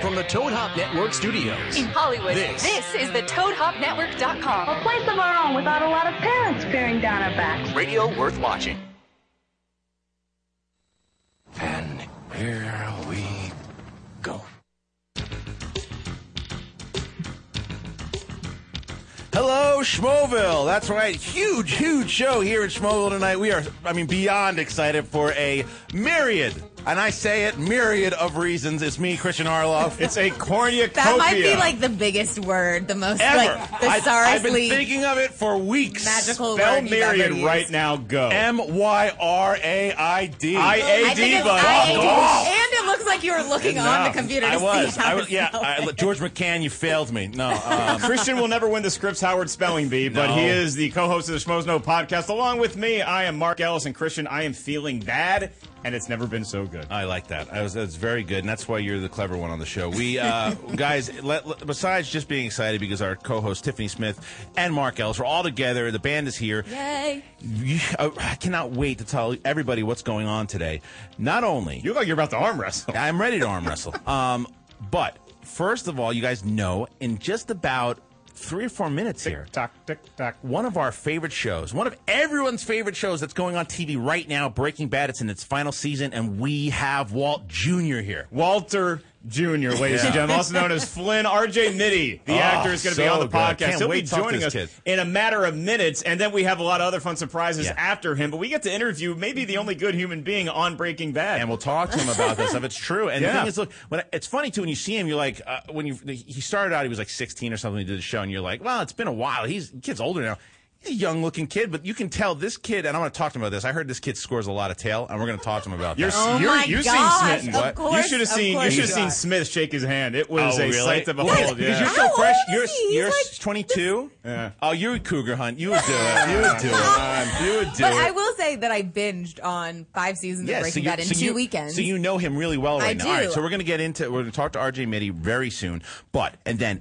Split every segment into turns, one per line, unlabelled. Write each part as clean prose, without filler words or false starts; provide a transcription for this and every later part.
from the Toad Hop Network studios
In Hollywood, this is the ToadHopNetwork.com.
A place of our own without a lot of parents bearing down our backs.
Radio worth watching.
And here we go.
Hello, Schmoville. That's right. Huge, huge show here in Schmoville tonight. We are, beyond excited for a myriad, and I say it, myriad of reasons. It's me, Christian Arloff.
It's a cornucopia.
That might be like the biggest word, the most
ever.
like thesaurously
I've been thinking of it for weeks.
Magical
Spell
word
myriad right now. Go.
MYRAID.
IAD, buddy.
And it looks like you were looking on the computer to see how to spell it.
George McCann, you failed me. No.
Christian will never win the Scripps Howard Spelling Bee, but he is the co-host of the Schmoes Know podcast. Along with me, I am Mark Ellis, and Christian, I am feeling bad, and it's never been so good.
I like that. That's very good, and that's why you're the clever one on the show. We, guys, besides just being excited because our co-host Tiffany Smith and Mark Ellis are all together, the band is here.
Yay!
I cannot wait to tell everybody what's going on today. Not only...
You look like you're about to arm wrestle.
I'm ready to arm wrestle. But, first of all, you guys know, in just about 3 or 4 minutes here.
Tick-tock, tick-tock.
One of our favorite shows, one of everyone's favorite shows that's going on TV right now, Breaking Bad. It's in its final season, and we have Walt Jr. here.
Walter Jr., ladies and gentlemen, also known as Flynn. RJ Mitty, the actor, is going to be on the podcast. He'll be joining us in a matter of minutes, and then we have a lot of other fun surprises after him. But we get to interview maybe the only good human being on Breaking Bad.
And we'll talk to him about this, if it's true. And the thing is, look, it's funny, too, when you see him, you're like, he started out, he was like 16 or something, he did the show, and you're like, well, it's been a while. Kid's older now. He's a young-looking kid, but you can tell this kid, and I'm going to talk to him about this. I heard this kid scores a lot of tail, and we're going to talk to him about that.
You seem smitten.
Of course,
you should have seen Smith shake his hand. It was a sight to behold.
Because you're so fresh. You're 22. Yeah. Oh, you're a cougar hunt. You would do it. You would do it. You would do it.
But I will say that I binged on 5 seasons of Breaking Bad in 2 weekends.
So you know him really well right now.
I do.
All right, so we're going to talk to RJ Mitty very soon. And then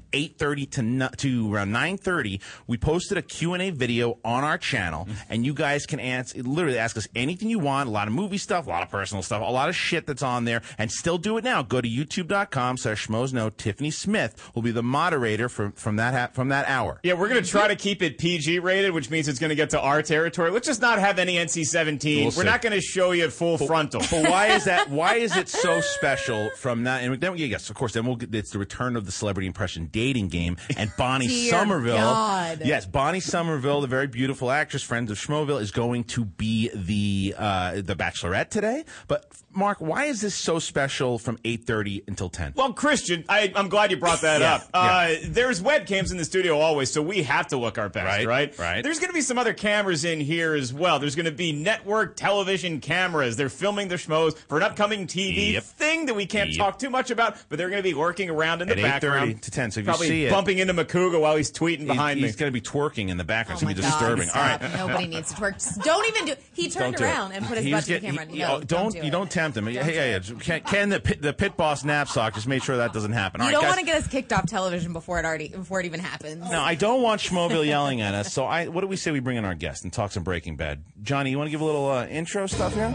8:30 to around 9:30, we posted a Q&A video on our channel, and you guys can literally ask us anything you want. A lot of movie stuff, a lot of personal stuff, a lot of shit that's on there, and still do it now. Go to youtube.com/schmoesknow. Tiffany Smith will be the moderator from that hour.
Yeah, we're going to try to keep it PG rated, which means it's going to get to our territory. Let's just not have any NC-17. We're not going to show you full frontal.
But why is that? Why is it so special from that? And then, yes, of course, it's the return of the Celebrity Impression Dating Game, and Bonnie Somerville.
God.
Yes, Bonnie Somerville, the very beautiful actress, friend of Schmoville, is going to be the Bachelorette today. But Mark, why is this so special from 8:30 until 10?
Well, Christian, I'm glad you brought that up. There's webcams in the studio always, so we have to look our best, right? There's going to be some other cameras in here as well. There's going to be network television cameras. They're filming the Schmoes for an upcoming TV thing that we can't talk too much about, but they're going to be lurking around in the background.
8:30 to 10, so if
probably
you see it,
bumping into Makuga while he's tweeting behind me.
He's going to be twerking in the background. It's going to be disturbing.
All right. Nobody needs to twerk. Just don't even do it. He turned around and put his butt to the camera. No,
don't tempt him. Ken, the pit boss knapsack, just make sure that doesn't happen.
You don't want to get us kicked off television before it even happens.
No, I don't want Schmoville yelling at us. So what do we say we bring in our guest and talk some Breaking Bad? Johnny, you want to give a little intro stuff here?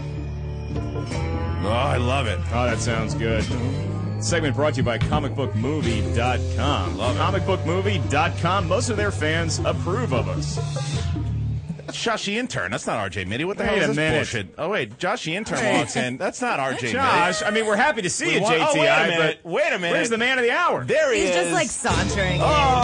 Oh, I love it.
Oh, that sounds good. Segment brought to you by comicbookmovie.com. Comicbookmovie.com. Most of their fans approve of us.
That's Josh the intern. That's not RJ Mitty. What the hell is this bullshit? Oh, wait. Josh the intern walks in. That's not RJ Mitty.
Josh, I mean, we're happy to see you, JTI,
but wait a minute.
Where's the man of the hour?
There he is.
He's just like sauntering.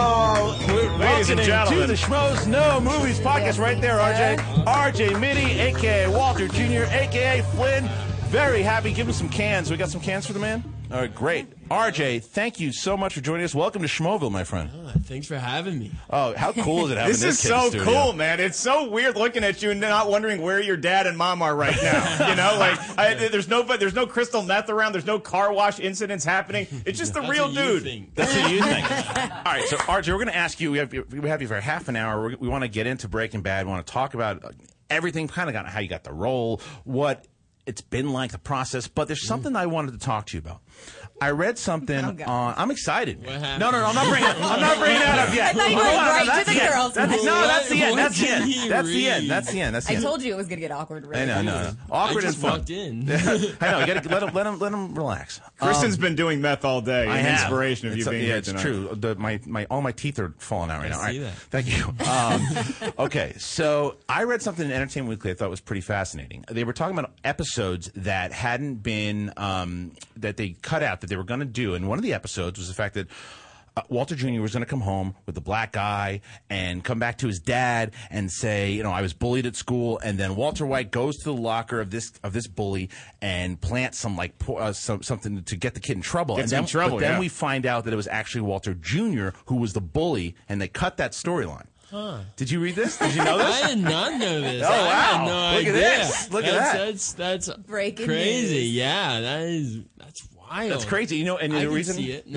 Ladies and gentlemen,
to the Schmoes Know Movies podcast right there, RJ. RJ Mitty, a.k.a. Walter Jr., a.k.a. Flynn. Very happy. Give him some cans. We got some cans for the man? All right, great. RJ, thank you so much for joining us. Welcome to Schmoville, my friend.
Thanks for having me.
Oh, how cool is it having this
is
kid in the
so
studio?
cool, man. It's so weird looking at you and not wondering where your dad and mom are right now. You know, there's no crystal meth around. There's no car wash incidents happening. It's just the real dude.
That's what you think. All right, so RJ, we're going to ask you. We have you for half an hour. We want to get into Breaking Bad. We want to talk about everything, kind of how you got the role, what it's been like, the process. But there's something I wanted to talk to you about. I read something on. I'm excited.
What happened?
No, I'm not bringing that up yet.
I thought you were right to the girls.
That's the end. That's the end.
I told you it was going to get awkward. Really.
I know. Awkward and fun.
Walked in.
I know. You got to let him relax.
Kristen's been doing meth all day.
I have.
Inspiration of you being here tonight.
It's true. All my teeth are falling out right now.
I see that.
Thank you. Okay, so I read something in Entertainment Weekly I thought was pretty fascinating. They were talking about episodes that hadn't been that they cut out that they were going to do, and one of the episodes was the fact that Walter Jr. was going to come home with the black guy and come back to his dad and say, I was bullied at school, and then Walter White goes to the locker of this bully and plants something to get the kid in trouble. Then we find out that it was actually Walter Jr. who was the bully, and they cut that storyline. Huh. Did you read this? Did you know this?
I did not know this.
Oh, wow.
I had no idea.
Look at this. Look at that.
That's
breaking
crazy.
news.
Yeah, that's wild.
That's crazy. And the reason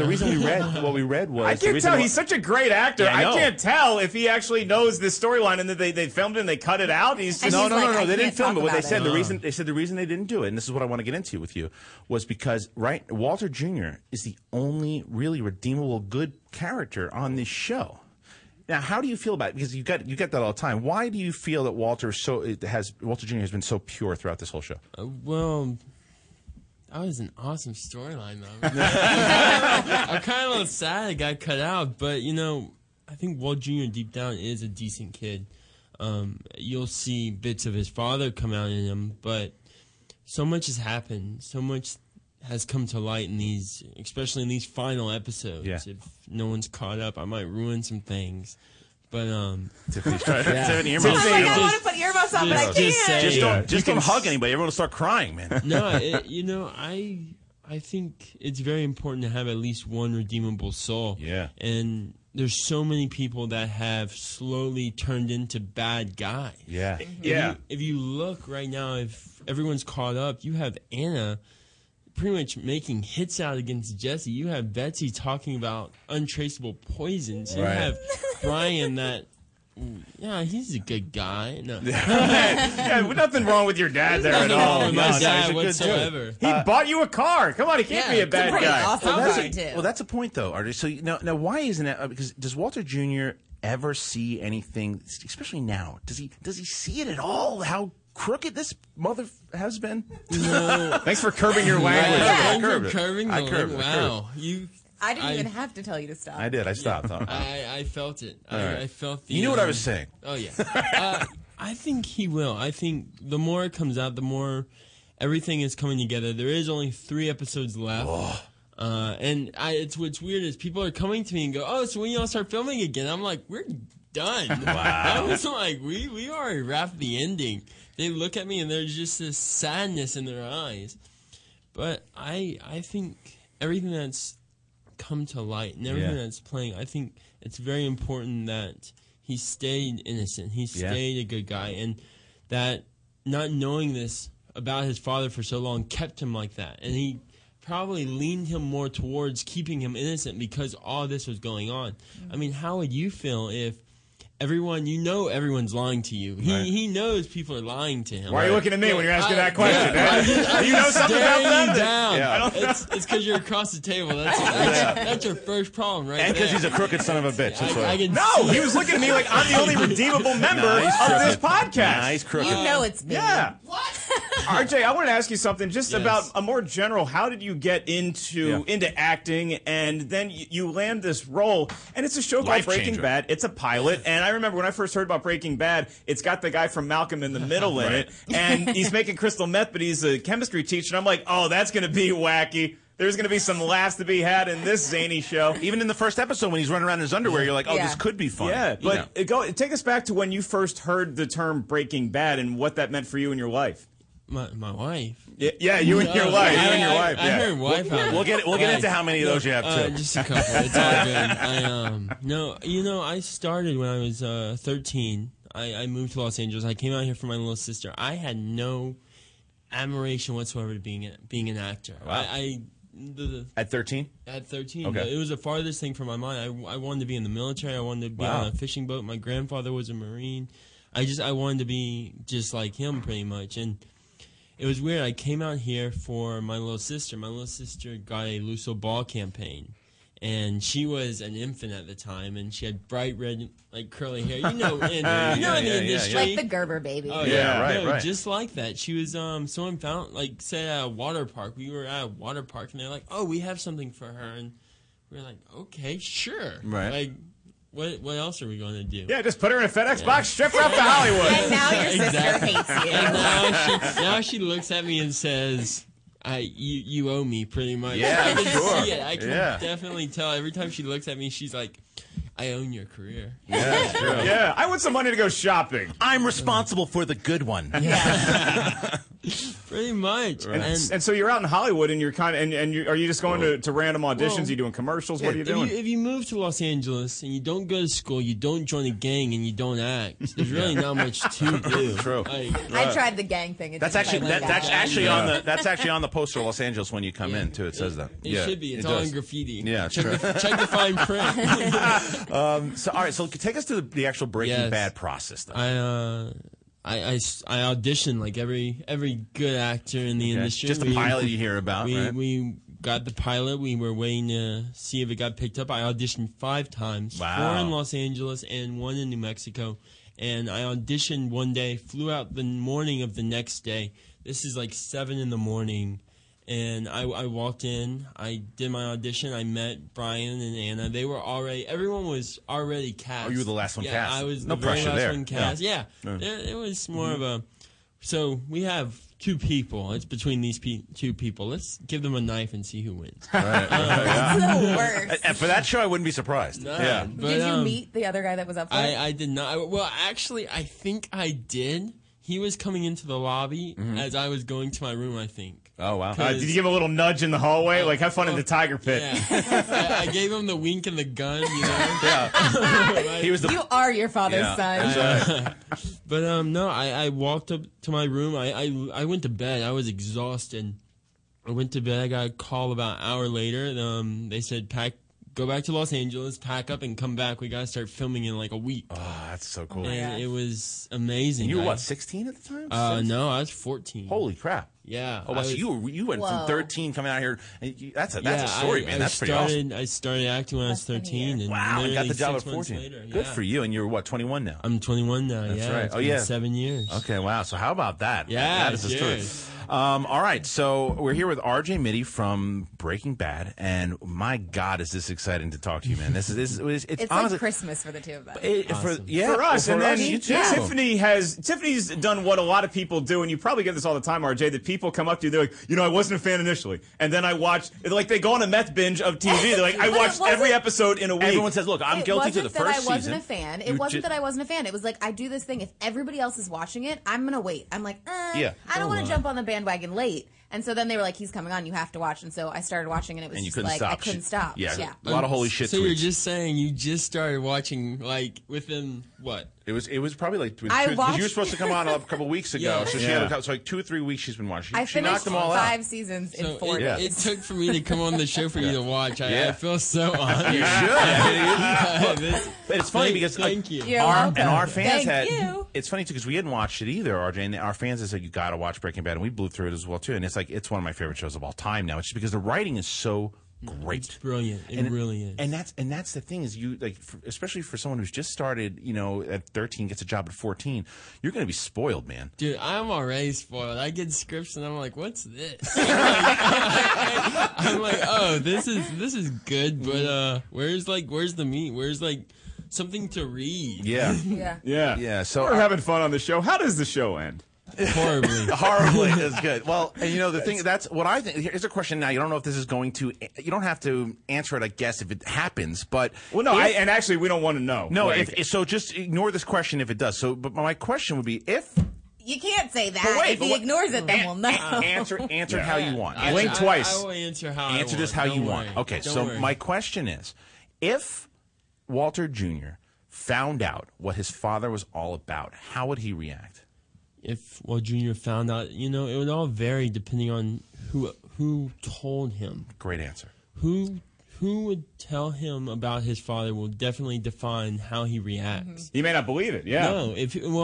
we read was
I can't tell. He's such a great actor. I can't tell if he actually knows this storyline and that they filmed it and they cut it out. He's just
no. They didn't film it. What they said, the reason they didn't do it, and this is what I want to get into with you, was because Walter Jr. is the only really redeemable good character on this show. Now, how do you feel about it? Because you get that all the time. Why do you feel that Walter Jr. has been so pure throughout this whole show?
Well, that was an awesome storyline, though. I'm kind of sad it got cut out, but I think Walt Jr. deep down is a decent kid. You'll see bits of his father come out in him, but so much has happened. So much has come to light especially in these final episodes. Yeah. If no one's caught up, I might ruin some things. But
Tiffany's trying to
I want to put earmuffs on, but I can't.
Just don't hug anybody. Everyone will start crying, man.
No, I think it's very important to have at least one redeemable soul.
Yeah.
And there's so many people that have slowly turned into bad guys.
Yeah.
If you look right now, if everyone's caught up, you have Anna pretty much making hits out against Jesse. You have Betsy talking about untraceable poisons. You have Brian he's a good guy. No.
Nothing wrong with your dad there at all.
Nothing wrong with my dad whatsoever.
He bought you a car. Come on, he can't be a bad guy.
Awesome
that's a point, though, Artie. So now, why isn't that? Because does Walter Jr. ever see anything, especially now? Does he see it at all? How crooked this mother has been?
No.
Thanks for curbing your language.
I curbed. Wow.
I didn't even have to tell you to stop.
I did. I stopped.
I felt it. I felt the.
You knew what I was saying.
Oh yeah. I think he will. I think the more it comes out, the more everything is coming together. There is only 3 episodes left. Oh. And what's weird is people are coming to me and go, "Oh, so when y'all start filming again?" I'm like, "We're done." Wow. I was like, we already wrapped the ending. They look at me and there's just this sadness in their eyes. But I think everything that's come to light and everything that's playing, I think it's very important that he stayed innocent. He stayed a good guy. And that not knowing this about his father for so long kept him like that. And he probably leaned him more towards keeping him innocent because all this was going on. I mean, how would you feel if everyone's lying to you? He knows people are lying to him.
Why are you looking at me when you're asking that question? Do you know something about that?
It's because you're across the table. That's your first problem, right?
And because he's a crooked son of a bitch.
He was looking at me like I'm the only redeemable member of this podcast.
Nah, he's crooked.
You know it's me.
Yeah. What? RJ, I want to ask you something just about a more general. How did you get into acting, and then you land this role? And it's a show called Breaking Bad. It's a pilot, and I remember when I first heard about Breaking Bad, it's got the guy from Malcolm in the Middle in it, and he's making crystal meth, but he's a chemistry teacher. And I'm like, oh, that's going to be wacky. There's going to be some laughs to be had in this zany show.
Even in the first episode when he's running around in his underwear, you're like, oh, this could be fun.
Yeah, but take us back to when you first heard the term Breaking Bad and what that meant for you and your wife.
My wife.
Yeah, you and your wife.
I heard wife.
We'll get into how many of those you have too.
Just a couple. It's all good. I started when I was 13. I moved to Los Angeles. I came out here for my little sister. I had no admiration whatsoever to being an actor.
Wow. At 13?
At 13.
Okay.
It was the farthest thing from my mind. I wanted to be in the military. I wanted to be on a fishing boat. My grandfather was a Marine. I wanted to be just like him pretty much. And it was weird. I came out here for my little sister. My little sister got a Luso Ball campaign. And she was an infant at the time, and she had bright red, like curly hair. You know, in the industry,
like the Gerber baby.
Oh right. Just like that. She was. Someone found, said at a water park. We were at a water park, and they're like, "Oh, we have something for her," and we were like, "Okay, sure."
Right.
Like, what else are we going to do?
Yeah, just put her in a FedEx box, ship her up to Hollywood.
And now your sister hates you.
And now she looks at me and says, you owe me pretty much.
Yeah,
I can
sure.
see it. I can definitely tell. Every time she looks at me, she's like, I own your career.
Yeah, that's true.
Yeah, I want some money to go shopping.
I'm responsible for the good one.
Yeah.
Pretty much.
Right. And so you're out in Hollywood, and you're kind of, are you just going to random auditions? Are you doing commercials? What are you doing?
If you move to Los Angeles and you don't go to school, you don't join a gang, and you don't act, there's really not much to do.
True.
I tried the gang thing.
That's actually on the poster of Los Angeles when you come in too. It says that.
It should be. It's all in graffiti.
Yeah,
check the fine print.
So all right, so take us to the actual Breaking Bad process, though.
I auditioned like every good actor in the industry.
Just the pilot you hear about, right?
We got the pilot. We were waiting to see if it got picked up. I auditioned 5 times.
Wow.
4 in Los Angeles and 1 in New Mexico. And I auditioned one day, flew out the morning of the next day. This is like 7 in the morning. And I walked in, I did my audition, I met Brian and Anna. Everyone was already cast.
Oh, you were the last one cast?
I was
no
the very
pressure
last
there.
one cast. Yeah. It was more of a... So we have 2 people. It's between these 2 people. Let's give them a knife and see who wins.
Right.
It's the worst.
And for that show, I wouldn't be surprised.
No,
yeah.
but,
did you meet the other guy that was up for it?
I did not. Well, actually, I think I did. He was coming into the lobby as I was going to my room, I think.
Oh, wow.
Did you give him a little nudge in the hallway? Like, have fun in the tiger pit.
Yeah. I gave him the wink and the gun, you know? Yeah.
You are your father's son.
But, no, I walked up to my room. I went to bed. I was exhausted. I went to bed. I got a call about an hour later. They said, go back to Los Angeles, pack up, and come back. We got to start filming in like a week.
Oh, that's so cool.
And it was amazing.
And you were, what, 16 at the time?
No, I was 14.
Holy crap.
Yeah.
Oh, so you went from 13 coming out here. And that's a story, man. That's pretty awesome.
I started acting when I was 13. And
wow, you got the job at 14.
Later,
Good for you. And you're, what, 21 now?
I'm 21 now,
That's right.
It's been 7 years.
Okay, wow. So how about that?
Yeah,
that is a story. All right, so we're here with RJ Mitte from Breaking Bad, and my God, is this exciting to talk to you, man? It's
honestly, like Christmas for the 2 of us.
Awesome.
For us, and then
you too.
Tiffany's done what a lot of people do, and you probably get this all the time, RJ, that people come up to you, they're like, I wasn't a fan initially, and then I watched, like they go on a meth binge of TV, they're like, I watched every episode in a week.
Everyone says, look, I'm guilty to the first season.
It wasn't that I wasn't a fan. It was like, I do this thing, if everybody else is watching it, I'm going to wait. I'm like, I don't want to jump on the bandwagon late. And so then they were like, he's coming on, you have to watch. And so I started watching, and it was I couldn't stop.
Yeah. A lot of holy shit
So
tweets.
you're just saying you just started watching, like, within, what?
It was probably like because you were supposed to come on a couple weeks ago, so she had like 2 or 3 weeks she's been watching.
I finished them all 5 seasons in 4 days.
It took for me to come on the show for you to watch. I feel so honored.
You should. But it's funny because
thank you.
Our fans
Thank you.
It's funny too because we hadn't watched it either, RJ. And our fans had said you got to watch Breaking Bad, and we blew through it as well too. And it's like it's one of my favorite shows of all time now. It's just because the writing is so great.
It's brilliant. It really is.
And that's the thing is you like especially for someone who's just started, at 13 gets a job at 14, you're going to be spoiled, man.
Dude, I'm already spoiled. I get scripts and I'm like, what's this? I'm like, oh, this is good, but where's the meat? Where's like something to read?
Yeah.
So
we're having fun on the show. How does the show end?
Horribly
is good. Well, and the thing that's what I think. Here's a question now. You don't know if this is going to. You don't have to answer it, I guess, if it happens. But
and actually, we don't want to know.
No, so just ignore this question if it does. So, but my question would be if.
You can't say that. If he ignores it, then we'll know.
Answer it how you want.
Blink twice.
I will answer how I want.
Answer this how you want. Okay,
Don't worry.
My question is, if Walter Jr. found out what his father was all about, how would he react?
If Junior found out, it would all vary depending on who told him.
Great answer.
Who would tell him about his father will definitely define how he reacts.
He may not believe it. Yeah.
No.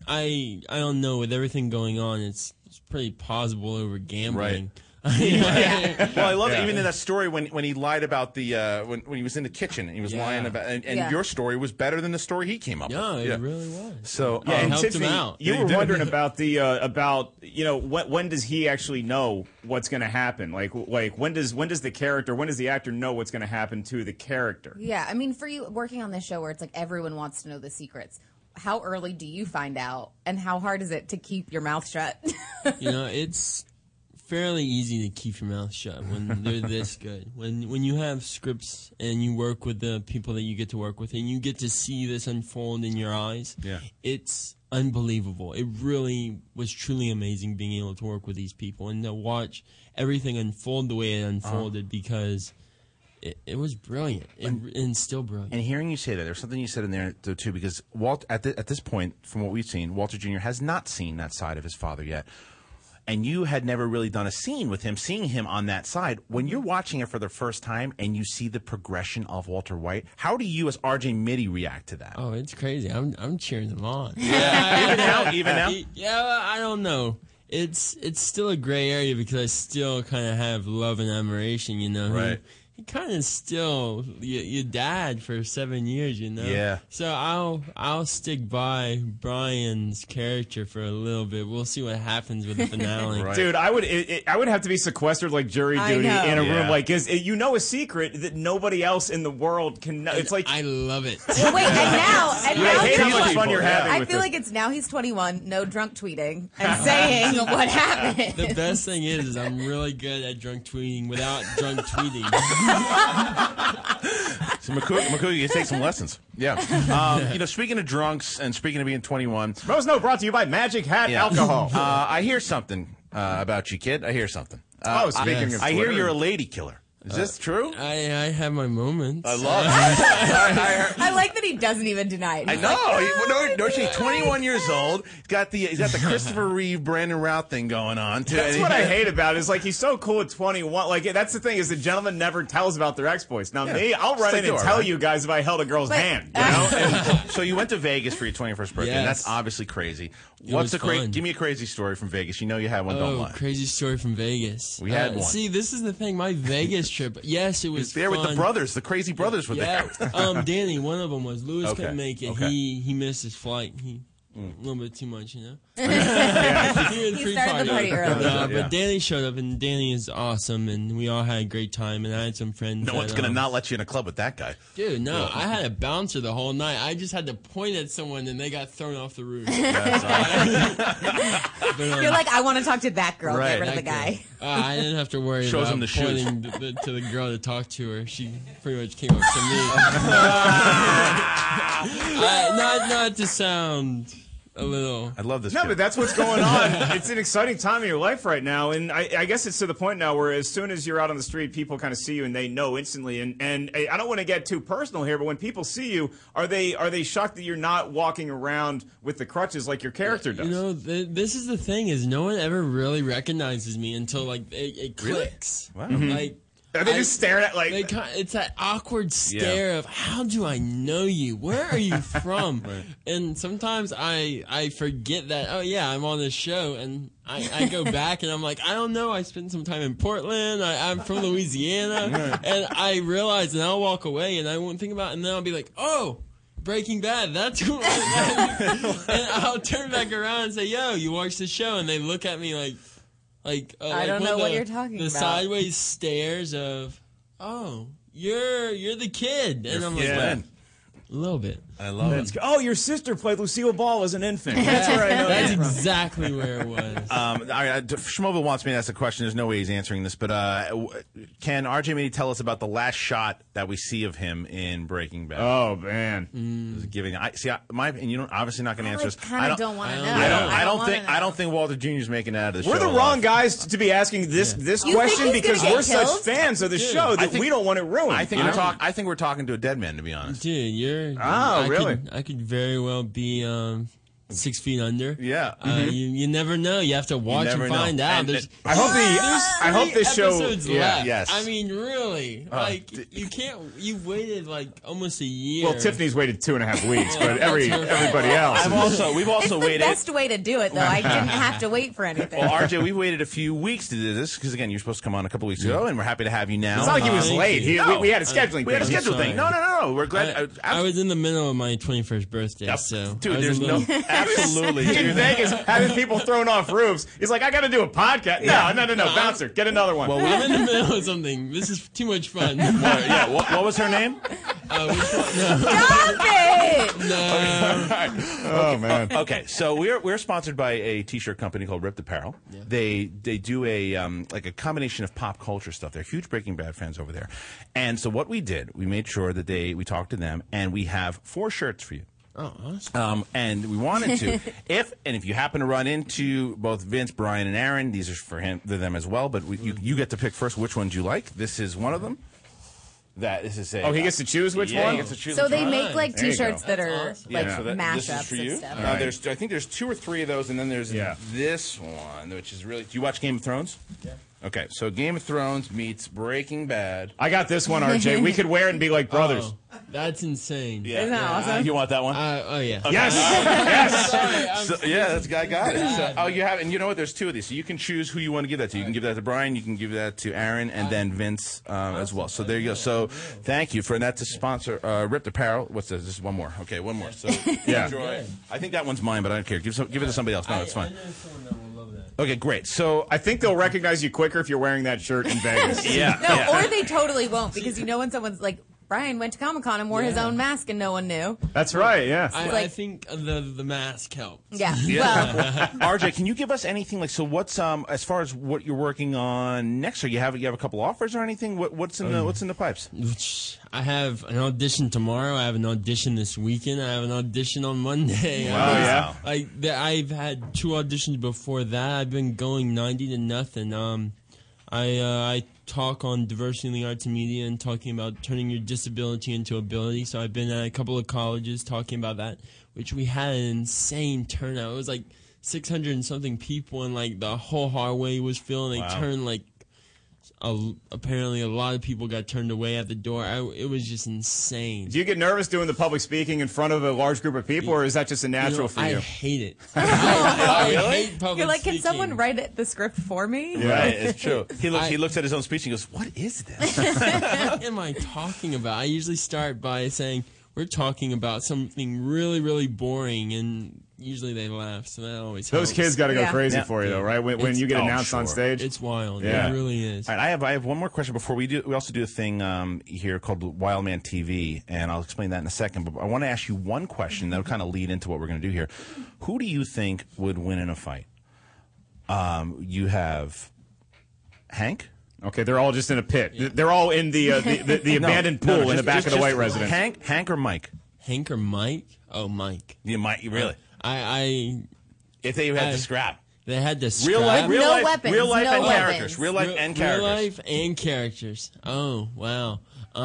I don't know. With everything going on, it's pretty plausible over gambling.
Right. Well, I love it. Even in that story when he lied about the when he was in the kitchen and he was lying about and your story was better than the story he came up with.
No, it really was.
So
and
helped
Tiffany,
him out.
You were wondering about the when does he actually know what's going to happen? Like when does the actor know what's going to happen to the character?
Yeah, I mean, for you working on this show where it's like everyone wants to know the secrets. How early do you find out, and how hard is it to keep your mouth shut?
It's fairly easy to keep your mouth shut when they're this good. When you have scripts and you work with the people that you get to work with and you get to see this unfold in your eyes, it's unbelievable. It really was truly amazing being able to work with these people and to watch everything unfold the way it unfolded because it was brilliant and still brilliant.
And hearing you say that, there's something you said in there too, because at this point, from what we've seen, Walter Jr. has not seen that side of his father yet. And you had never really done a scene with him, seeing him on that side. When you're watching it for the first time and you see the progression of Walter White, how do you, as RJ Mitty, react to that?
Oh, it's crazy. I'm cheering them on.
Yeah, even now.
Yeah, I don't know. It's still a gray area because I still kind of have love and admiration.
Right.
He kind of still your dad for 7 years,
Yeah.
So I'll stick by Brian's character for a little bit. We'll see what happens with the finale.
Right.
Dude, I would have to be sequestered like jury duty in a room like this. You know a secret that nobody else in the world can know. It's like
I love it.
Well, wait, and now
I hate how much fun you're having.
I
with
feel
this.
like it's now he's 21, no drunk tweeting, and saying what happened.
The best thing is I'm really good at drunk tweeting without drunk tweeting.
So McCoo, you take some lessons. Yeah. Speaking of drunks and speaking of being 21.
Rose Note brought to you by Magic Hat Alcohol.
I hear something about you, kid. I hear something.
Speaking of
I hear
Twitter.
you're a lady killer. Is this true?
I have my moments.
I love it.
I like that he doesn't even deny it.
I know. No, she's 21 years old. He's got the Christopher Reeve, Brandon Routh thing going on too.
That's what I hate about it. Is like he's so cool at 21. Like that's the thing is the gentleman never tells about their exploits. Now me, I'll run in and tell you guys if I held a girl's hand. You know.
So you went to Vegas for your 21st birthday. And that's obviously crazy. Give me a crazy story from Vegas. You know you had one. Don't lie.
Crazy story from Vegas.
We had one.
See, this is the thing. My Vegas trip. Yes, it was
there
fun.
with the brothers. The crazy brothers were there.
Danny, one of them was. Lewis couldn't make it.
Okay.
He missed his flight. A little bit too much,
He started the party early.
But Danny showed up, and Danny is awesome, and we all had a great time, and I had some friends.
No one's going to not let you in a club with that guy.
Dude, no. I had a bouncer the whole night. I just had to point at someone, and they got thrown off the roof.
You're like, I want to talk to that girl.
Right.
Get rid of the guy.
I didn't have to worry about
him the shoes.
pointing to the girl to talk to her. She pretty much came up to me. Not to sound a little.
I love this.
No,
kid.
but that's what's going on. It's an exciting time in your life right now, and I guess it's to the point now where as soon as you're out on the street, people kind of see you and they know instantly. And I don't want to get too personal here, but when people see you, are they shocked that you're not walking around with the crutches like your character does?
This is the thing: is no one ever really recognizes me until like it clicks.
Really? Wow.
Like.
Are they just staring at
it's that awkward stare of how do I know you? Where are you from?
Right.
And sometimes I forget that. Oh yeah, I'm on this show, and I go back and I'm like, I don't know. I spent some time in Portland. I'm from Louisiana, and I realize, and I'll walk away, and I won't think about it, and then I'll be like, oh. Breaking Bad, that's who I am. And I'll turn back around and say, yo, you watched the show? And they look at me like
I don't know what you're talking
about. The sideways stares of, oh, you're the kid, and I'm like, a little bit.
I love it.
Oh, your sister played Lucille Ball as an infant. That's where I know
that's exactly where it was.
Schmobil wants me to ask a question. There's no way he's answering this, but can RJ Mitty tell us about the last shot that we see of him in Breaking Bad?
Oh man,
my opinion. You're obviously not going to answer this.
I don't want to know.
I don't think Walter Jr. is making it out of the show.
We're the wrong guys to be asking this question because we're such fans of the show that we don't want it ruined.
I think we're talking to a dead man, to be honest.
Dude, you're.
Really?
I could very well be 6 Feet Under.
Yeah.
You never know. You have to watch and find out.
I hope this show.
Left.
Yes.
I mean, really, you can't. You waited like almost a year.
Well, Tiffany's waited 2.5 weeks, but everybody else.
We've also
it's
waited.
the best way to do it, though. I didn't have to wait for anything.
Well, RJ, we waited a few weeks to do this because again, you're supposed to come on a couple weeks ago, and we're happy to have you now.
It's not like he was late. We had a scheduling.
We had a schedule thing. No. We're glad.
I was in the middle of my 21st birthday, so
dude, there's no absolutely
in Vegas having people thrown off roofs. He's like, I got to do a podcast. No, bouncer, get another one.
Well, I'm in the middle of something. This is too much fun.
What was her name?
Stop it!
No.
Oh man.
Okay, so we're sponsored by a T-shirt company called Ripped Apparel. Yeah. They do a like a combination of pop culture stuff. They're huge Breaking Bad fans over there, and so what we did, we made sure that we talked to them, and we have 4 shirts for you.
Oh, awesome.
And we wanted to, if you happen to run into both Vince, Brian, and Aaron, these are for them as well. But you get to pick first which ones you like. This is one of them. This is
he gets to choose which one.
He gets to choose.
So they make like T-shirts that are
awesome.
like mashups
this is for you.
and stuff.
Right. I think there's 2 or 3 of those, and then there's this one, which is really. Do you watch Game of Thrones? Yeah. Okay, so Game of Thrones meets Breaking Bad.
I got this one, RJ. We could wear it and be like brothers.
Oh, that's insane.
Isn't that awesome?
You want that one?
Oh yeah.
Okay. Yes.
Sorry,
this guy got it. So, you have, and you know what? There's 2 of these, so you can choose who you want to give that to. You can give that to Brian, you can give that to Aaron, and then Vince as well. So there you go. So thank you for that to sponsor Ripped Apparel. What's this? This is one more. Okay, one more. So enjoy. I think that one's mine, but I don't care. Give it to somebody else. No, it's fine. Okay, great. So
I think they'll recognize you quicker if you're wearing that shirt in Vegas.
Or they totally won't, because you know when someone's like, Brian went to Comic-Con and wore his own mask and no one knew.
That's right, yeah.
I think the mask helps.
Yeah. Well,
RJ, can you give us anything like, so what's as far as what you're working on next? Or you have a couple offers or anything? What's in the pipes?
I have an audition tomorrow. I have an audition this weekend. I have an audition on Monday.
Wow.
I've had 2 auditions before that. I've been going 90-0. I talk on diversity in the arts and media and talking about turning your disability into ability. So I've been at a couple of colleges talking about that, which we had an insane turnout. It was like 600 and something people, and like the whole hallway was filled. And they turned like apparently a lot of people got turned away at the door. It was just insane.
Do you get nervous doing the public speaking in front of a large group of people, or is that just a natural for you?
I hate it. I hate public
you're like,
speaking.
can someone write the script for me?
Yeah, right, it's true. He looks at his own speech and he goes, "What is this?
What am I talking about?" I usually start by saying, "We're talking about something really, really boring," and usually they laugh, so that always helps.
Those kids got to go crazy for you, though, right? When you get announced on stage,
it's wild.
Yeah.
It really is.
All right, I have one more question before we do. We also do a thing here called Wild Man TV, and I'll explain that in a second. But I want to ask you one question that'll kind of lead into what we're going to do here. Who do you think would win in a fight? You have Hank.
Okay, they're all just in a pit. Yeah. They're all in the abandoned pool in the back of the White residence.
Hank or Mike?
Hank or Mike? Oh, Mike.
Yeah, Mike. Really?
If
they had to scrap.
They had to scrap.
Real life
weapons,
and
weapons.
characters. Real life and characters.
Real life and characters. Oh, wow.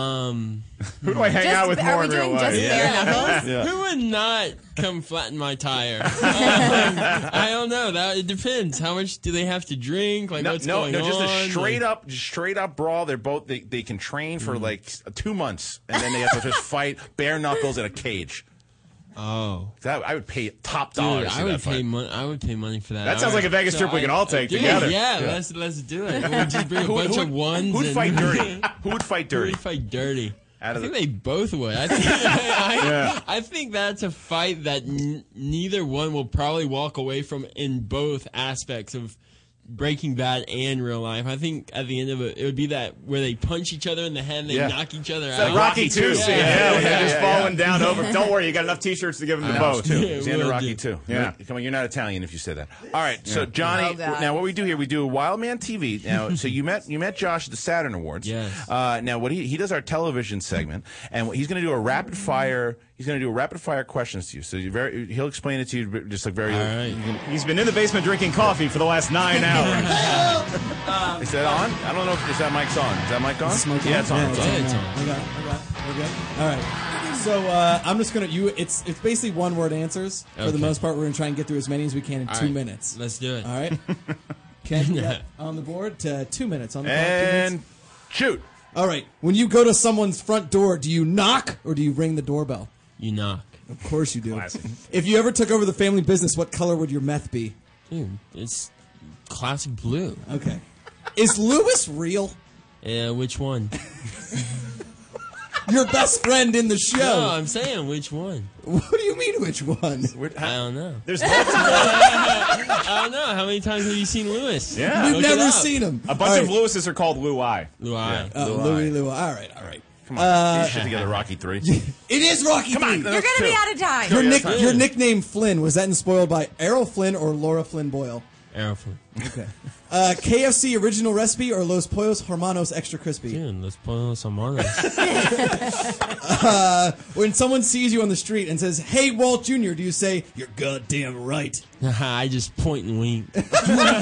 Who do I hang out with more in real life?
Who would not come flatten my tire? I don't know. It depends. How much do they have to drink? Like, what's going on?
Just a straight up brawl. They're both they can train for like 2 months, and then they have to just fight bare knuckles in a cage.
Oh,
I would pay top dollar.
I would pay money for that.
That sounds like a Vegas trip we can all take together.
Yeah, let's do it. We'll just bring a bunch of ones.
Who'd fight dirty? Who would fight dirty?
Who would fight dirty? I think they both would. I think that's a fight that neither one will probably walk away from in both aspects of Breaking Bad and real life. I think at the end of it would be that where they punch each other in the head and they knock each other out.
Like Rocky 2 scene. They're just falling down over. Don't worry, you got enough T-shirts to give them to both.
It's the end of Rocky 2. Yeah. Come on, you're not Italian if you say that. All right, so Johnny, now what we do here, we do a Wild Man TV. Now, so you met Josh at the Saturn Awards.
Yes.
Now, what he does our television segment, and he's going to do a rapid fire. He's going to do rapid fire questions to you. So he'll explain it to you just like very.
All right.
He's been in the basement drinking coffee for the last 9 hours.
Is that on? I don't know if that mic's on. Is that mic on?
Smoking?
Yeah, it's on.
Yeah, it's on. We're good. All right. So I'm just gonna it's basically one word answers for the most part. We're gonna try and get through as many as we can in 2 minutes.
Let's do it.
All right. Ken, on the board to 2 minutes on the clock.
And shoot.
All right. When you go to someone's front door, do you knock or do you ring the doorbell?
You knock.
Of course you do. Classic. If you ever took over the family business, what color would your meth be?
Dude, it's classic blue.
Okay. Is Lewis real?
Yeah, which one?
Your best friend in the show.
No, I'm saying which one.
What do you mean which one?
I don't know.
There's
I don't know. How many times have you seen Lewis?
Yeah.
We've never seen him.
A bunch of Lewises are called Louis.
Louis.
Louis. All right.
Come on. Get together, Rocky 3.
It is Rocky 3.
Come on.
You're going to be out of time.
Your nickname Flynn, was that inspired by Errol Flynn or Laura Flynn Boyle?
Errol Flynn.
Okay. KFC original recipe or Los Pollos Hermanos extra crispy?
Dude, Los Pollos Hermanos.
When someone sees you on the street and says, "Hey, Walt Jr.," do you say, "You're goddamn right"?
I just point and wink.
Do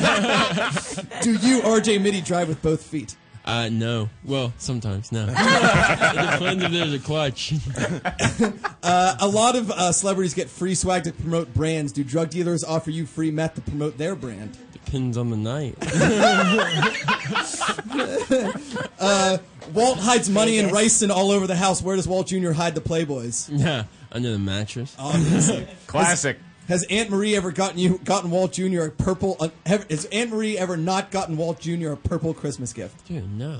you, RJ Mitty, drive with both feet?
No. Well, sometimes, no. It depends if there's a clutch.
A lot of celebrities get free swag to promote brands. Do drug dealers offer you free meth to promote their brand?
Depends on the night.
Walt hides money and ricin all over the house. Where does Walt Jr. hide the Playboys?
Yeah, under the mattress.
Obviously.
Classic.
Has Aunt Marie ever gotten Walt Jr. a purple? Has Aunt Marie ever not gotten Walt Jr. a purple Christmas gift?
Dude, no.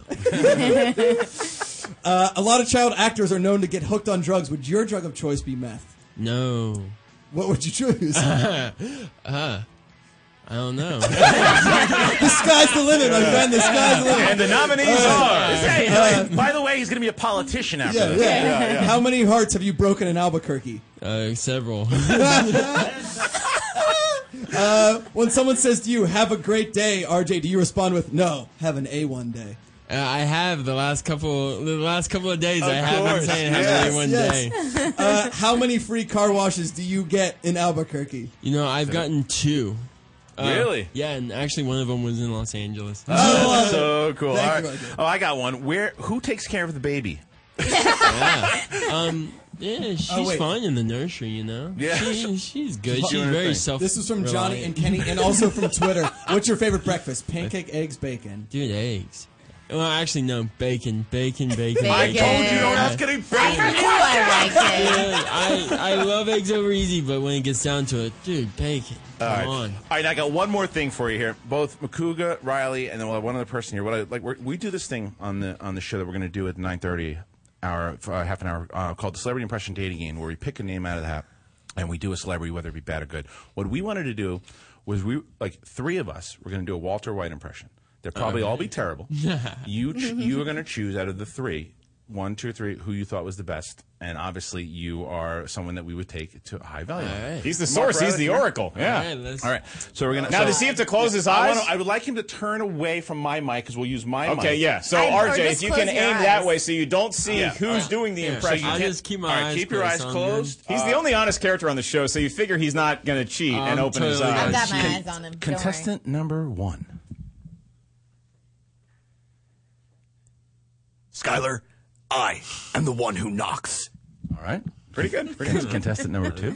A lot of child actors are known to get hooked on drugs. Would your drug of choice be meth?
No.
What would you choose?
I don't know.
The sky's the limit, my friend. The sky's the limit.
And the nominees are.
By the way, he's going to be a politician after this.
Yeah. How many hearts have you broken in Albuquerque?
Several.
When someone says to you, "Have a great day," RJ, do you respond with, "No, have an A1 day"?
I have the last couple of days. I have been saying have one day.
How many free car washes do you get in Albuquerque?
You know, I've gotten 2.
Really?
Yeah, and actually one of them was in Los Angeles.
Oh, so cool.
Thank
All
you,
right.
RJ.
Oh, I got one. Who takes care of the baby?
Yeah, she's fine in the nursery, you know.
Yeah.
She's good.
She's
She's very self.
This is from Johnny and Kenny, and also from Twitter. What's your favorite breakfast? Pancake, eggs, bacon.
Dude, eggs. Well, actually, no. Bacon.
I told you don't ask any bacon.
I like it.
I love eggs over easy, but when it gets down to it, dude, bacon. Come on.
All right, I got one more thing for you here. Both Makuga, Riley, and then we'll have one other person here. We do this thing on the show that we're going to do at 9:30 half an hour called the Celebrity Impression Dating Game, where we pick a name out of the hat and we do a celebrity, whether it be bad or good. What we wanted to do was three of us were going to do a Walter White impression. They'll probably all be terrible. You are going to choose out of the 3, 1, 2, 3, who you thought was the best, and obviously you are someone that we would take to high value.
Right.
He's the source. He's the oracle. Yeah.
All right. So we're gonna
now. Does he have to close his eyes?
I would like him to turn away from my mic because we'll use my mic.
Okay. Yeah. So RJ, if you can aim that way, so you don't see who's doing the impression.
So I'll just keep my eyes.
Keep your eyes closed.
He's the only honest character on the show, so you figure he's not going to cheat and open his eyes.
I've got my eyes on him.
Contestant number 1.
Skyler, I am the one who knocks.
All right.
Pretty good.
Contestant number 2.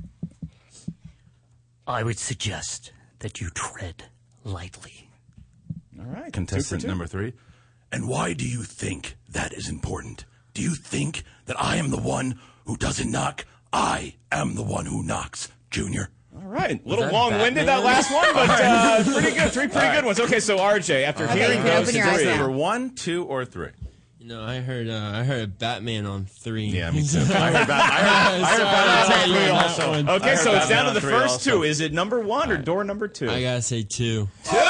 I would suggest that you tread lightly.
All right. Contestant number 3.
And why do you think that is important? Do you think that I am the one who doesn't knock? I am the one who knocks, Junior.
All right. A little long-winded, that last one, but pretty good. 3 pretty good ones. Okay, so RJ, after hearing those 3.
Number 1, 2, or 3?
You know, I heard a Batman on 3.
Yeah, me too. I heard Batman on 3 also.
Okay, so it's down to the first 2. Is it number 1 or door number 2?
I gotta say 2.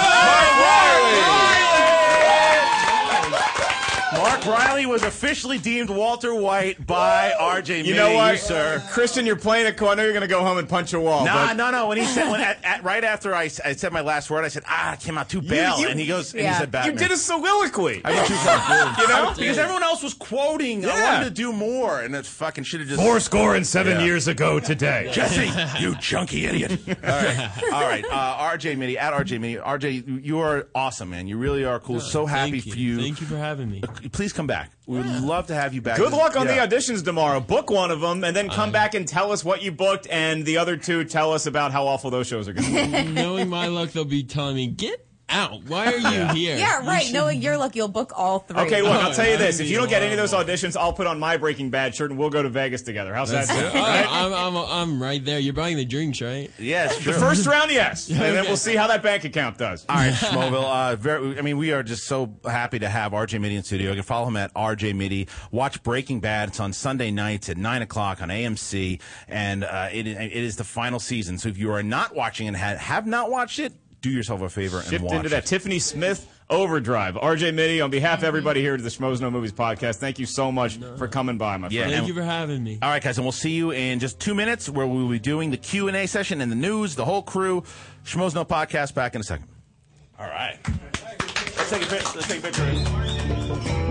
Mark Riley was officially deemed Walter White by RJ.
You know what,
sir?
Christian, you're playing it cool. I know you're going to go home and punch a wall.
No. When he said, right after I said my last word, I said, it came out too bail. And he goes, and he said Batman.
You did a soliloquy.
I did too far.
You know?
Because everyone else was quoting. Yeah. I wanted to do more, and it fucking should have just.
407 years ago today.
Jesse, you chunky idiot.
All right. RJ Mitty, at RJ Mitty. RJ, you are awesome, man. You really are cool. So happy for you.
Thank you for having me.
Please come back. We would love to have you back.
Good luck on the auditions tomorrow. Book one of them, and then come back and tell us what you booked, and the other two tell us about how awful those shows are going to be.
Knowing my luck, they'll be telling me, get out. Why are you here?
Yeah, right. Knowing your luck, you'll book all three.
Okay, look, I'll tell you this. If you don't get any of those auditions, I'll put on my Breaking Bad shirt, and we'll go to Vegas together. How's that sound? Right?
I'm right there. You're buying the drinks, right?
Yes,
true. The first round, yes. And then we'll see how that bank account does.
All right, Schmoville. We are just so happy to have RJ Mitty in studio. You can follow him at RJ Mitty. Watch Breaking Bad. It's on Sunday nights at 9 o'clock on AMC, and it is the final season. So if you are not watching and have not watched it, do yourself a favor and watch
into that Tiffany Smith overdrive. RJ Mitty, on behalf of everybody here at the Schmoes Know Movies podcast, thank you so much for coming by, my friend.
Thank you for having me.
All right, guys, and we'll see you in just 2 minutes where we will be doing the Q&A session and the news, the whole crew. Schmoes Know podcast back in a second. All right. Let's take a picture. Let's take a picture.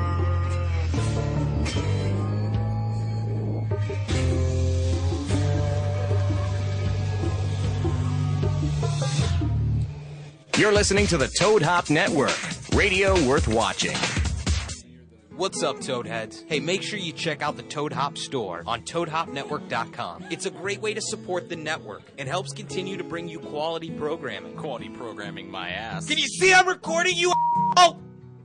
You're listening to the Toad Hop Network, radio worth watching.
What's up, Toadheads? Hey, make sure you check out the Toad Hop store on ToadHopNetwork.com. It's a great way to support the network and helps continue to bring you quality programming.
Quality programming, my ass.
Can you see I'm recording you? Oh!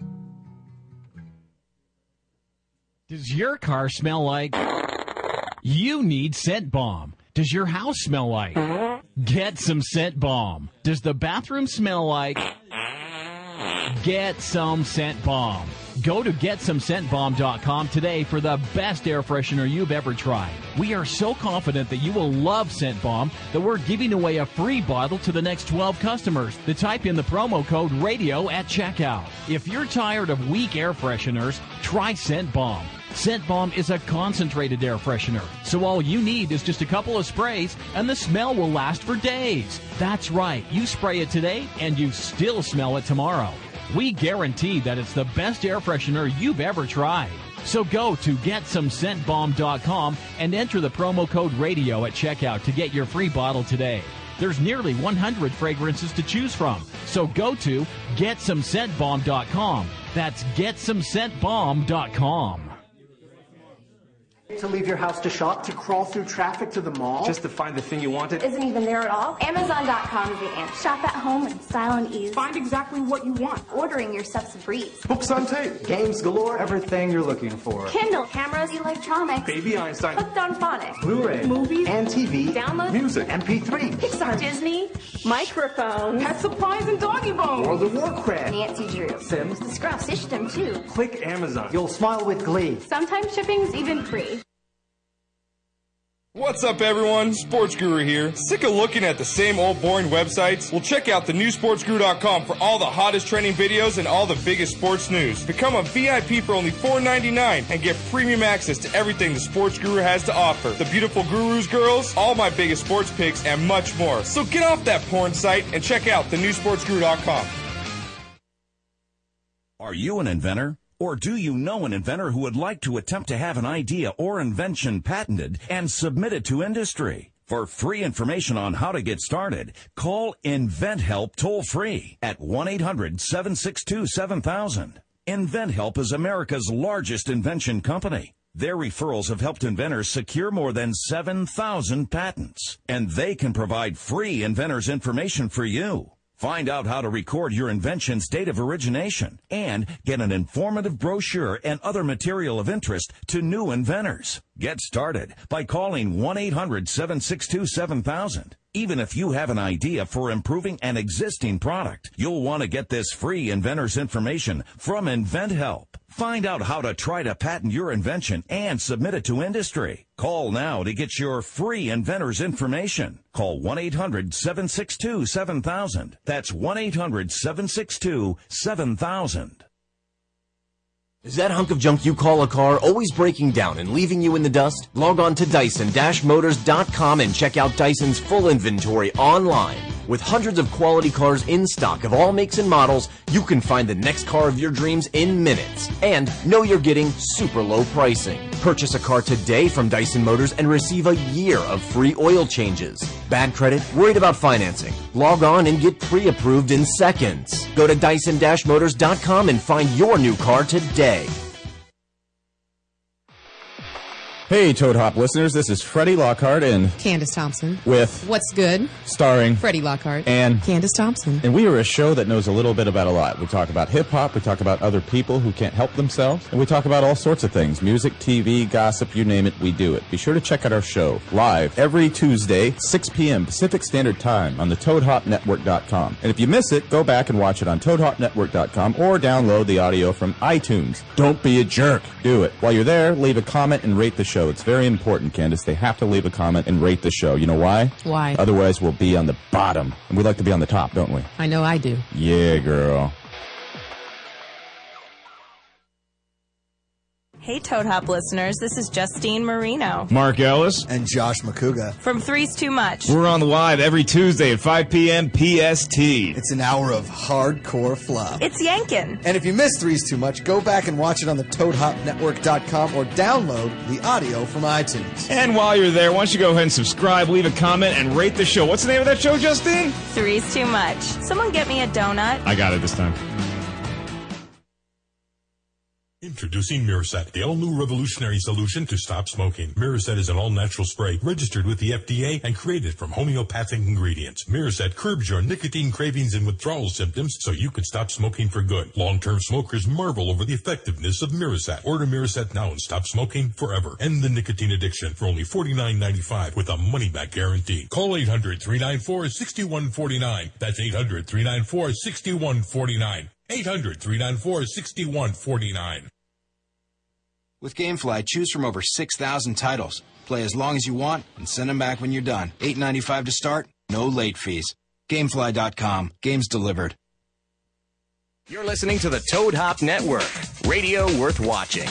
Does your car smell like? You need Scent Bomb. Does your house smell like? Get some Scent Bomb. Does the bathroom smell like? Get some Scent Bomb. Go to GetSomeScentBomb.com today for the best air freshener you've ever tried. We are so confident that you will love Scent Bomb that we're giving away a free bottle to the next 12 customers that type in the promo code RADIO at checkout. If you're tired of weak air fresheners, try Scent Bomb. Scent Bomb is a concentrated air freshener, so all you need is just a couple of sprays and the smell will last for days. That's right, you spray it today and you still smell it tomorrow. We guarantee that it's the best air freshener you've ever tried. So go to GetSomeScentBomb.com and enter the promo code RADIO at checkout to get your free bottle today. There's nearly 100 fragrances to choose from, so go to GetSomeScentBomb.com. That's GetSomeScentBomb.com.
To leave your house to shop, to crawl through traffic to the mall,
just to find the thing you wanted
isn't even there at all. Amazon.com is the answer. Shop at home in style and ease.
Find exactly what you want.
Ordering your stuff's a breeze.
Books on tape, games galore, everything you're looking for.
Kindle, cameras, electronics,
Baby Einstein,
hooked on phonics,
Blu-ray,
movies,
and TV,
download,
music, MP3,
Pixar, Disney, microphones,
pet supplies, and doggy bones. World of Warcraft,
Nancy Drew,
Sims,
the Scruff System too.
Click Amazon. You'll smile with glee.
Sometimes shipping's even free.
What's up, everyone? Sports Guru here. Sick of looking at the same old boring websites? Well, check out thenewsportsguru.com for all the hottest trending videos and all the biggest sports news. Become a VIP for only $4.99 and get premium access to everything the Sports Guru has to offer. The beautiful gurus girls, all my biggest sports picks, and much more. So get off that porn site and check out thenewsportsguru.com.
Are you an inventor? Or do you know an inventor who would like to attempt to have an idea or invention patented and submit it to industry? For free information on how to get started, call InventHelp toll-free at 1-800-762-7000. InventHelp is America's largest invention company. Their referrals have helped inventors secure more than 7,000 patents, and they can provide free inventor's information for you. Find out how to record your invention's date of origination and get an informative brochure and other material of interest to new inventors. Get started by calling 1-800-762-7000. Even if you have an idea for improving an existing product, you'll want to get this free inventor's information from InventHelp. Find out how to try to patent your invention and submit it to industry. Call now to get your free inventor's information. Call 1-800-762-7000. That's 1-800-762-7000.
Is that hunk of junk you call a car always breaking down and leaving you in the dust? Log on to Dyson-Motors.com and check out Dyson's full inventory online. With hundreds of quality cars in stock of all makes and models, you can find the next car of your dreams in minutes. And know you're getting super low pricing. Purchase a car today from Dyson Motors and receive a year of free oil changes. Bad credit? Worried about financing? Log on and get pre-approved in seconds. Go to Dyson-Motors.com and find your new car today.
Hey, Toad Hop listeners, this is Freddie Lockhart and
Candace Thompson
with
What's Good,
starring
Freddie Lockhart
and
Candace Thompson.
And we are a show that knows a little bit about a lot. We talk about hip-hop, we talk about other people who can't help themselves, and we talk about all sorts of things. Music, TV, gossip, you name it, we do it. Be sure to check out our show live every Tuesday, 6 p.m. Pacific Standard Time on the ToadHopNetwork.com. And if you miss it, go back and watch it on ToadHopNetwork.com or download the audio from iTunes. Don't be a jerk. Do it. While you're there, leave a comment and rate the show. It's very important, Candace. They have to leave a comment and rate the show. You know why?
Why?
Otherwise, we'll be on the bottom. And we like to be on the top, don't we?
I know I do.
Yeah, girl.
Hey, Toad Hop listeners, this is Justine Marino.
Mark Ellis.
And Josh McCouga.
From Three's Too Much.
We're on live every Tuesday at 5 p.m. PST.
It's an hour of hardcore fluff.
It's yankin'.
And if you missed Three's Too Much, go back and watch it on the ToadHopNetwork.com or download the audio from iTunes.
And while you're there, why don't you go ahead and subscribe, leave a comment, and rate the show. What's the name of that show, Justine?
Three's Too Much. Someone get me a donut.
I got it this time.
Introducing Miraset, the all-new revolutionary solution to stop smoking. Miraset is an all-natural spray registered with the FDA and created from homeopathic ingredients. Miraset curbs your nicotine cravings and withdrawal symptoms so you can stop smoking for good. Long-term smokers marvel over the effectiveness of Miraset. Order Miraset now and stop smoking forever. End the nicotine addiction for only $49.95 with a money-back guarantee. Call 800-394-6149. That's 800-394-6149. 800-394-6149.
With GameFly, choose from over 6,000 titles. Play as long as you want and send them back when you're done. $8.95 to start, no late fees. Gamefly.com. Games delivered.
You're listening to the Toad Hop Network. Radio worth watching.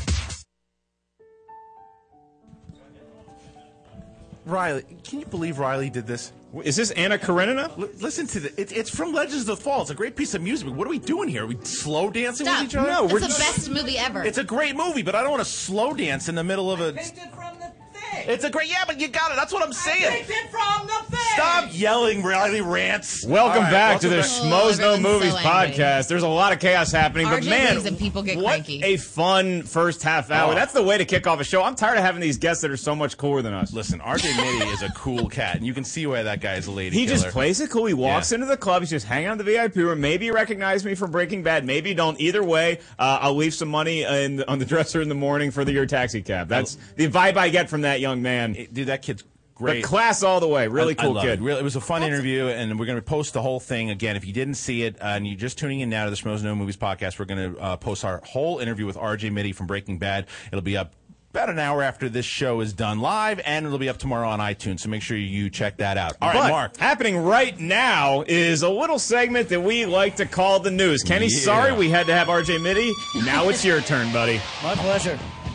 Riley, can you believe Riley did this?
Is this Anna Karenina?
Listen to this. It's from Legends of the Fall. It's a great piece of music. What are we doing here? Are we slow dancing with each other?
No, it's the best movie ever.
It's a great movie, but I don't want to slow dance in the middle of a... It's a great... Yeah, but you got it. That's what I'm saying.
I picked it from the thing.
Stop yelling, Riley rants.
Welcome back to the Schmoes No Movies podcast. There's a lot of chaos happening, but man,
and people get
what
cranky.
A fun first half hour. That's the way to kick off a show. I'm tired of having these guests that are so much cooler than us.
Listen, RJ Mitty is a cool cat, and you can see why that guy is a lady
He
killer.
just plays it cool. He walks into the club. He's just hanging out in the VIP room. Maybe you recognize me from Breaking Bad. Maybe you don't. Either way, I'll leave some money on the dresser in the morning for your taxi cab. That's the vibe I get from that young man.
Dude, that kid's great.
But class all the way. Really cool kid.
It was a fun interview, and we're going to post the whole thing again. If you didn't see it, and you're just tuning in now to the Schmoes No Movies podcast, we're going to post our whole interview with RJ Mitty from Breaking Bad. It'll be up about an hour after this show is done live, and it'll be up tomorrow on iTunes, so make sure you check that out. All right, Mark.
Happening right now is a little segment that we like to call the news. Kenny, sorry we had to have RJ Mitty. Now it's your turn, buddy.
My pleasure.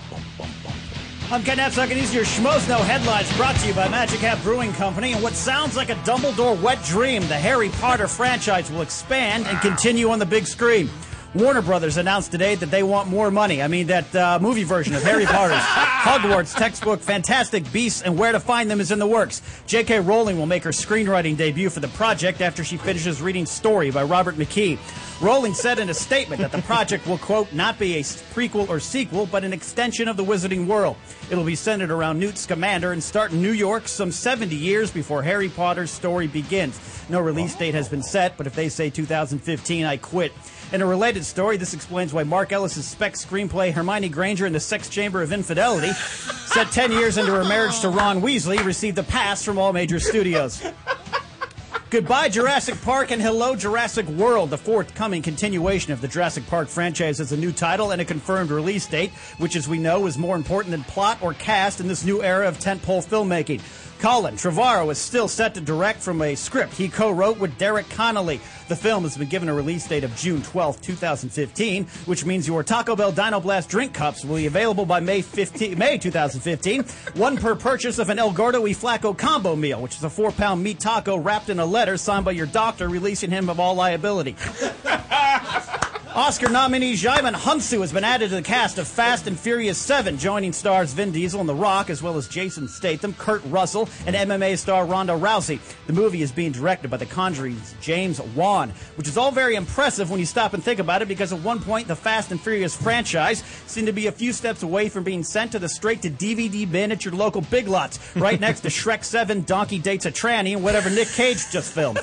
I'm Ken Napzok, and these are your Schmoes No headlines brought to you by Magic Hat Brewing Company. And what sounds like a Dumbledore wet dream, the Harry Potter franchise will expand and continue on the big screen. Warner Brothers announced today that they want more money. I mean, that movie version of Harry Potter's Hogwarts textbook, Fantastic Beasts and Where to Find Them, is in the works. J.K. Rowling will make her screenwriting debut for the project after she finishes reading Story by Robert McKee. Rowling said in a statement that the project will, quote, not be a prequel or sequel, but an extension of the Wizarding World. It'll be centered around Newt Scamander and start in New York some 70 years before Harry Potter's story begins. No release date has been set, but if they say 2015, I quit. In a related story, this explains why Mark Ellis' spec screenplay Hermione Granger in the Sex Chamber of Infidelity, set 10 years into her marriage to Ron Weasley, received a pass from all major studios. Goodbye Jurassic Park and hello Jurassic World. The forthcoming continuation of the Jurassic Park franchise has a new title and a confirmed release date, which, as we know, is more important than plot or cast in this new era of tentpole filmmaking. Colin Trevorrow is still set to direct from a script he co-wrote with Derek Connolly. The film has been given a release date of June 12, 2015, which means your Taco Bell Dino Blast drink cups will be available by May 2015. One per purchase of an El Gordo y Flaco combo meal, which is a 4-pound meat taco wrapped in a letter signed by your doctor, releasing him of all liability. Oscar nominee Djimon Hounsou has been added to the cast of Fast and Furious 7, joining stars Vin Diesel and The Rock, as well as Jason Statham, Kurt Russell, and MMA star Ronda Rousey. The movie is being directed by The Conjuring's James Wan, which is all very impressive when you stop and think about it, because at one point the Fast and Furious franchise seemed to be a few steps away from being sent to the straight-to-DVD bin at your local Big Lots, right next to Shrek 7, Donkey Dates a Tranny, and whatever Nick Cage just filmed.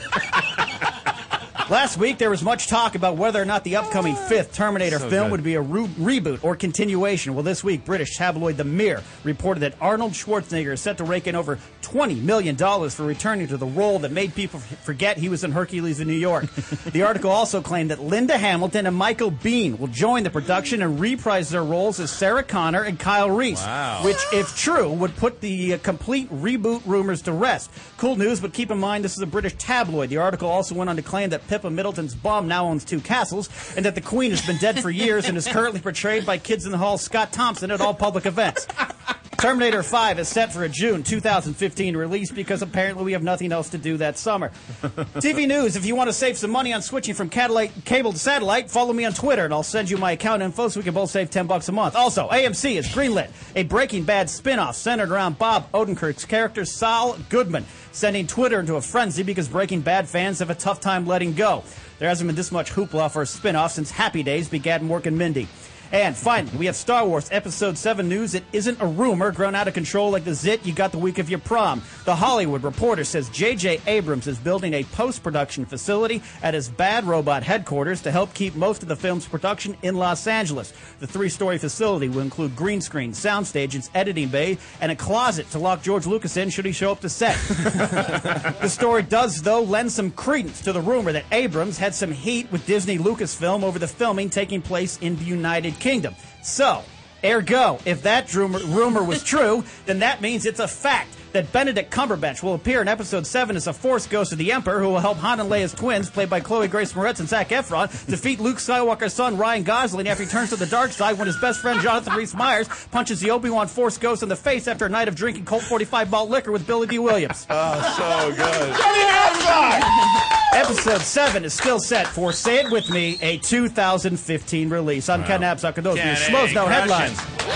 Last week, there was much talk about whether or not the upcoming fifth Terminator film would be a reboot or continuation. Well, this week, British tabloid The Mirror reported that Arnold Schwarzenegger is set to rake in over $20 million for returning to the role that made people forget he was in Hercules in New York. The article also claimed that Linda Hamilton and Michael Biehn will join the production and reprise their roles as Sarah Connor and Kyle Reese, which, if true, would put the complete reboot rumors to rest. Cool news, but keep in mind this is a British tabloid. The article also went on to claim that Pippa Middleton's bum now owns 2 castles, and that the Queen has been dead for years and is currently portrayed by Kids in the Hall Scott Thompson at all public events. Terminator 5 is set for a June 2015 release because apparently we have nothing else to do that summer. TV news, if you want to save some money on switching from cable to satellite, follow me on Twitter and I'll send you my account info so we can both save $10 a month. Also, AMC has greenlit a Breaking Bad spin-off centered around Bob Odenkirk's character Saul Goodman, sending Twitter into a frenzy because Breaking Bad fans have a tough time letting go. There hasn't been this much hoopla for a spin-off since Happy Days began Mork and Mindy. And finally, we have Star Wars Episode 7 news. It isn't a rumor grown out of control like the zit you got the week of your prom. The Hollywood Reporter says J.J. Abrams is building a post-production facility at his Bad Robot headquarters to help keep most of the film's production in Los Angeles. The 3-story facility will include green screen, soundstage, its editing bay, and a closet to lock George Lucas in should he show up to set. The story does, though, lend some credence to the rumor that Abrams had some heat with Disney Lucasfilm over the filming taking place in the United Kingdom. So, ergo, if that rumor was true, then that means it's a fact that Benedict Cumberbatch will appear in Episode 7 as a Force ghost of the Emperor who will help Han and Leia's twins, played by Chloe Grace Moretz and Zac Efron, defeat Luke Skywalker's son Ryan Gosling after he turns to the dark side when his best friend Jonathan Rhys-Meyers punches the Obi-Wan Force ghost in the face after a night of drinking Colt 45 malt liquor with Billy D. Williams.
Oh, so good.
Episode 7 is still set for, say it with me, a 2015 release. I'm Ken Napzok, and those are your Schmoes Know headlines.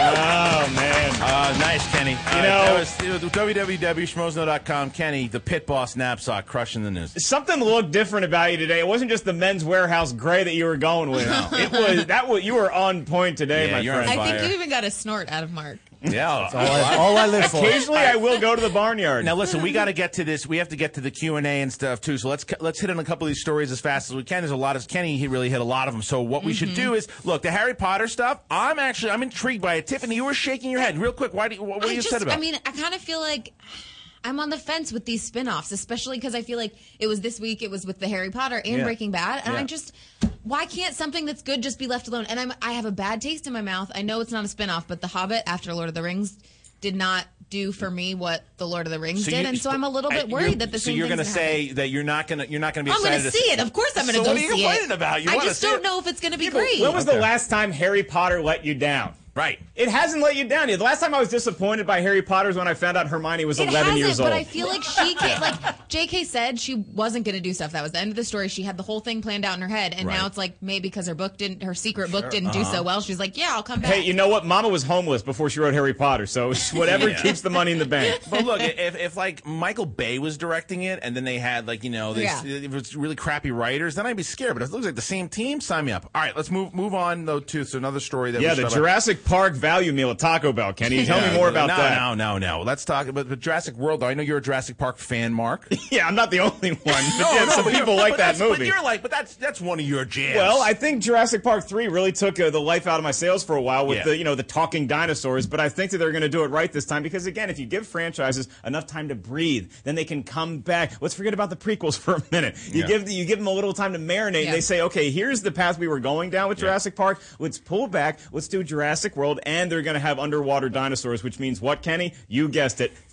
Oh, man.
Nice, Kenny. That was www.schmozno.com. Kenny, the pit boss Napzok, crushing the news.
Something looked different about you today. It wasn't just the Men's Warehouse gray that you were going with. No. It was you were on point today, my friend.
I think you even got a snort out of Mark.
Yeah,
all I live for.
Occasionally, I will go to the barnyard.
Now, listen, we got to get to this. We have to get to the Q&A and stuff too. So let's hit on a couple of these stories as fast as we can. There's a lot of Kenny. He really hit a lot of them. So what we should do is look the Harry Potter stuff. I'm intrigued by it. Tiffany, you were shaking your head real quick. What are you upset about?
I mean, I kind of feel like I'm on the fence with these spin-offs, especially because I feel like it was this week. It was with the Harry Potter and Breaking Bad, and why can't something that's good just be left alone? And I have a bad taste in my mouth. I know it's not a spin-off, but The Hobbit after Lord of the Rings did not do for me what the Lord of the Rings did, and so I'm a little bit worried that the same.
So you're going to say that you're not going to be excited.
I'm going to see it. Of course, I'm going to go see it.
So what are you complaining about?
I just don't know if it's going to be great.
When was the last time Harry Potter let you down?
Right.
It hasn't let you down. The last time I was disappointed by Harry Potter is when I found out Hermione was 11 years old.
But I feel like she can't, like J.K. said she wasn't going to do stuff. That was the end of the story. She had the whole thing planned out in her head, and now it's like maybe because her secret book didn't do so well. She's like, yeah, I'll come back.
Hey, you know what? Mama was homeless before she wrote Harry Potter, so whatever keeps the money in the bank.
But look, if like Michael Bay was directing it, and then they had if it was really crappy writers, then I'd be scared. But if it looks like the same team, sign me up. All right, let's move on though to another story that
the Jurassic Park value meal at Taco Bell. Kenny, tell me more about that.
No. Let's talk about Jurassic World. I know you're a Jurassic Park fan, Mark.
Yeah, I'm not the only one. But some people like that movie.
But that's one of your jams.
Well, I think Jurassic Park 3 really took the life out of my sails for a while with the talking dinosaurs. But I think that they're going to do it right this time because again, if you give franchises enough time to breathe, then they can come back. Let's forget about the prequels for a minute. You give them a little time to marinate. And they say, okay, here's the path we were going down with Jurassic Park. Let's pull back. Let's do Jurassic World, and they're going to have underwater dinosaurs, which means what, Kenny? You guessed it.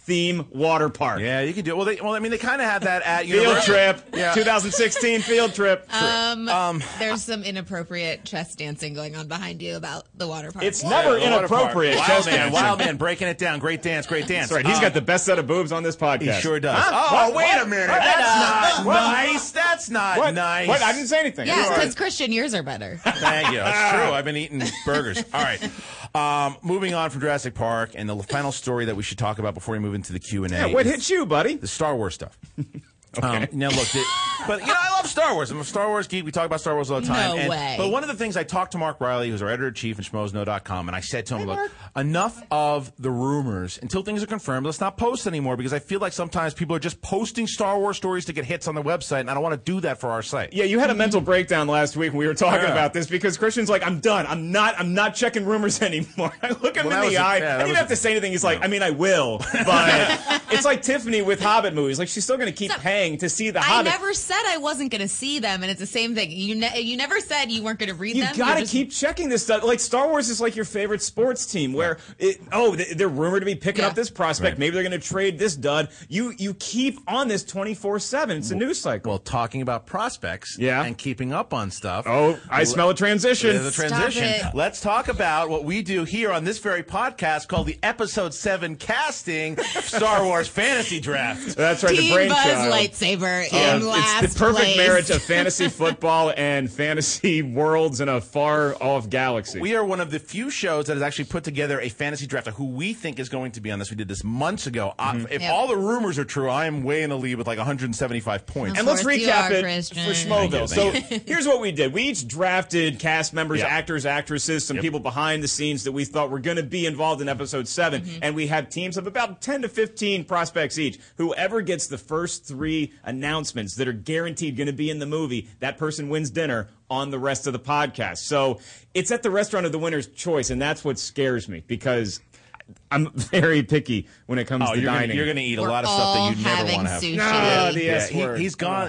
theme water park.
Yeah, you can do it. Well, I mean, they kind of have that at
Field trip.
Yeah.
2016 field trip.
There's some inappropriate chest dancing going on behind you about the water park.
It's never inappropriate.
Wild man, breaking it down. Great dance.
That's right. He's got the best set of boobs on this podcast.
He sure does.
Huh?
Oh, wait a minute. That's not nice. That's not nice.
What? I didn't say anything.
Yeah, because Christian, yours are better.
Thank you. It's true. I've been eating burgers. All right. Moving on from Jurassic Park, and the final story that we should talk about before we move into the Q&A.
Yeah, what hits you, buddy?
The Star Wars stuff.
Okay.
Now look, but I love Star Wars. I'm a Star Wars geek. We talk about Star Wars all the time.
No way.
But one of the things I talked to Mark Riley, who's our editor-in-chief at schmoesknow.com, and I said to him, look, enough of the rumors. Until things are confirmed, let's not post anymore, because I feel like sometimes people are just posting Star Wars stories to get hits on the website, and I don't want to do that for our site.
Yeah, you had a mental breakdown last week when we were talking about this, because Christian's like, I'm done. I'm not checking rumors anymore. I look him in the eye. I didn't have to say anything. He's like, I mean, I will. But it's like Tiffany with Hobbit movies. Like, she's still going to keep paying to see the Hobbit.
I never said I wasn't going to see them, and it's the same thing. You never said you weren't going to read them.
You got to keep checking this stuff. Like, Star Wars is like your favorite sports team, where they're rumored to be picking up this prospect. Right. Maybe they're going to trade this dud. You keep on this 24/7. It's a news cycle.
Well, talking about prospects and keeping up on stuff.
Oh, I smell a transition.
There's a transition. Let's talk about what we do here on this very podcast called the Episode 7 Casting Star Wars Fantasy Draft.
That's right.
Team
the brainchild.
Buzz lightsaber in last
It's the perfect
place.
marriage of fantasy football and fantasy worlds in a far-off galaxy.
We are one of the few shows that has actually put together a fantasy draft of who we think is going to be on this. We did this months ago. If all the rumors are true, I am way in the lead with like 175 points.
And let's recap it for Schmoville. So here's what we did. We each drafted cast members, actors, actresses, some people behind the scenes that we thought were going to be involved in Episode 7. And we had teams of about 10 to 15 prospects each. Whoever gets the first 3 announcements that are guaranteed going to be in the movie, that person wins dinner on the rest of the podcast. So it's at the restaurant of the winner's choice, and that's what scares me, because I'm very picky when it comes to dining.
You're going to eat a lot of stuff that you never want to have.
Sushi.
No, the S word.
He's gone.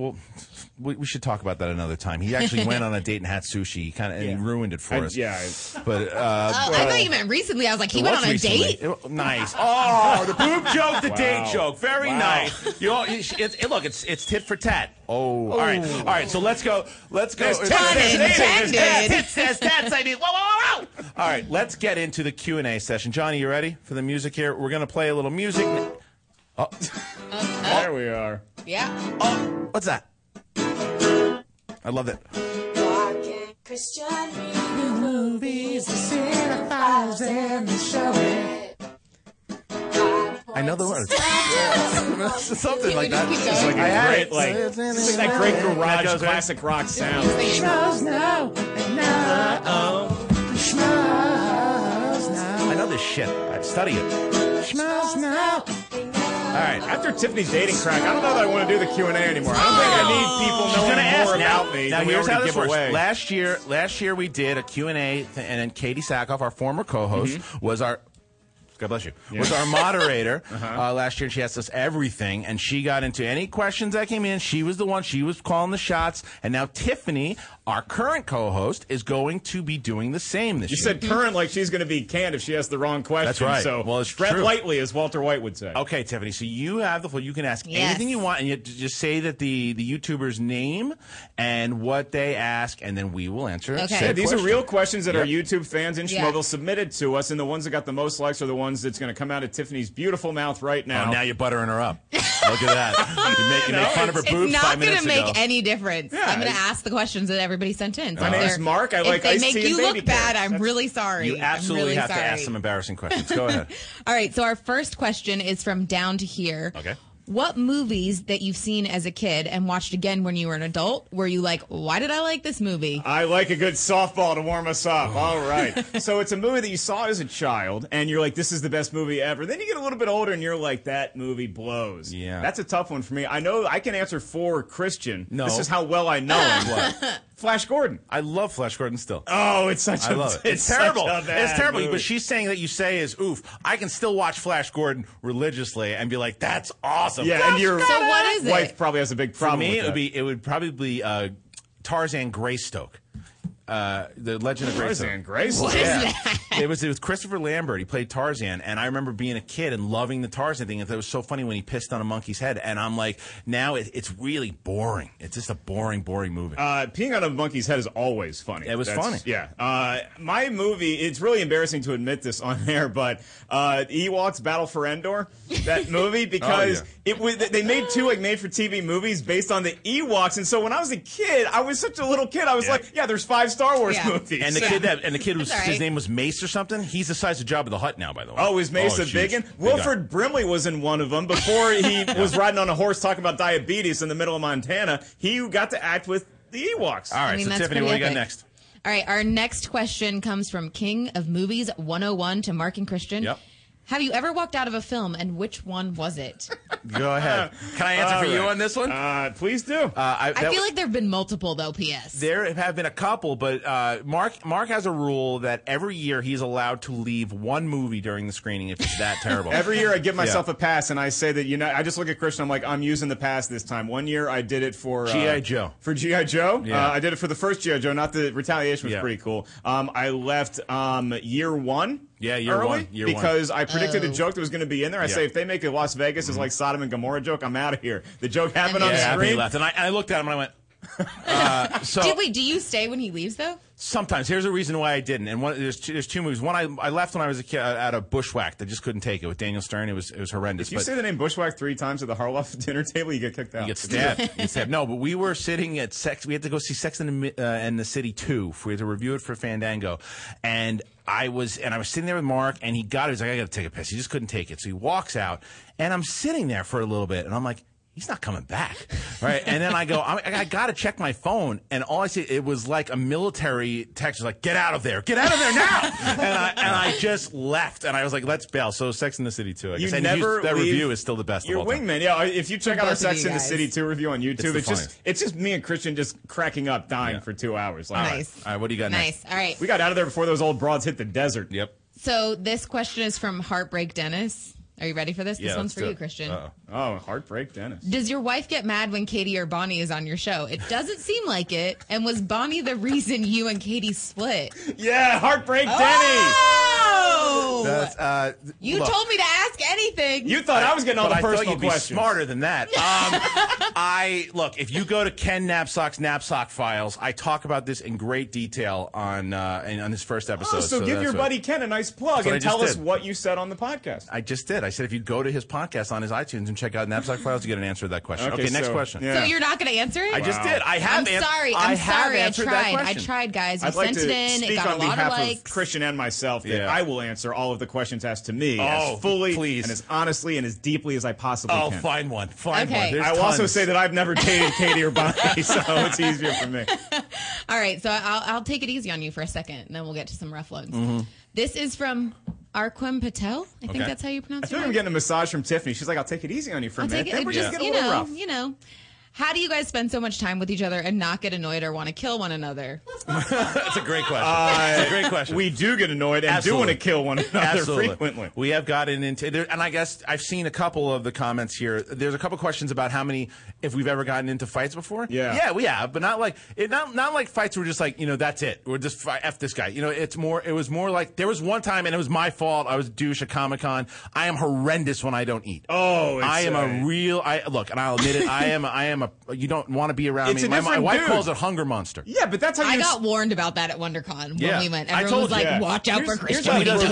We should talk about that another time. He actually went on a date and had sushi. He ruined it for us. But
I thought you meant recently. I was like, he went on a date?
Nice. Oh, the boob joke, the date joke. Very nice. Look, it's tit for tat. Oh, all right. So let's go.
There's tats,
I mean, whoa. All right, let's get into the Q&A session. Johnny, you ready for the music here? We're going to play a little music.
There we are.
Yeah.
Oh, what's that? I love it.
Christian review movies, the cinephiles and the show.
I know the words. Something like that.
It's like that great garage classic rock sound.
Schmoes now.
I know this shit. I study it.
Schmoes now.
All right, after Tiffany's dating crack, I don't know that I want to do the Q&A anymore. I don't think I need people knowing more about me.
Now,
than
here's
we
how
already
this
give
works.
away.
Last year we did a Q&A, and then Katie Sackhoff, our former co-host, was our... God bless you. Was our moderator last year, and she asked us everything, and she got into any questions that came in. She was the one. She was calling the shots, and now Tiffany, our current co-host, is going to be doing the same this year.
You said current like she's going to be canned if she asked the wrong question.
That's right.
So
well, it's
tread
true.
lightly, as Walter White would say.
Okay, Tiffany, so you have the floor. You can ask anything you want, and you just say that the YouTuber's name and what they ask, and then we will answer it.
Okay. Yeah, these are real questions that our YouTube fans in
Yeah.
Schmoville submitted to us, and the ones that got the most likes are the ones that's going to come out of Tiffany's beautiful mouth right now.
Oh, now you're buttering her up. Look at that. You make fun of her boobs 5 minutes ago.
It's not going to make any difference. I'm going to ask the questions that everybody sent in.
My name's Mark. I like
If
iced
they make
tea and
you
baby
look bad,
carrots.
I'm really sorry.
You absolutely
I'm really
have
sorry.
to ask some embarrassing questions. Go ahead.
All right, so our first question is from Down to Here.
Okay.
What movies that you've seen as a kid and watched again when you were an adult were you like, why did I like this movie?
I like a good softball to warm us up. All right. So it's a movie that you saw as a child, and you're like, this is the best movie ever. Then you get a little bit older, and you're like, that movie blows.
Yeah.
That's a tough one for me. I know I can answer for Christian.
No.
This is how well I know him.
What?
Flash Gordon.
I love Flash Gordon still.
Oh, it's such
I love it. It's
such
terrible.
a bad
It's terrible.
movie.
But she's saying that you say is, oof, I can still watch Flash Gordon religiously and be like, that's awesome.
Yeah,
Flash
and your
So what is it?
wife probably has a big
For
problem
me,
with that.
it would probably be Tarzan Greystoke. The Legend of
Tarzan. Grace.
What is that?
It was Christopher Lambert. He played Tarzan, and I remember being a kid and loving the Tarzan thing. And it was so funny when he pissed on a monkey's head. And I'm like, now it's really boring. It's just a boring movie.
Peeing on a monkey's head is always funny.
It was funny.
Yeah. My movie. It's really embarrassing to admit this on air, but Ewoks: Battle for Endor. That movie because they made two made-for-TV movies based on the Ewoks, and so when I was a kid, I was such a little kid. I was like, there's 5 Star Wars movies,
and the kid was his name was Mace or something. He's the size of Jabba the Hutt now, by the way.
Oh, is Mace a big one? Wilford Brimley was in one of them before he was riding on a horse talking about diabetes in the middle of Montana. He got to act with the Ewoks.
All right, so Tiffany, what do you got next?
All right, our next question comes from King of Movies 101 to Mark and Christian.
Yep.
Have you ever walked out of a film, and which one was it?
Go ahead. Can I answer for you on this one?
Please do.
I feel like there have been multiple, though, P.S.
There have been a couple, but Mark has a rule that every year he's allowed to leave one movie during the screening if it's that terrible.
Every year I give myself a pass, and I say that, I just look at Christian, I'm like, I'm using the pass this time. One year I did it for...
G.I. Joe.
For G.I. Joe?
Yeah.
I did it for the first G.I. Joe, not the Retaliation was pretty cool. I left year one.
Yeah, year
early
one.
Because I predicted a joke that was going to be in there. I say if they make a Las Vegas is like Sodom and Gomorrah joke, I'm out of here. The joke happened on the screen.
He left, and I looked at him and I went.
Do you stay when he leaves though?
Sometimes. Here's a reason why I didn't. And there's two movies. One I left when I was a kid out of Bushwhacked. I just couldn't take it with Daniel Stern. It was horrendous.
If you say the name Bushwhacked 3 times at the Harloff dinner table, you get kicked out.
You get stabbed. No, but we were sitting at We had to go see Sex and the City 2. We had to review it for Fandango, and I was sitting there with Mark, and he was like, I got to take a piss. He just couldn't take it, so he walks out, and I'm sitting there for a little bit, and I'm like, he's not coming back, right? And then I go, I got to check my phone, and all I see, it was like a military text, like, get out of there now! and I just left, and I was like, let's bail. So Sex and the City 2. I guess that review is still the best.
Your
of all time.
wingman, yeah. If you check out our Sex and the City 2 review on YouTube, it's just me and Christian just cracking up, dying for 2 hours. Like,
nice.
All right, what do you got next?
Nice. All right.
We got out of there before those old broads hit the desert.
Yep.
So this question is from Heartbreak Dennis. Are you ready for this? This one's for you, Christian.
Oh, Heartbreak Dennis.
Does your wife get mad when Katie or Bonnie is on your show? It doesn't seem like it. And was Bonnie the reason you and Katie split?
Yeah, Heartbreak Denny.
Oh! You told me to ask anything.
You thought I was getting all the personal questions.
Be smarter than that. Look, if you go to Ken Knapsack's Knapsack Files, I talk about this in great detail on his first episode.
So give your buddy Ken a nice plug and tell us what you said on the podcast.
I just did. I said if you go to his podcast on his iTunes and check out Knapsack Files, you get an answer to that question. Okay, next question.
Yeah. So you're not going to answer it?
I just did. I'm
sorry. I tried, guys. You sent it in. It got a lot of likes.
Of Christian and myself that I will answer all of the questions asked to me as fully and as honestly and as deeply as I possibly can.
Oh, find one. Find one.
I will also say that I've never dated Katie or Bonnie, so it's easier for me.
All right, so I'll take it easy on you for a second, and then we'll get to some rough ones.
Mm-hmm.
This is from Arquem Patel. I think that's how you pronounce it.
I feel like I'm getting a massage from Tiffany. She's like, I'll take it easy on you for a minute. Then we're just getting a little rough.
You know. How do you guys spend so much time with each other and not get annoyed or want to kill one another?
That's a great question. That's a great question.
We do get annoyed and do want to kill one another frequently.
We have gotten into, and I guess I've seen a couple of the comments here. There's a couple questions about if we've ever gotten into fights before. Yeah, we have, but not like fights where just like, that's it. We're just F this guy. It was more like there was one time and it was my fault. I was a douche at Comic-Con. I am horrendous when I don't eat.
Oh,
I am look, and I'll admit it. I am you don't want to be around me. My wife calls it hunger monster.
Yeah, but that's how
I got warned about that at WonderCon when we went. Everyone was like, watch out for Christian.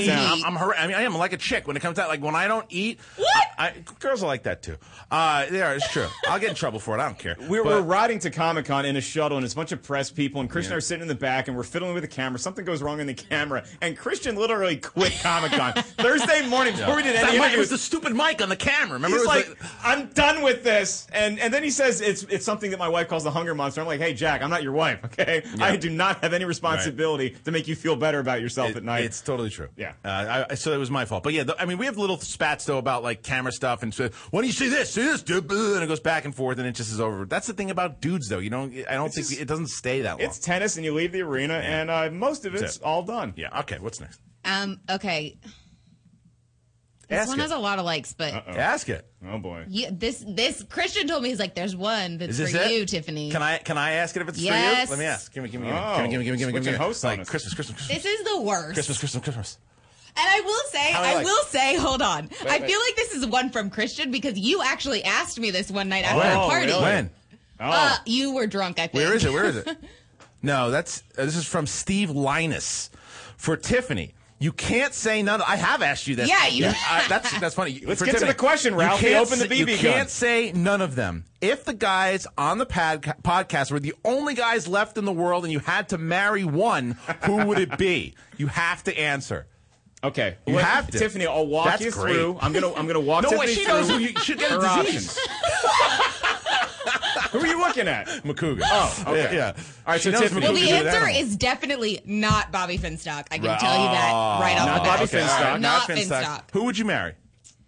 I am like a chick when it comes to like when I don't eat.
What?
Girls are like that too. Yeah, it's true. I'll get in trouble for it. I don't care.
We're riding to Comic-Con in a shuttle, and it's a bunch of press people, and Christian and I are sitting in the back, and we're fiddling with the camera. Something goes wrong in the camera, and Christian literally quit Comic-Con Thursday morning before we did any interviews.
It was the stupid mic on the camera. Remember?
He's like, I'm done with this, and then he says it's something that my wife calls the hunger monster. I'm like, hey, Jack, I'm not your wife, okay? Yeah. I do not have any responsibility to make you feel better about yourself at night.
It's totally true.
Yeah.
So it was my fault. But yeah, we have little spats, though, about like camera stuff. And so, when do you see this, dude? And it goes back and forth, and it just is over. That's the thing about dudes, though. I don't think it doesn't stay that long.
It's tennis, and you leave the arena, and most of it's all done.
Yeah. Okay, what's next?
Okay. This one has a lot of likes, but
ask it.
Oh boy.
Yeah, this Christian told me, he's like, there's one that's for
it?
you, Tiffany.
Can I ask it if it's
Yes.
for you? Let me ask. Give me.
Switching hosts on us.
Christmas.
This is the worst.
Christmas.
And I will say, hold on. I
wait.
feel like this is one from Christian because you actually asked me this one night after a party.
Really? When?
You were drunk, I think.
Where is it? No, this is from Steve Linus. For Tiffany, you can't say none. I have asked you this.
Yeah,
that's funny.
Let's
For
get to
Tiffany,
the question, Ralph.
You can't
Open the BB
You
gun.
can't say none of them. If the guys on the podcast were the only guys left in the world and you had to marry one, who would it be? You have to answer.
Okay,
you have to.
Tiffany, I'll walk
That's
you
great.
through. I'm gonna walk
No,
Tiffany
wait, she
through
knows who you should get a
her
disease.
options. Who are you looking at?
McCougar.
Oh, okay.
Yeah.
All right, so
knows
Tiffany.
Well, the
McCougar
answer
animal.
is definitely not Bobby Finstock. I can tell you that right off
Not
the bat.
Bobby Finstock.
Right,
Not Finstock.
Who would you marry?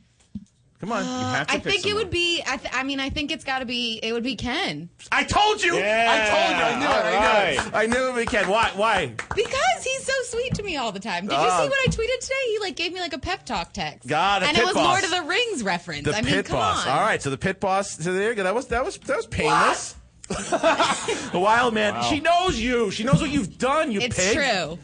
Come on, you have to
I
pick
think it
someone.
would be. I think it's got to be. It would be Ken.
I told you.
Yeah,
I told you. I knew it. I knew it would be Ken. Why?
Because he's so sweet to me all the time. Did you see what I tweeted today? He gave me a pep talk text.
God,
and
Pit
it was
Boss.
Lord of the Rings reference.
The
I mean,
Pit
come
Boss.
on.
All right, so the Pit Boss. So there you go. That was painless. The Wild Man.
Wow.
She knows you. She knows what you've done. You
It's
pig.
true.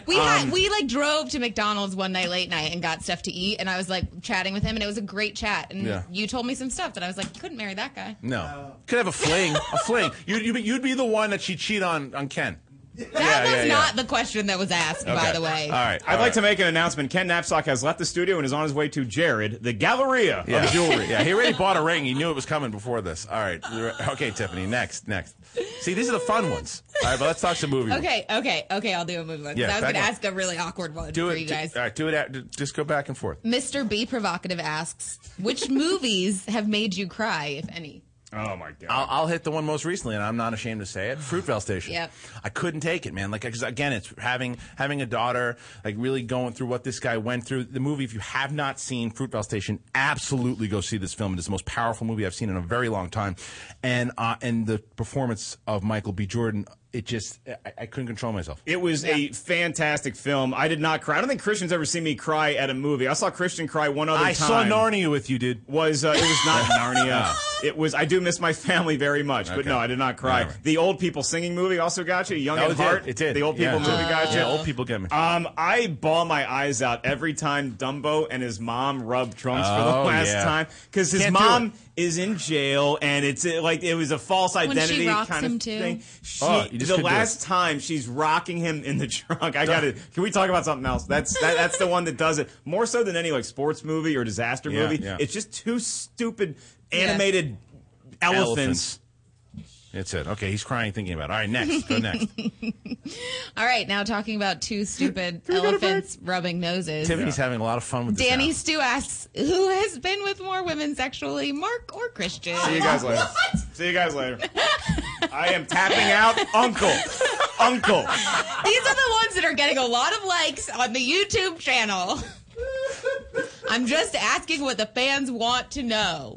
We drove to McDonald's one night late night and got stuff to eat, and I was chatting with him, and it was a great chat. And you told me some stuff that I was like, couldn't marry that guy.
No, could have a fling. You'd be the one that she'd cheat on Ken.
That was not the question that was asked, by the way.
All right.
I'd like to make an announcement. Ken Knapsack has left the studio and is on his way to Jared, the Galleria of Jewelry.
Yeah, he already bought a ring. He knew it was coming before this. All right. Okay, Tiffany, next. See, these are the fun ones. All right, but let's talk some movie ones.
Okay, I'll do a movie one.
Yeah,
I was going to
back
ask a really awkward one
Do
for
it.
you guys.
All right, do it. Just go back and forth.
Mr. B Provocative asks, which movies have made you cry, if any?
Oh my God!
I'll hit the one most recently, and I'm not ashamed to say it. Fruitvale Station.
Yep.
I couldn't take it, man. Because again, it's having a daughter, really going through what this guy went through. The movie, if you have not seen Fruitvale Station, absolutely go see this film. It is the most powerful movie I've seen in a very long time, and the performance of Michael B. Jordan. It just, I couldn't control myself.
It was a fantastic film. I did not cry. I don't think Christian's ever seen me cry at a movie. I saw Christian cry one other time.
I saw Narnia with you, dude.
It was not Narnia. It was. I do miss my family very much, but no, I did not cry.
Right.
The old people singing movie also got you. Young at Heart.
It did.
The old people movie got you.
Yeah, old people get me.
I bawl my eyes out every time Dumbo and his mom rubbed trunks for the last time because his mom is in jail, and it's it was a false identity kind of thing. The last time she's rocking him in the trunk, can we talk about something else? That's the one that does it more so than any sports movie or disaster movie.
Yeah.
It's just two stupid animated elephants.
That's it. Okay, he's crying thinking about it. All right, next. Go next.
All right, now talking about two stupid elephants rubbing noses.
Tiffany's having a lot of fun with this.
Danny Stu asks, who has been with more women sexually, Mark or Christian?
See you guys later. See you guys later. I am tapping out Uncle.
These are the ones that are getting a lot of likes on the YouTube channel. I'm just asking what the fans want to know.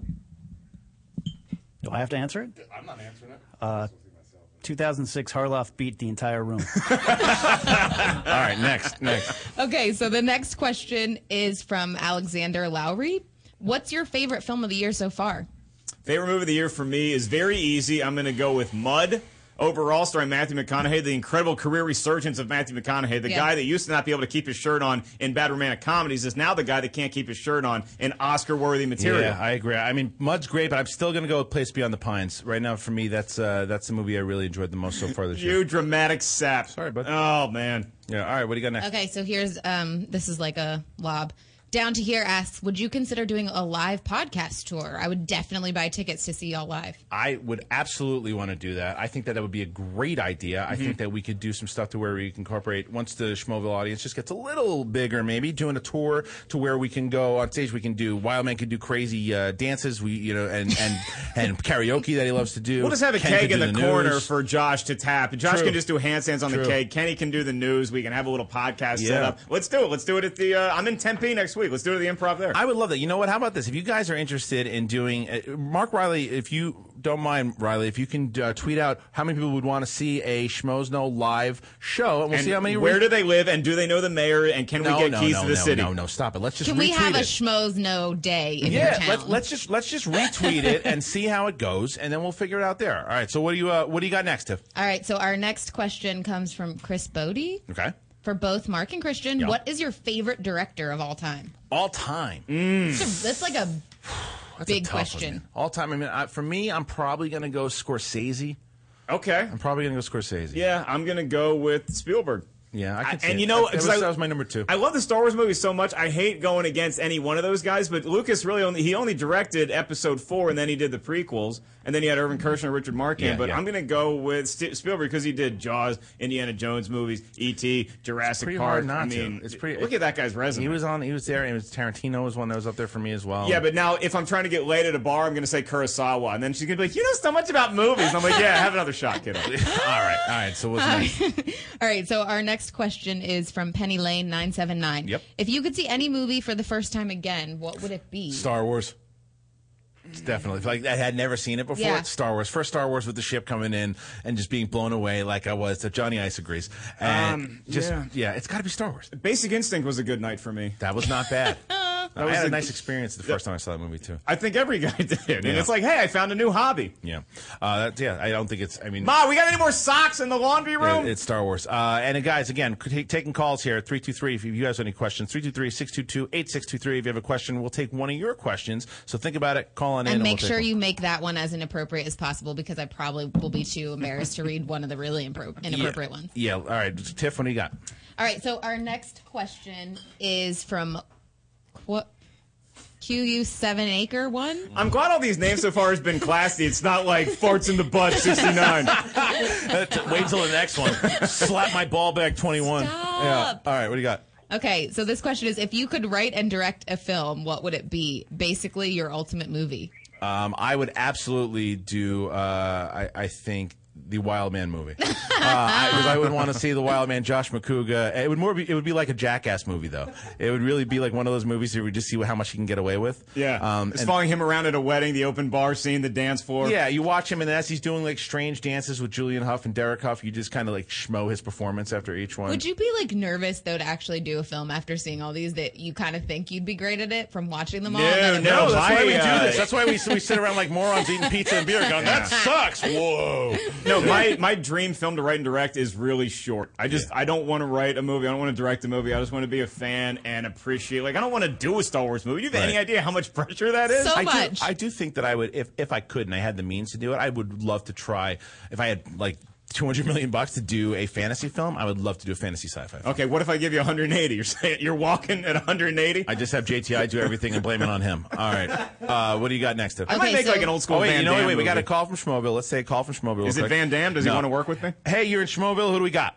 Do I have to answer it?
I'm not answering it.
2006 Harloff beat the entire room.
All right, next.
Okay, so the next question is from Alexander Lowry. What's your favorite film of the year so far?
Favorite movie of the year for me is very easy. I'm going to go with Mud. Overall, starring Matthew McConaughey, the incredible career resurgence of Matthew McConaughey, the guy that used to not be able to keep his shirt on in bad romantic comedies is now the guy that can't keep his shirt on in Oscar-worthy material.
Yeah, I agree. I mean, Mud's great, but I'm still going to go with Place Beyond the Pines. Right now, for me, that's the movie I really enjoyed the most so far this year.
You dramatic sap.
Sorry, bud.
Oh, man.
Yeah, all right, what do you got next?
Okay, so here's, this is like a lob. Down to Here asks, would you consider doing a live podcast tour? I would definitely buy tickets to see y'all live.
I would absolutely want to do that. I think that would be a great idea. I think that we could do some stuff to where we can incorporate, once the Schmoville audience just gets a little bigger, maybe doing a tour to where we can go on stage. We can do, Wildman could do crazy dances, and karaoke that he loves to do.
We'll just have a
Ken
keg in
could
the
do
corner
news.
for Josh to tap. Josh
True.
can just do handstands on the keg. Kenny can do the news. We can have a little podcast set up. Let's do it. Let's do it at the, I'm in Tempe next week. week. Let's do it at the Improv there.
I would love that. You know what? How about this? If you guys are interested in doing, Mark Riley, if you don't mind, Riley, if you can tweet out how many people would want to see a Schmoes Know live show, and we'll see how many.
Where do they live, and do they know the mayor, and can we get keys to the city?
No, stop it. Let's just
Can we have a Schmoes Know day in your town?
let's just retweet it and see how it goes, and then we'll figure it out there. All right. So what do you got next, Tiff?
All right. So our next question comes from Chris Bodie.
Okay.
For both Mark and Christian, what is your favorite director of all time?
All time.
That's like a big question.
All time. I mean, for me, I'm probably going to go Scorsese.
Okay.
I'm probably going to go Scorsese.
Yeah, I'm going to go with Spielberg.
Yeah, I could see
and
it.
you know,
that was my number 2.
I love the Star Wars movies so much. I hate going against any one of those guys, but Lucas really only directed Episode 4, and then he did the prequels, and then he had Irvin Kershner, Richard Marquand. I'm going to go with Spielberg because he did Jaws, Indiana Jones movies, E.T., Jurassic Park.
It's pretty.
Look at that guy's resume.
He was there. And Tarantino was one that was up there for me as well.
Yeah, but now if I'm trying to get laid at a bar, I'm going to say Kurosawa, and then she's going to be like, "You know so much about movies." And I'm like, "Yeah, have another shot, kiddo."
All right. So what's next?
All right. So our next question is from Penny Lane 979.
Yep.
If you could see any movie for the first time again, what would it be?
Star Wars. It's definitely like I had never seen it before.
Yeah.
It's Star Wars. First Star Wars with the ship coming in and just being blown away like I was. So Johnny Ice agrees. And it's got to be Star Wars.
Basic Instinct was a good night for me.
That was not bad. I had a nice experience the first time I saw that movie too.
I think every guy did. And it's like, hey, I found a new hobby.
Yeah. I don't think it's. I mean,
Ma, we got any more socks in the laundry room?
It's Star Wars. And guys, again, taking calls here 323. If you guys have any questions, 323-622-8623. If you have a question, we'll take one of your questions. So think about it. Call on in.
And make sure you make that one as inappropriate as possible because I probably will be too embarrassed to read one of the really inappropriate ones.
Yeah. All right, Tiff, what do you got?
All right. So our next question is from what? QU7 Acre 1?
I'm glad all these names so far has been classy. It's not like farts in the butt 69.
Wait till the next one. Slap my ball back 21.
Stop.
Yeah. All right, what do you got?
Okay, so this question is, if you could write and direct a film, what would it be? Basically, your ultimate movie.
I would absolutely do, I think, the Wild Man movie. Because I would want to see the Wild Man, Josh McCouga. It would be like a Jackass movie, though. It would really be like one of those movies where we just see how much he can get away with.
Yeah. Just following him around at a wedding, the open bar scene, the dance floor.
Yeah, you watch him, and as he's doing like strange dances with Julian Huff and Derek Huff, you just kind of like schmo his performance after each one.
Would you be like nervous, though, to actually do a film after seeing all these that you kind of think you'd be great at it from watching them all?
No, that's why we do this. That's why we sit around like morons eating pizza and beer going, that sucks. Whoa.
No, my dream film to write and direct is really short. I don't want to write a movie. I don't want to direct a movie. I just want to be a fan and appreciate. Like, I don't want to do a Star Wars movie. Do you have any idea how much pressure that is?
So much.
I do think that I would, if I could and I had the means to do it, I would love to try. If I had like $200 million to do a fantasy film, I would love to do a fantasy sci-fi film.
Okay, what if I give you 180? You're saying you're walking at 180?
I just have JTI do everything and blame it on him. All right. What do you got next, Tiff?
I might make like an old school Van Damme
wait. We got a
movie.
call from Schmoeville. Let's say a call from Schmoeville.
Is it Van Damme? Does he want to work with me?
Hey, you're in Schmoeville. Who do we got?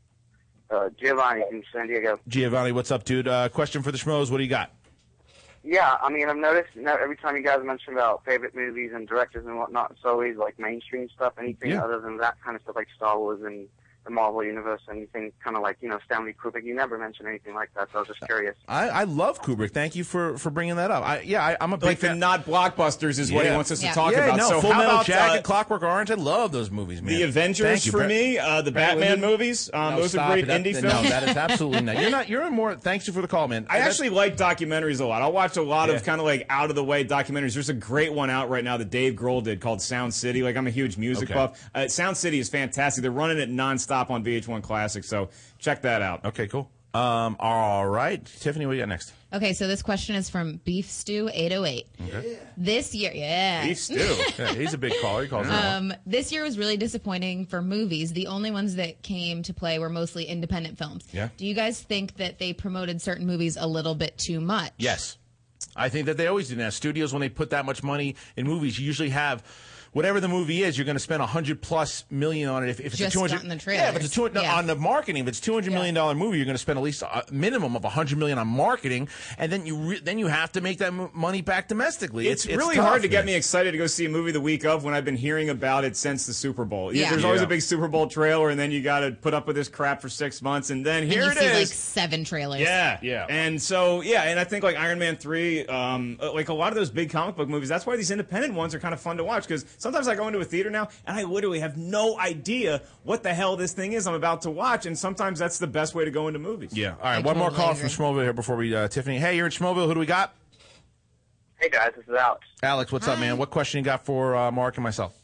Giovanni from San Diego.
Giovanni, what's up, dude? Question for the Schmoes. What do you got?
Yeah, I mean, I've noticed every time you guys mention about favorite movies and directors and whatnot, it's always like mainstream stuff. Anything other than that kind of stuff, like Star Wars and the Marvel Universe, anything kind of like, Stanley Kubrick. You never mention anything like that, so I was just curious.
I love Kubrick. Thank you for bringing that up. I'm a big
like
fan.
the not blockbusters is what he wants us to talk about.
No,
so
Full
how
Metal
about
Jacket, Clockwork Orange? I love those movies, man.
The Avengers for me, the Batman movies. Those are great indie films.
No, that is absolutely not. You're more. Thanks you for the call, man.
I actually like documentaries a lot. I'll watch a lot of kind of like out of the way documentaries. There's a great one out right now that Dave Grohl did called Sound City. Like, I'm a huge music buff. Sound City is fantastic. They're running it nonstop on VH1 Classic, so check that out.
Okay, cool. All right, Tiffany, what do you got next?
Okay, so this question is from Beef Stew 808.
Okay.
This year,
Beef Stew. Yeah, he's a big caller. He calls
this year was really disappointing for movies. The only ones that came to play were mostly independent films.
Yeah.
Do you guys think that they promoted certain movies a little bit too much?
Yes. I think that they always do that. Studios, when they put that much money in movies, you usually have whatever the movie is, you're going to spend $100+ million on it. If it's
just
a 200,
on the trailers.
yeah, if it's a 200 on the marketing, if it's $200 million movie, you're going to spend at least a minimum of $100 million on marketing, and then you have to make that money back domestically.
It's really
tough,
hard to get
man.
me excited to go see a movie the week of when I've been hearing about it since the Super Bowl.
Yeah.
There's always a big Super Bowl trailer, and then you got to put up with this crap for 6 months, and then here
and
it
you
is.
see like 7 trailers.
Yeah. And so, and I think like Iron Man 3, like a lot of those big comic book movies, that's why these independent ones are kind of fun to watch, because sometimes I go into a theater now, and I literally have no idea what the hell this thing is I'm about to watch, and sometimes that's the best way to go into movies.
Yeah. All right, one more call from Schmoville here before we, Tiffany. Hey, you're in Schmoville. Who do we got?
Hey, guys, this is Alex.
Alex, what's up, man? What question you got for Mark and myself?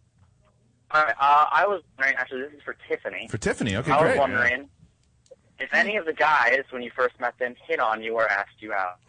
All right, I was wondering, actually, this is for Tiffany.
For Tiffany, okay,
I
great.
was wondering if any of the guys, when you first met them, hit on you or asked you out.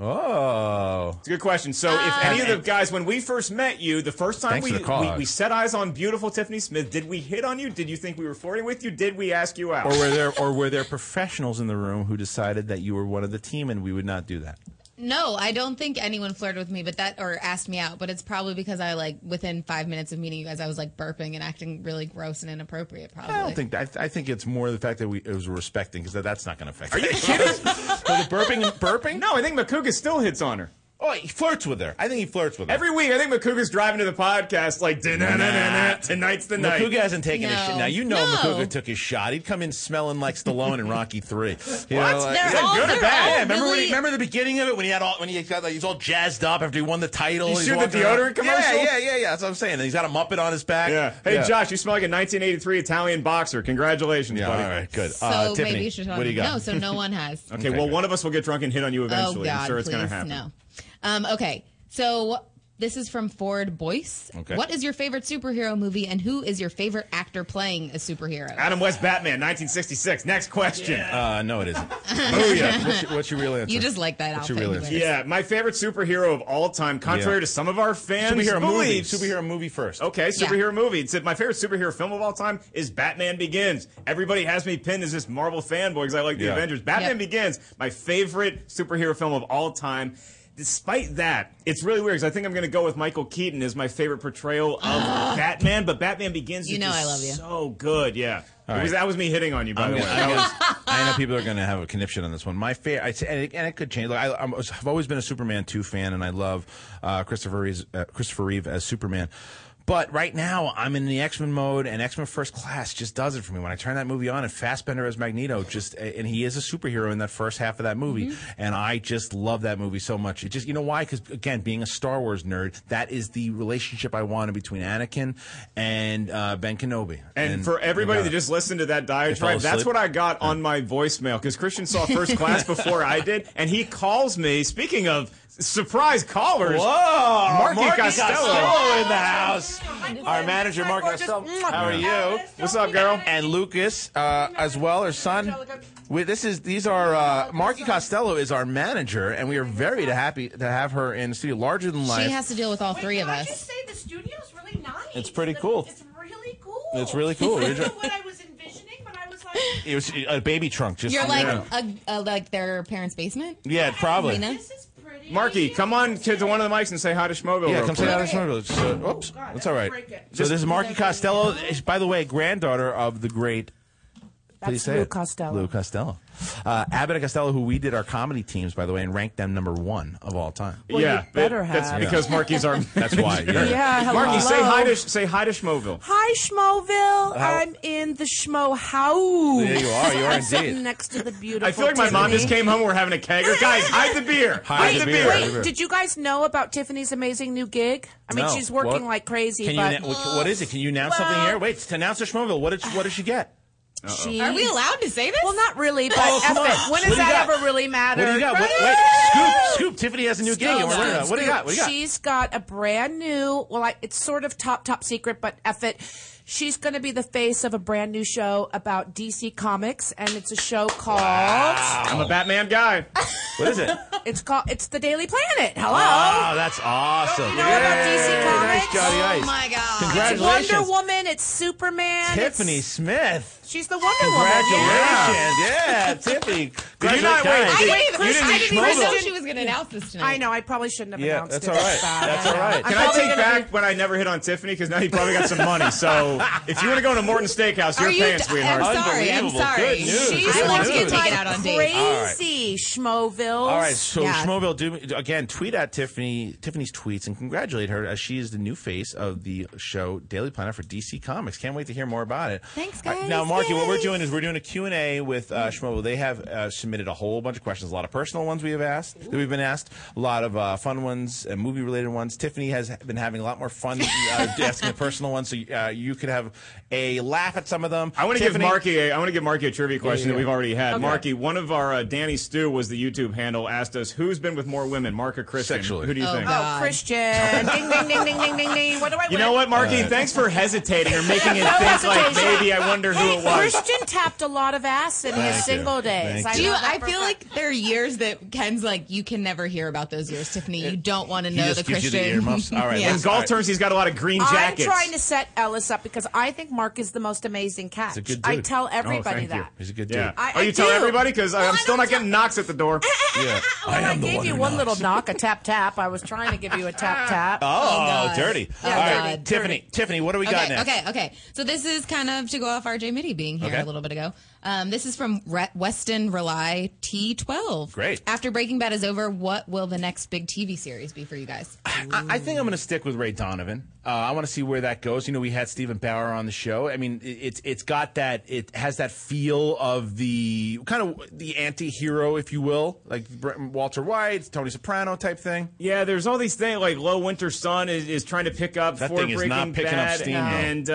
Oh.
It's a good question. So if any of the guys, when we first met you, the first time we set eyes on beautiful Tiffany Smith, did we hit on you? Did you think we were flirting with you? Did we ask you out?
Or were there professionals in the room who decided that you were one of the team and we would not do that?
No, I don't think anyone flirted with me, or asked me out. But it's probably because I within 5 minutes of meeting you guys, I was burping and acting really gross and inappropriate. Probably.
I don't think that. I think it's more the fact that it was respecting, because that's not going to affect. Are you kidding? The burping?
No, I think Makuga still hits on her.
Oh, he flirts with her. I think he flirts with her.
Every week, I think Makuga's driving to the podcast like, tonight's the night.
Makuga hasn't taken his shot. Now, Makuga took his shot. He'd come in smelling like Stallone in Rocky 3.
What? They're all
good or bad? Yeah,
really...
remember the beginning of it when he's all jazzed up after he won the title?
You shoot the deodorant commercial?
Yeah. That's what I'm saying. And he's got a Muppet on his back.
Yeah. Hey, Josh, you smell like a 1983 Italian boxer. Congratulations, buddy.
All right, good.
So
Tiffany,
maybe you should
what do you got?
No, so no one has.
Okay, well, one of us will get drunk and hit on you eventually.
Oh, God,
I'm sure it's going to
please,
happen.
No. Okay, so this is from Ford Boyce.
Okay.
What is your favorite superhero movie, and who is your favorite actor playing a superhero?
Adam West Batman, 1966. Next question.
No, it isn't. Oh, yeah. What's your real answer?
You just like that outfit.
What's your real answer?
Yeah, my favorite superhero of all time, contrary to some of our fans' beliefs.
Superhero movie first.
Okay, superhero movie. It's my favorite superhero film of all time is Batman Begins. Everybody has me pinned as this Marvel fanboy because I like the Avengers. Batman Begins, my favorite superhero film of all time. Despite that, it's really weird because I think I'm going to go with Michael Keaton as my favorite portrayal of Batman, but Batman Begins is
I love you.
So good, yeah.
Right.
That was me hitting on you, by the way.
I know people are going to have a conniption on this one. My favorite, and it could change. Look, I've always been a Superman 2 fan, and I love Christopher Reeve as Superman. But right now, I'm in the X-Men mode, and X-Men First Class just does it for me. When I turn that movie on, and Fassbender as Magneto, and he is a superhero in that first half of that movie, and I just love that movie so much. It just, you know why? Because, again, being a Star Wars nerd, that is the relationship I wanted between Anakin and Ben Kenobi.
And for everybody that just listened to that diatribe, that's what I got on my voicemail, because Christian saw First Class before I did, and he calls me, speaking of surprise callers.
Whoa!
Marky Costello
in the house. Our manager, Marky Costello. How are you?
What's up, girl?
And Lucas, as well, her son. These are Marky Costello is our manager, and we are very happy to have her in the studio. Larger than life.
She has to deal with all three of us.
I just say the studio's really nice.
It's pretty cool.
It's really cool.
It's really cool.
I don't know what I was envisioning, but I was like,
it was a baby trunk. Just
you're like their parents' basement.
Yeah, probably.
this is pretty.
Marky, come on to one of the mics and say hi to Schmoville.
Yeah, come say hi to Schmoville. Oops, that's all right. So this is Marky Costello. By the way, granddaughter of the great. Please say
Lou
it.
Costello.
Lou Costello. Abbott and Costello, who we did our comedy teams, by the way, and ranked them #1 of all time.
Well, you better have.
That's because Marky's our
That's why.
Yeah, hello.
Marky, say hi to Schmoville.
Hi, Schmoville. I'm in the Schmo house.
There you are. You are
I'm
indeed.
sitting next to the beautiful
I feel like my mom just came home. We're having a kegger. Guys, hide the beer.
Hide the beer.
Wait, did you guys know about Tiffany's amazing new gig? I mean,
No.
she's working like crazy.
What is it? Can you announce something here? Wait, to announce to Schmoville, what did she get?
Are we allowed to say this?
Well, not really, but
come on.
when does that ever really matter?
What do you got? Wait, Scoop. Tiffany has a new gig. What do you got?
She's got a brand new, it's sort of top secret, but F it. She's going to be the face of a brand new show about DC Comics, and it's a show called...
Wow. I'm a Batman guy.
What is it?
It's the Daily Planet. Hello.
Oh, that's awesome.
Don't you know about DC Comics?
Nice, Johnny Ice.
Oh, my God.
Congratulations.
It's Wonder Woman It's Superman.
Tiffany Smith.
She's the Wonder
Congratulations.
Woman.
Yeah, Tiffany.
Did you not wait?
I didn't even know she was going to announce this tonight.
I know. I probably shouldn't have announced
that's
it.
all right. That's all right.
Can I take back when I never hit on Tiffany? Because now you probably got some money. So if you want to go to Morton Steakhouse, you're paying, sweetheart.
I'm sorry.
Good news.
She's
I like to get
like
taken out on dates.
crazy Schmovilles.
All right, so Schmoville, again, tweet at Tiffany's tweets and congratulate her as she is the new face of the show Daily Planet for DC Comics. Can't wait to hear more about it.
Thanks, guys.
Now, Marky, what we're doing is we're doing a Q&A with Schmoville. They have submitted a whole bunch of questions, a lot of personal ones we've been asked, a lot of fun ones, movie-related ones. Tiffany has been having a lot more fun asking the personal ones, so you could have a laugh at some of them.
I want to give Marky a trivia question that we've already had.
Okay.
Marky, one of our Danny Stew was the YouTube handle, asked us who's been with more women, Mark or Christian?
Sexually.
Who do you think?
Oh, Christian. Ding, ding, ding, ding, ding, ding, ding. What do I win?
You know what, Marky? Thanks for hesitating or making it
No
think like
hesitation.
maybe I wonder who it was.
Christian tapped a lot of ass in his single days.
I feel like there are years that Ken's like, you can never hear about those years, Tiffany. You don't want to know the Christian.
You the earmuffs. All right.
Yeah.
In golf terms, he's got a lot of green jackets.
I'm trying to set Ellis up because I think Mark is the most amazing catch.
He's a good dude.
I tell everybody
thank you.
that.
He's a good dude.
Yeah. You tell
do.
everybody? Because I'm still not getting knocks at the door.
Yeah.
I gave you one little knock, a tap tap. I was trying to give you a tap tap.
Oh, dirty.
Yeah,
all right,
dirty.
Tiffany, what do we got next?
Okay. So this is kind of to go off RJ Mitty being here a little bit ago. This is from Weston Rely T12.
Great.
After Breaking Bad is over, what will the next big TV series be for you guys?
I think I'm going to stick with Ray Donovan. I want to see where that goes. You know, we had Stephen Bauer on the show. I mean, it's got that. It has that feel of the kind of the anti-hero, if you will, like Walter White, Tony Soprano type thing.
Yeah, there's all these things like Low Winter Sun is trying to pick up
that
for
thing is
Breaking
not picking
Bad,
up steam,
and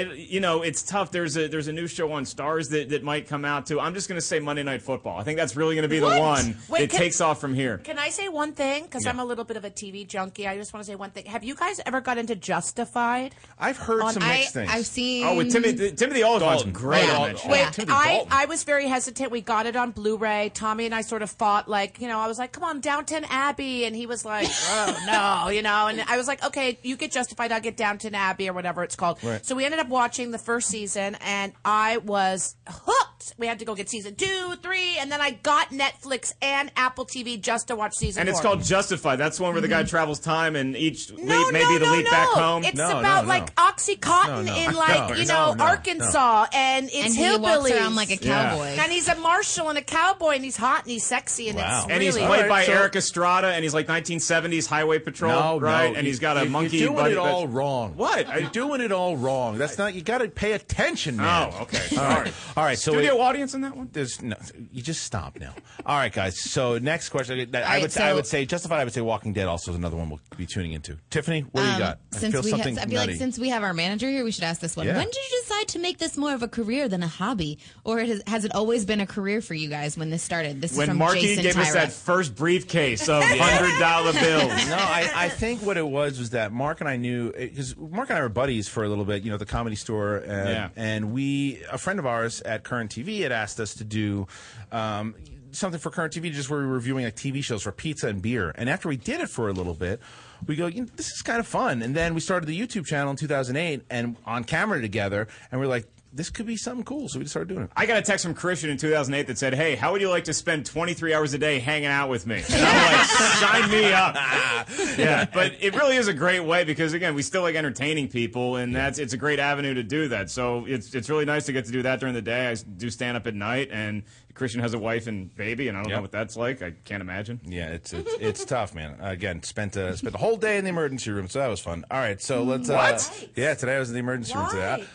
it's tough. There's a new show on Stars that might come out too. I'm just going to say Monday Night Football. I think that's really going to be the one that takes off from here.
Can I say one thing? Because I'm a little bit of a TV junkie. I just want to say one thing. Have you guys ever got into Justified?
I've heard some mixed things.
I've seen.
Oh, with Timothy Olyphant's great on that show.
Wait, I was very hesitant. We got it on Blu-ray. Tommy and I sort of fought, I was like, come on, Downton Abbey. And he was like, oh, no, And I was like, okay, you get Justified, I'll get Downton Abbey or whatever it's called.
Right.
So we ended up watching the first season, and I was hooked. We had to go get season 2, 3, and then I got Netflix and Apple TV just to watch season 4.
And it's called Justified. That's the one where the guy travels time and each leap may be the leap back home.
It's about Oxycontin in Arkansas, and it's hillbillies.
He walks around like a cowboy.
And he's a marshal and a cowboy, and he's hot and he's sexy, and it's
and he's played by Eric Estrada, and he's like 1970s Highway Patrol, right? And he's got a monkey.
You're doing it all wrong.
What?
You're doing it all wrong. That's not. You got to pay attention, man.
Oh, okay. Sorry.
All right. So
studio audience in that one?
There's no. You just stop now. All right, guys. So next question. I would say Justified. I would say Walking Dead also is another one we'll be tuning into. Tiffany, what do you got?
I feel like since we have our manager here, we should ask this one.
Yeah.
When did you decide to make this more of a career than a hobby, or has it always been a career for you guys when this started? This is
when
from
Marky
Jason
gave us
Tyra.
that first briefcase of $100 bills.
No, I think what it was that Mark and I knew, because Mark and I were buddies for a little bit, at the Comedy Store, and a friend of ours at Current TV had asked us to do something for Current TV, just where we were reviewing like TV shows for pizza and beer. And after we did it for a little bit, we go, this is kind of fun. And then we started the YouTube channel in 2008 and on camera together, and we're like, this could be something cool, so we just started doing it.
I got a text from Christian in 2008 that said, hey, how would you like to spend 23 hours a day hanging out with me? And I'm like, sign me up. Yeah, but it really is a great way because, again, we still like entertaining people, and it's a great avenue to do that. So it's really nice to get to do that during the day. I do stand-up at night, and Christian has a wife and baby, and I don't know what that's like. I can't imagine.
Yeah, it's tough, man. Again, spent the whole day in the emergency room, so that was fun. All right, so let's...
What?
Yeah, today I was in the emergency room today.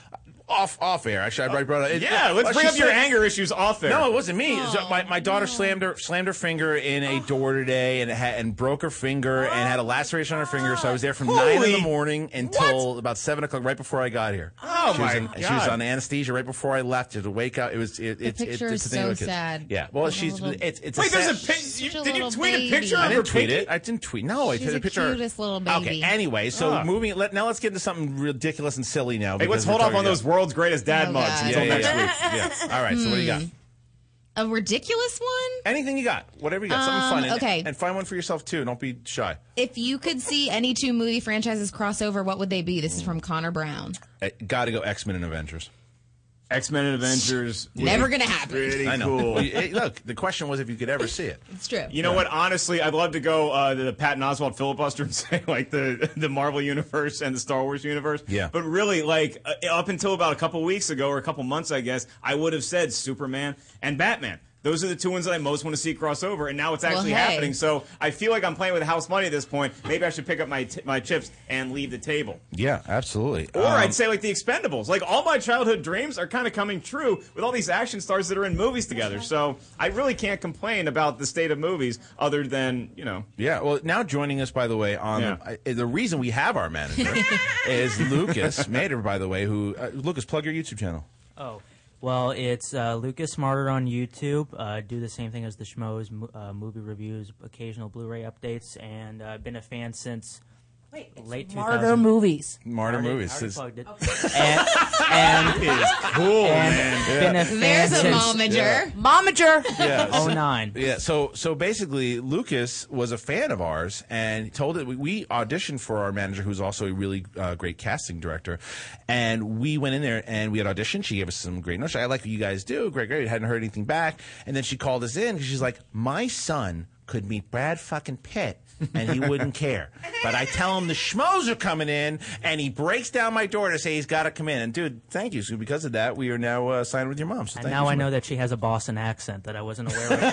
Off air. Actually, I brought it.
Let's bring up your anger issues off air.
No, it wasn't me. My daughter slammed her finger in a door today and broke her finger and had a laceration on her finger. So I was there from 9 in the morning until about 7 o'clock, right before I got here.
Oh my God!
She was on anesthesia right before I left. She had to wake up.
The picture is so sad.
Yeah. Well,
it's
wait. There's did you tweet a picture?
I
of
didn't
her
tweet it. I didn't tweet. No, I took a picture.
She's the cutest little baby.
Okay. Anyway, so now let's get into something ridiculous and silly now.
Hey, let's hold off on those world's greatest dad mugs until next week.
Yeah. All right. So what do you got?
A ridiculous one?
Anything you got. Whatever you got. Something fun.
Okay.
And find one for yourself, too. Don't be shy.
If you could see any two movie franchises cross over, what would they be? This is from Connor Brown.
Got to go X-Men and Avengers.
X-Men and Avengers.
Never going to happen.
Pretty
I know.
cool.
Well, look, the question was if you could ever see it.
It's true.
You know what? Honestly, I'd love to go the Patton Oswalt filibuster and say like the Marvel universe and the Star Wars universe.
Yeah.
But really, like up until about a couple weeks ago or a couple months, I guess, I would have said Superman and Batman. Those are the two ones that I most want to see cross over, and now it's actually happening. So I feel like I'm playing with house money at this point. Maybe I should pick up my chips and leave the table.
Yeah, absolutely.
Or I'd say like the Expendables. Like all my childhood dreams are kind of coming true with all these action stars that are in movies together. So I really can't complain about the state of movies other than, you know.
Yeah, well, now joining us, by the way, on the reason we have our manager is Lucas Mader, by the way, who, Lucas, plug your YouTube channel.
Oh. Well, it's Lucas Smarter on YouTube. Do the same thing as the Schmoes, movie reviews, occasional Blu-ray updates, and I've been a fan since late 2000s.
Martyr Movies.
Martyr Movies.
I already plugged it.
Okay.
And
is cool, man.
Been a fan
There's a
since
momager.
Momager.
Yeah.
09.
Yeah. So basically, Lucas was a fan of ours, and he told it. We auditioned for our manager, who's also a really great casting director, and we went in there and we had auditioned. She gave us some great notes. I like what you guys do. Great. Hadn't heard anything back, and then she called us in because she's like, my son could meet Brad fucking Pitt and he wouldn't care. But I tell him the schmoes are coming in, and he breaks down my door to say he's got to come in. And, dude, thank you. So because of that, we are now signed with your mom. So
and now I know that she has a Boston accent that I wasn't aware of.
Look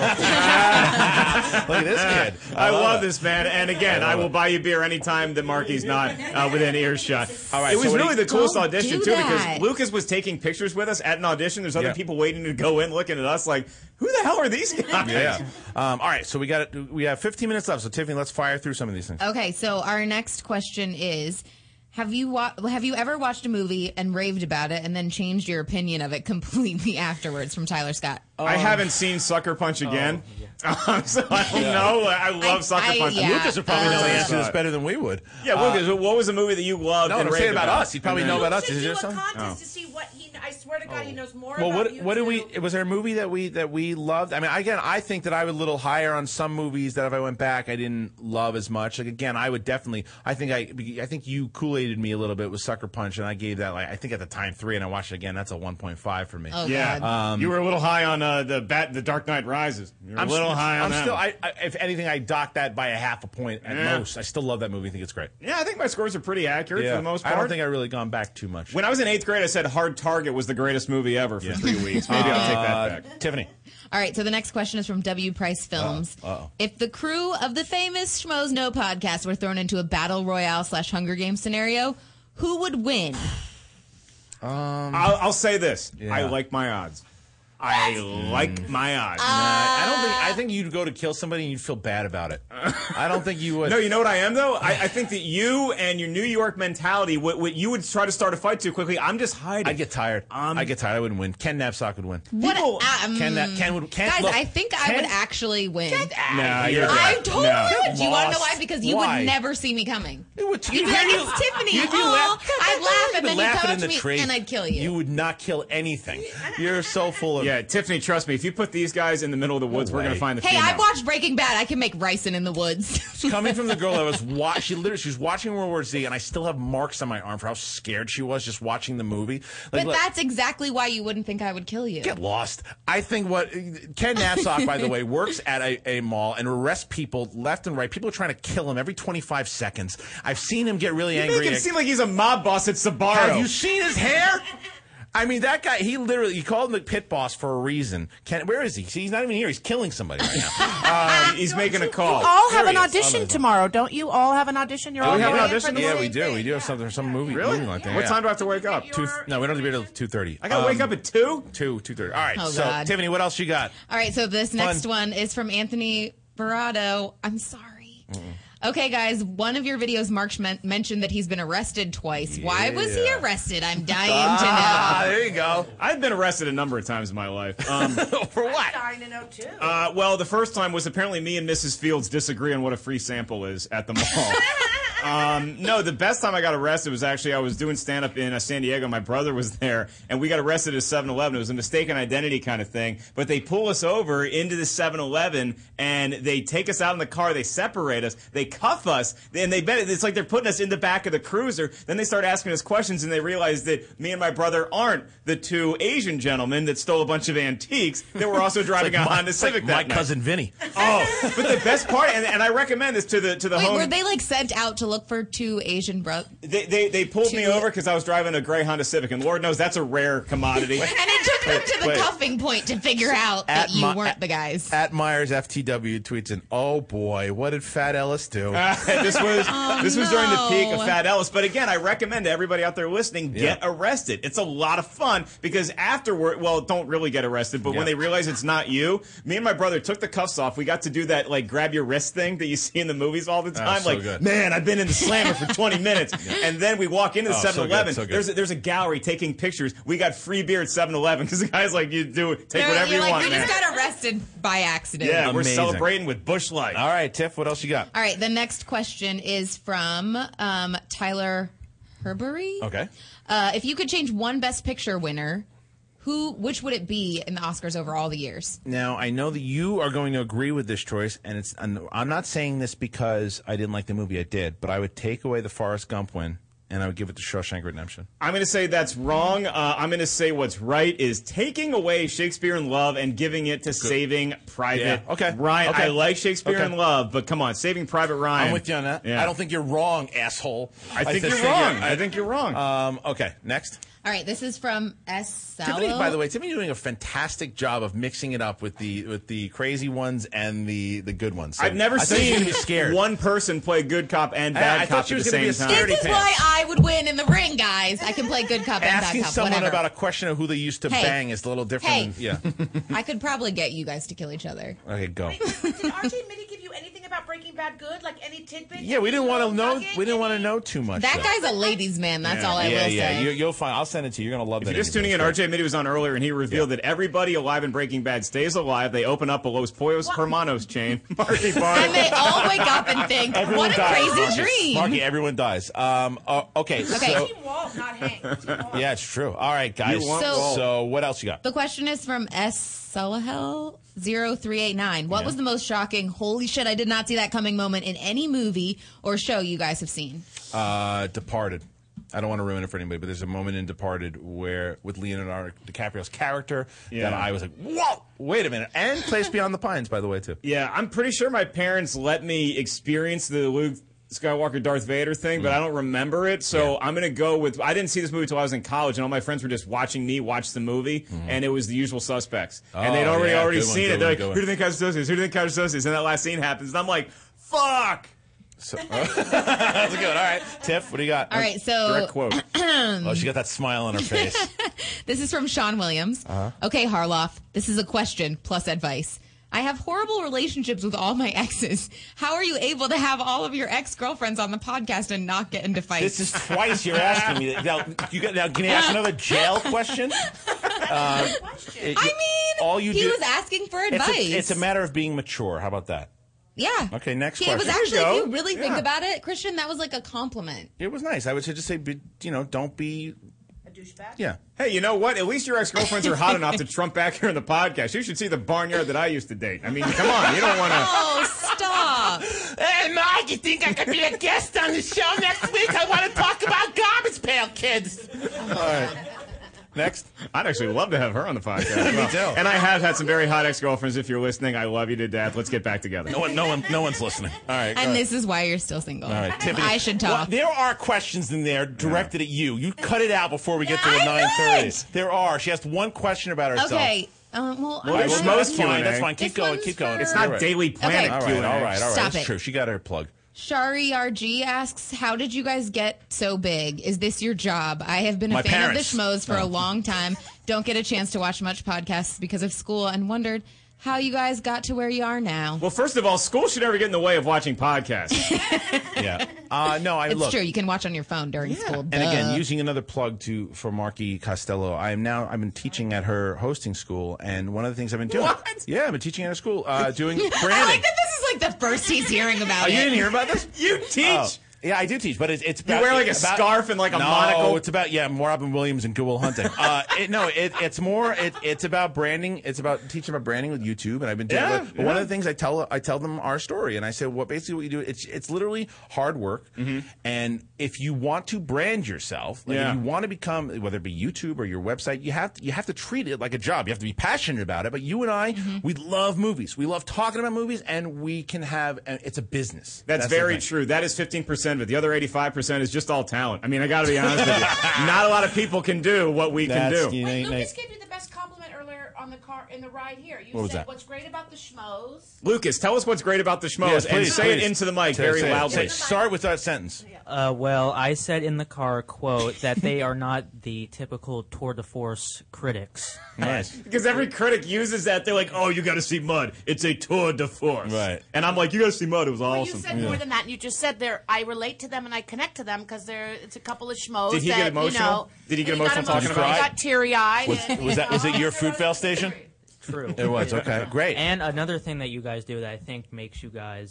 at this kid.
I love this, man. And again, I will buy you beer anytime that Marky's not within earshot. All right, it was really the coolest audition, too, because Lucas was taking pictures with us at an audition. There's other people waiting to go in looking at us like, who the hell are these guys?
Yeah. All right, so we have 15 minutes left. So, Tiffany, let's fire through some of these things.
Okay, so our next question is, have you ever watched a movie and raved about it and then changed your opinion of it completely afterwards? From Tyler Scott.
I haven't seen Sucker Punch again. So I don't know. I love Sucker Punch.
Yeah.
Lucas would probably know the answer to this better than we would.
Yeah, Lucas, what was a movie that you loved?
No,
and
I'm saying
raved
about us. He'd probably know about us.
We should do a
something?
contest to see what he. I swear to God, he knows more
Well,
about you.
what did we? Was there a movie that we loved? I mean, again, I think that I was a little higher on some movies that if I went back, I didn't love as much. Like again, I would definitely. I think you Kool-Aided me a little bit with Sucker Punch, and I gave that I think at the time 3, and I watched it again. That's a 1.5 for me.
Oh,
yeah, you were a little high on the Dark Knight Rises. You're a little high on that.
Still, if anything, I docked that by a half a point at most. I still love that movie. I think it's great.
Yeah, I think my scores are pretty accurate for the most part.
I don't think I've really gone back too much.
When I was in 8th grade, I said Hard Target was the greatest movie ever for 3 weeks. Maybe I'll take that back.
Tiffany.
All right, so the next question is from W. Price Films. If the crew of the famous Schmoes Know podcast were thrown into a battle royale / Hunger Games scenario, who would win?
I'll say this. Yeah. I like my odds. I like my odds.
I think you'd go to kill somebody and you'd feel bad about it. I don't think you would.
No, you know what I am, though? I think that you and your New York mentality, what you would try to start a fight too quickly. I'm just hiding.
I'd get tired. I wouldn't win. Ken Knapsack would win.
Guys, I think I would actually win. I totally would. Do you want to know why? Because you would never see me coming. You'd be like, it's Tiffany. I'd laugh and then you'd come up to me and I'd kill you.
You would not kill anything. You're so full of...
Yeah, Tiffany, trust me. If you put these guys in the middle of the woods, we're going to find the
Hey,
female.
I watched Breaking Bad. I can make ricin in the woods.
Coming from the girl that was she was watching World War Z, and I still have marks on my arm for how scared she was just watching the movie.
But that's exactly why you wouldn't think I would kill you.
Get lost. I think Ken Knapsack, by the way, works at a mall and arrests people left and right. People are trying to kill him every 25 seconds. I've seen him get really angry.
You make him seem like he's a mob boss at Sbarro.
Have you seen his hair? I mean, that guy, he called him the pit boss for a reason. Where is he? See, he's not even here. He's killing somebody right now.
He's making a call.
You all have an audition tomorrow. Don't you all have an audition? You're all
we have an
going in
audition?
for the
Yeah,
same
we do.
thing.
We do have something for some movie.
Really?
Movie like that.
What time do I have to wake up?
No, we don't have to be till 2:30.
I got to wake up at 2?
2:30. All right.
Oh,
so,
God.
Tiffany, what else you got?
All right, so this next one is from Anthony Barado. I'm sorry. Okay, guys, one of your videos, Mark mentioned that he's been arrested twice. Yeah. Why was he arrested? I'm dying to know.
There you go.
I've been arrested a number of times in my life.
For what?
I'm dying to know, too.
Well, the first time was apparently me and Mrs. Fields disagree on what a free sample is at the mall. No, the best time I got arrested was actually I was doing stand-up in San Diego. My brother was there, and we got arrested at 7-Eleven. It was a mistaken identity kind of thing. But they pull us over into the 7-Eleven, and they take us out in the car. They separate us. They cuff us, and it's like they're putting us in the back of the cruiser. Then they start asking us questions, and they realize that me and my brother aren't the two Asian gentlemen that stole a bunch of antiques. That were also driving a Honda Civic that night.
My cousin Vinny.
Oh, but the best part, and I recommend this to the
Wait,
home.
were they like sent out to look for two Asian brothers?
They pulled me over because I was driving a gray Honda Civic, and Lord knows that's a rare commodity.
And it took them to the cuffing point to figure out that you weren't the guys.
At Myers FTW tweets in, oh boy, what did Fat Ellis do?
This was during the peak of Fat Ellis. But again, I recommend to everybody out there listening, get arrested. It's a lot of fun because afterward, well, don't really get arrested, but when they realize it's not you, me and my brother took the cuffs off. We got to do that like grab your wrist thing that you see in the movies all the time.
So
like,
good.
man, I've been in the Slammer for 20 minutes. And then we walk into the 7-Eleven.
So good.
There's a gallery taking pictures. We got free beer at 7-Eleven because the guy's like, you take whatever you want,
we
man.
just got arrested by accident.
Yeah, we're celebrating with Busch Light.
All right, Tiff, what else you got?
All right, the next question is from Tyler Herbury.
Okay.
If you could change one Best Picture winner, which would it be in the Oscars over all the years?
Now, I know that you are going to agree with this choice, and I'm not saying this because I didn't like the movie. I did, but I would take away the Forrest Gump win, and I would give it to Shawshank Redemption.
I'm going to say that's wrong. I'm going to say what's right is taking away Shakespeare in Love and giving it to Saving Private Ryan.
Okay.
I like Shakespeare in Love, but come on, Saving Private Ryan.
I'm with you on that.
Yeah.
I don't think you're wrong, asshole.
I think you're wrong. I think you're wrong.
Okay, next.
All right, this is from S. Sallow.
Tiffany, by the way, Tiffany's doing a fantastic job of mixing it up with the crazy ones and the good ones. So
I've never seen
scared.
one person play good cop and bad cop at the same time.
This is why I would win in the ring, guys. I can play good cop and bad
Asking
cop.
someone
whatever.
about a question of who they used to bang is a little different.
Hey.
Than,
I could probably get you guys to kill each other.
Okay, go.
Did RJ Mitty give you anything about Breaking Bad good? Like any tidbits?
Yeah, we didn't want to know. We didn't want to know too much.
That guy's a ladies' man. That's all I will say.
Yeah, you'll find. I'll send it to you. You're gonna love that.
If you're just tuning in, RJ Mitty was on earlier, and he revealed that everybody alive in Breaking Bad stays alive. They open up a Los Pollos Hermanos chain. Marky Barnes.
And they all wake up and think,
everyone
what a
dies.
crazy dream.
Marky, everyone dies. Okay. So,
Team Walt, not Hank.
yeah, it's true. All right, guys. So what else you got?
The question is from S. Sulahel 0389. What was the most shocking, holy shit, I did not see that coming moment in any movie or show you guys have seen?
Departed. I don't want to ruin it for anybody, but there's a moment in Departed where, with Leonardo DiCaprio's character, that I was like, whoa, wait a minute. And Place Beyond the Pines, by the way, too.
Yeah, I'm pretty sure my parents let me experience the Luke Skywalker Darth Vader thing, but I don't remember it, so I'm going to go with... I didn't see this movie until I was in college, and all my friends were just watching me watch the movie, and it was The Usual Suspects. And they'd already seen it. They're like, who do you think Couch Associates? Who do you think Couch Associates? And that last scene happens, and I'm like, fuck!
So, that's good. All right. Tiff, what do you got?
All right, so...
Direct quote.
Oh, she got that smile on her face.
This is from Sean Williams. Okay, Harloff, this is a question plus advice. I have horrible relationships with all my exes. How are you able to have all of your ex-girlfriends on the podcast and not get into fights?
This is twice you're asking me that. Now, can you ask another jail question?
He was asking for advice.
It's a matter of being mature. How about that?
Yeah.
Okay, next
It
question.
was actually, if you really think about it, Christian, that was like a compliment.
It was nice. I would just say, don't be...
A douchebag?
Yeah.
Hey, you know what? At least your ex-girlfriends are hot enough to trump back here in the podcast. You should see the barnyard that I used to date. I mean, come on. You don't want to...
Oh, stop.
Hey, Mike, you think I could be a guest on the show next week? I want to talk about Garbage Pail Kids. All right. Next.
I'd actually love to have her on the podcast.
Me too.
And I have had some very hot ex-girlfriends. If you're listening, I love you to death. Let's get back together.
No one's listening. All right.
And this is why you're still single.
All right, Tiffany.
I should talk.
Well, there are questions in there directed at you. You cut it out before we get to the 9:30. There are. She asked one question about herself.
Okay.
That's fine. That's fine. Keep going.
It's not Daily Planet.
Okay. All right.
Stop
That's
it.
true. She got her plug.
Shari RG asks, how did you guys get so big? Is this your job? I have been a fan of the Schmoes for a long time. Don't get a chance to watch much podcasts because of school and wondered how you guys got to where you are now.
Well, first of all, school should never get in the way of watching podcasts.
Yeah.
It's true. You can watch on your phone during school.
And again, using another plug for Marky Costello, I've been teaching at her hosting school, and one of the things I've been doing.
What?
Yeah, I've been teaching at her school, doing branding.
I like that this is like the first he's hearing about
You
it.
didn't hear about this?
You teach.
Yeah, I do teach, but it's about,
you wear like a scarf and like a monocle.
No, it's about Robin Williams and Good Will Hunting. It's about branding. It's about teaching about branding with YouTube, and I've been doing it. But one of the things I tell them our story, and I say, basically what you do, it's literally hard work, and if you want to brand yourself, if you want to become, whether it be YouTube or your website, you have to treat it like a job. You have to be passionate about it. But you and I, we love movies. We love talking about movies, and we can have. It's a business.
That's very true. That is 15% of it. The other 85% is just all talent. I mean, I got to be honest with you. Not a lot of people can do what we can do.
Wait, Lucas gave you the best compliment earlier on the car in the ride here. You said what's great about the schmoes.
Lucas, tell us what's great about the schmoes, and say it into the mic very loudly.
Start with that sentence.
Well, I said in the car, quote, that they are not the typical tour de force critics.
Nice.
Because every critic uses that. They're like, oh, you got to see Mud. It's a tour de force.
Right.
And I'm like, you got to see Mud. It was awesome.
You said more than that. And you just said I relate to them and I connect to them because it's a couple of schmoes.
Did he get emotional? Did he get emotional talking about it?
He got teary-eyed.
Was it your Food Fail station?
True.
It was. Okay. Great.
And another thing that you guys do that I think makes you guys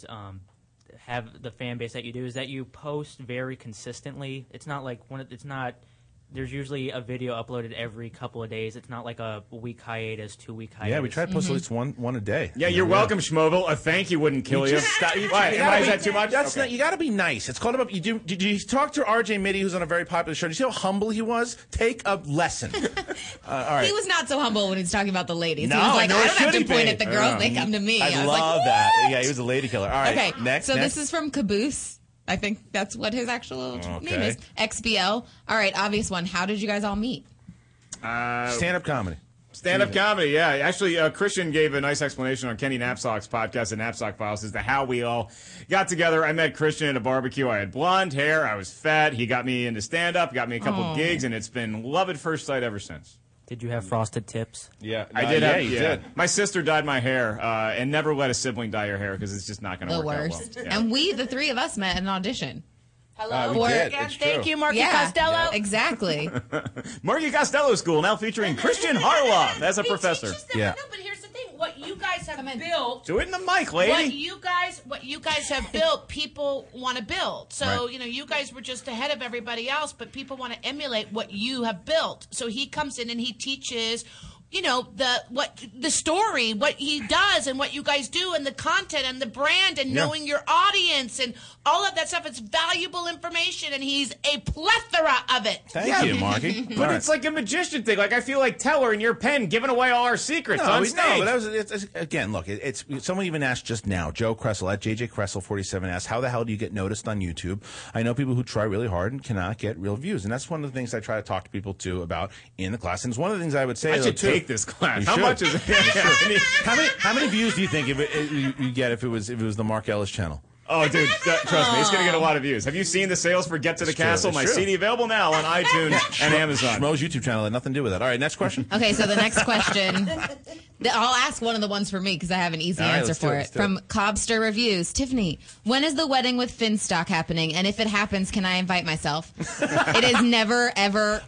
have the fan base that you do is that you post very consistently. It's not like there's usually a video uploaded every couple of days. It's not like a week hiatus, 2 week hiatus.
Yeah, we try to post at least one a day.
Yeah, you're welcome, Schmobil. A thank you wouldn't kill you. Why? Is that too much?
That's not. You got to be nice. It's called about. Did you talk to RJ Mitty, who's on a very popular show? Did you see how humble he was? Take a lesson. All right.
He was not so humble when he was talking about the ladies.
No,
he was like,
I
don't have to point at the girls. They come to me.
I
was
love
like,
that. Yeah, he was a lady killer. All right.
Okay.
Next.
This is from Caboose. I think that's what his actual name is. XBL. All right, obvious one. How did you guys all meet?
Stand-up comedy.
Stand-up comedy, yeah. Actually, Christian gave a nice explanation on Kenny Knapsack's podcast, The Knapsack Files, as to how we all got together. I met Christian at a barbecue. I had blonde hair. I was fat. He got me into stand-up, got me a couple gigs, and it's been love at first sight ever since.
Did you have frosted tips?
Yeah, I did. You did. My sister dyed my hair, and never let a sibling dye your hair because it's just not going to work out well.
Yeah. And the three of us met at an audition.
Hello, thank you, Marky Costello.
Yeah, exactly.
Marky Costello School now featuring Christian Harloff as a professor.
No, but here's the thing: what you guys have built.
Do it in the mic, lady.
What you guys have built, people want to build. So you guys were just ahead of everybody else, but people want to emulate what you have built. So he comes in and he teaches. The story, what he does and what you guys do and the content and the brand and knowing your audience and all of that stuff. It's valuable information and he's a plethora of it.
Thank you, Marky.
But it's like a magician thing. Like I feel like Teller in your pen giving away all our secrets on stage.
No, but again, look, it's someone even asked just now, Joe Kressel at JJ Kressel 47 asked, how the hell do you get noticed on YouTube? I know people who try really hard and cannot get real views. And that's one of the things I try to talk to people too about in the class. And it's one of the things I would say
I should take this class. How much is it?
How many views do you think you get if it was the Mark Ellis channel?
Oh, dude, trust me, it's going to get a lot of views. Have you seen the sales for Get to the Castle? My CD available now on iTunes and Amazon.
Schmo's YouTube channel had nothing to do with that. All right, next question.
Okay, so the next question, I'll ask one of the ones for me because I have an easy answer for it. From Cobster Reviews, Tiffany, when is the wedding with Finstock happening? And if it happens, can I invite myself? It is never, ever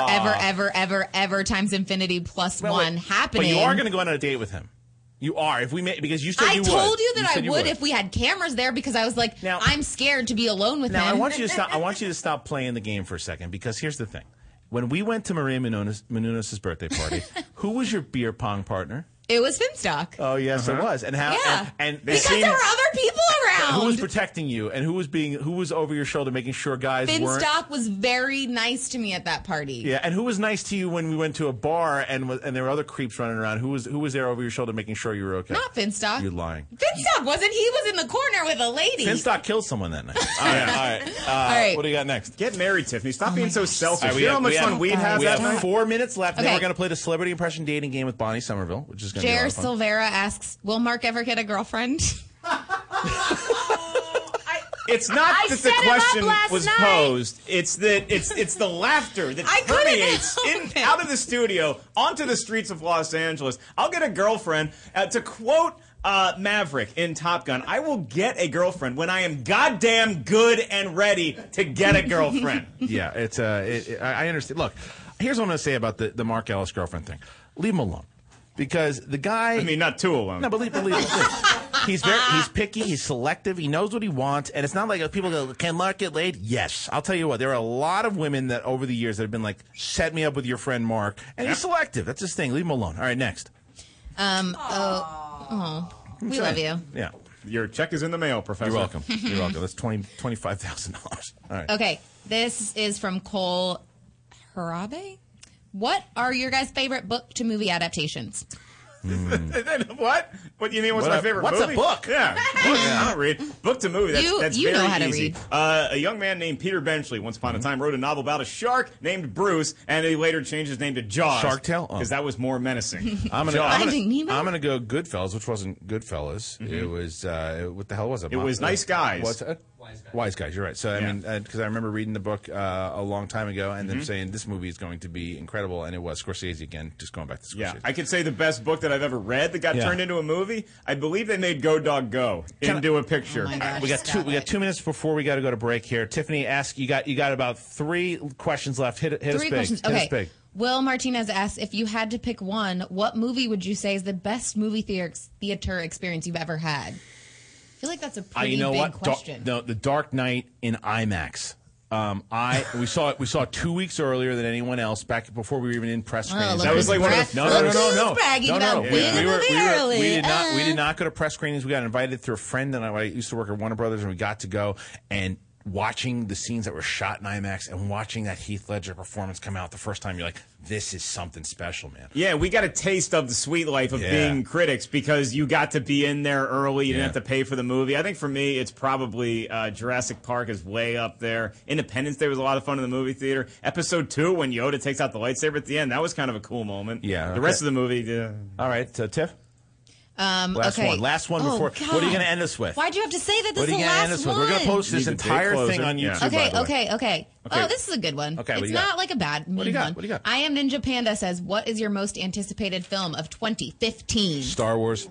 times infinity plus one happening.
But you are going to go on a date with him. You are, if we may, because you said you would.
I told you that I would if we had cameras there because I was like, now, I'm scared to be alone with him.
I want you to stop playing the game for a second because here's the thing: when we went to Maria Menounos' birthday party, who was your beer pong partner?
It was Finstock.
Oh yes, it was. And how?
Yeah.
And
because there were other people around.
Who was protecting you, and who was over your shoulder, making sure guys weren't?
Finstock was very nice to me at that party.
Yeah, and who was nice to you when we went to a bar and there were other creeps running around? Who was there over your shoulder, making sure you were okay?
Not Finstock.
You're lying.
Finstock wasn't. He was in the corner with a lady.
Finstock killed someone that night. All right. What do you got next?
Get married, Tiffany. Stop being so selfish. You know how much fun we'd have that night?
4 minutes left. Okay. Then we're going to play the celebrity impression dating game with Bonnie Somerville, which is going to be a lot of fun.
Silvera asks, will Mark ever get a girlfriend?
It's not that the question was posed. It's that it's the laughter that permeates out of the studio onto the streets of Los Angeles. I'll get a girlfriend. To quote Maverick in Top Gun, I will get a girlfriend when I am goddamn good and ready to get a girlfriend.
Yeah, I understand. Look, here's what I'm going to say about the Mark Ellis girlfriend thing. Leave him alone. Because the guy...
I mean, not too alone.
No, but leave He's picky. He's selective. He knows what he wants, and it's not like people go, "Can Mark get laid?" Yes, I'll tell you what. There are a lot of women that over the years that have been like, "Set me up with your friend Mark," and he's selective. That's his thing. Leave him alone. All right, next.
We love you.
Yeah.
Your check is in the mail, Professor.
You're welcome. You're welcome. That's $25,000. All right.
Okay, this is from Cole Harabe. What are your guys' favorite book to movie adaptations?
What? What do you mean? What's my favorite movie?
What's a book?
Yeah, I don't read. Book to movie. That's
you
very
know how to
easy. A young man named Peter Benchley once upon a time wrote a novel about a shark named Bruce, and he later changed his name to Jaws.
Shark Tale?
Because that was more menacing.
I'm gonna go Goodfellas, which wasn't Goodfellas. It was what the hell was it?
It was Nice Guys.
What's it? Wise Guys. You're right. So I mean, because I remember reading the book a long time ago, and them saying this movie is going to be incredible, and it was. Scorsese again. Just going back to Scorsese.
Yeah, I could say the best book that I've ever read that got turned into a movie. I believe they made Go Dog Go into a picture.
Oh my gosh,
we got 2 minutes before we got to go to break here. Tiffany, ask you got about 3 questions left. Hit us big.
3 questions.
Hit
Okay.
us big.
Will Martinez asks, if you had to pick one, what movie would you say is the best movie theater experience you've ever had? I feel like that's a pretty big question.
The Dark Knight in IMAX. We saw it 2 weeks earlier than anyone else, back before we were even in press screenings.
That was like one of the
no. Bragging about being in the movie early.
We did not go to press screenings. We got invited through a friend, and I used to work at Warner Brothers, and we got to go and watching the scenes that were shot in IMAX and watching that Heath Ledger performance come out the first time. You're like, this is something special, man.
Yeah, we got a taste of the sweet life of being critics because you got to be in there early. You didn't have to pay for the movie. I think for me, it's probably Jurassic Park is way up there. Independence Day was a lot of fun in the movie theater. Episode 2, when Yoda takes out the lightsaber at the end, that was kind of a cool moment.
Yeah.
The rest of the movie...
All right, so Tiff?
Last
one before.
God.
What are you going to end us with?
Why'd you have to say that this is the
What are you going to end
last
us
one?
with? We're going to post this entire thing on YouTube.
Okay,
by the way.
okay. Oh, this is a good one.
Okay,
it's not like a bad
What do you got?
one.
What do you got?
I Am Ninja Panda says, what is your most anticipated film of 2015?
Star Wars.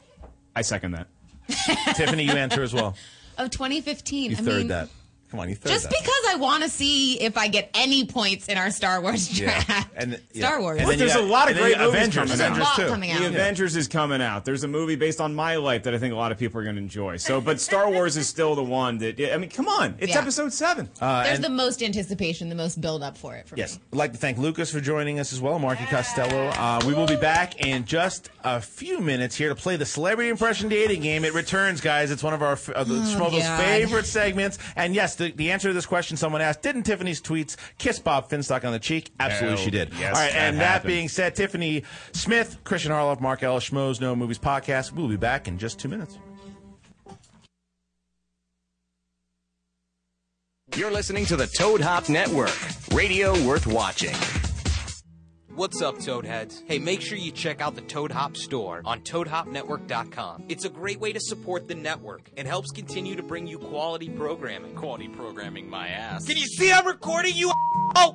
I second that.
Tiffany, you answer as well.
Of 2015.
You third that. Come on, you third
just
that.
because I want to see if I get any points in our Star Wars draft. Star Wars.
But there's a lot of great movies
Avengers
coming
out.
The Avengers is coming out. There's a movie based on my life that I think a lot of people are going to enjoy. So, but Star Wars is still the one that, I mean, come on. It's episode 7.
There's the most anticipation, the most build up for it for me.
I'd like to thank Lucas for joining us as well, Marky Costello. We will be back in just a few minutes here to play the Celebrity Impression Dating Game. It returns, guys. It's one of our Schmoebel's favorite segments. And yes, the answer to this question someone asked, didn't Tiffany's tweets kiss Bob Finstock on the cheek? Absolutely she did.
Yes,
all right, and that
happened.
being said, Tiffany Smith, Christian Harloff, Mark Ellis, Schmoes Know Movies Podcast. We'll be back in just 2 minutes.
You're listening to the Toad Hop Network, radio worth watching.
What's up, Toadheads? Hey, make sure you check out the Toad Hop store on ToadHopNetwork.com. It's a great way to support the network and helps continue to bring you quality programming. Quality programming, my ass. Can you see I'm recording you? Oh!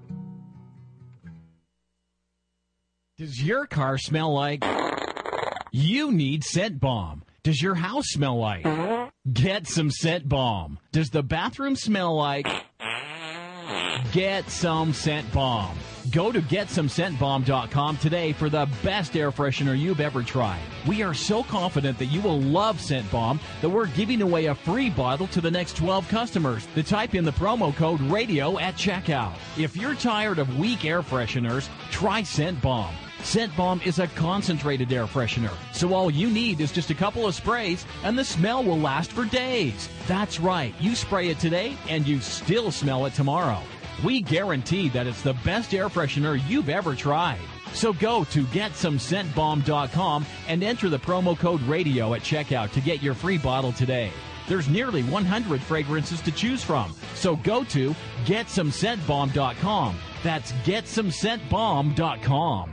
Does your car smell like? You need Scent Bomb. Does your house smell like? Get some Scent Bomb. Does the bathroom smell like? Get some Scent Bomb. Go to GetSomeScentBomb.com today for the best air freshener you've ever tried. We are so confident that you will love Scent Bomb that we're giving away a free bottle to the next 12 customers that type in the promo code RADIO at checkout. If you're tired of weak air fresheners, try Scent Bomb. Scent Bomb is a concentrated air freshener, so all you need is just a couple of sprays and the smell will last for days. That's right, you spray it today and you still smell it tomorrow. We guarantee that it's the best air freshener you've ever tried. So go to GetSomeScentBomb.com and enter the promo code RADIO at checkout to get your free bottle today. There's nearly 100 fragrances to choose from. So go to GetSomeScentBomb.com. That's GetSomeScentBomb.com.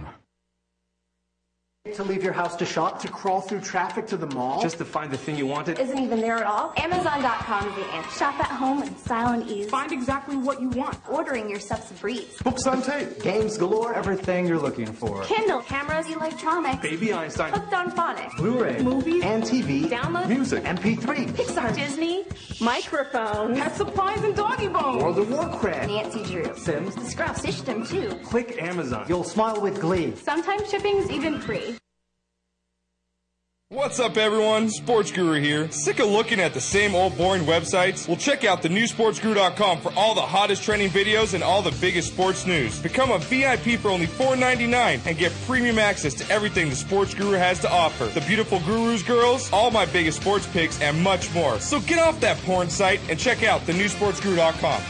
To leave your house to shop, to crawl through traffic to the mall.
Just to find the thing you wanted.
Isn't even there at all. Amazon.com is the answer. Shop at home in style and ease.
Find exactly what you want.
Ordering your stuff's a breeze.
Books on tape, games galore, everything you're looking for.
Kindle, cameras, electronics.
Baby Einstein.
Hooked on phonics.
Blu-ray,
movies,
and TV.
Download,
music, MP3,
Pixar, Disney, microphones,
pet supplies, and doggy bones.
World of Warcraft,
Nancy Drew,
Sims,
the Scruff, System 2.
Click Amazon. You'll smile with glee.
Sometimes shipping's even free.
What's up, everyone? Sports Guru here. Sick of looking at the same old boring websites? Well, check out thenewsportsguru.com for all the hottest trending videos and all the biggest sports news. Become a VIP for only $4.99 and get premium access to everything the Sports Guru has to offer. The beautiful gurus girls, all my biggest sports picks, and much more. So get off that porn site and check out thenewsportsguru.com.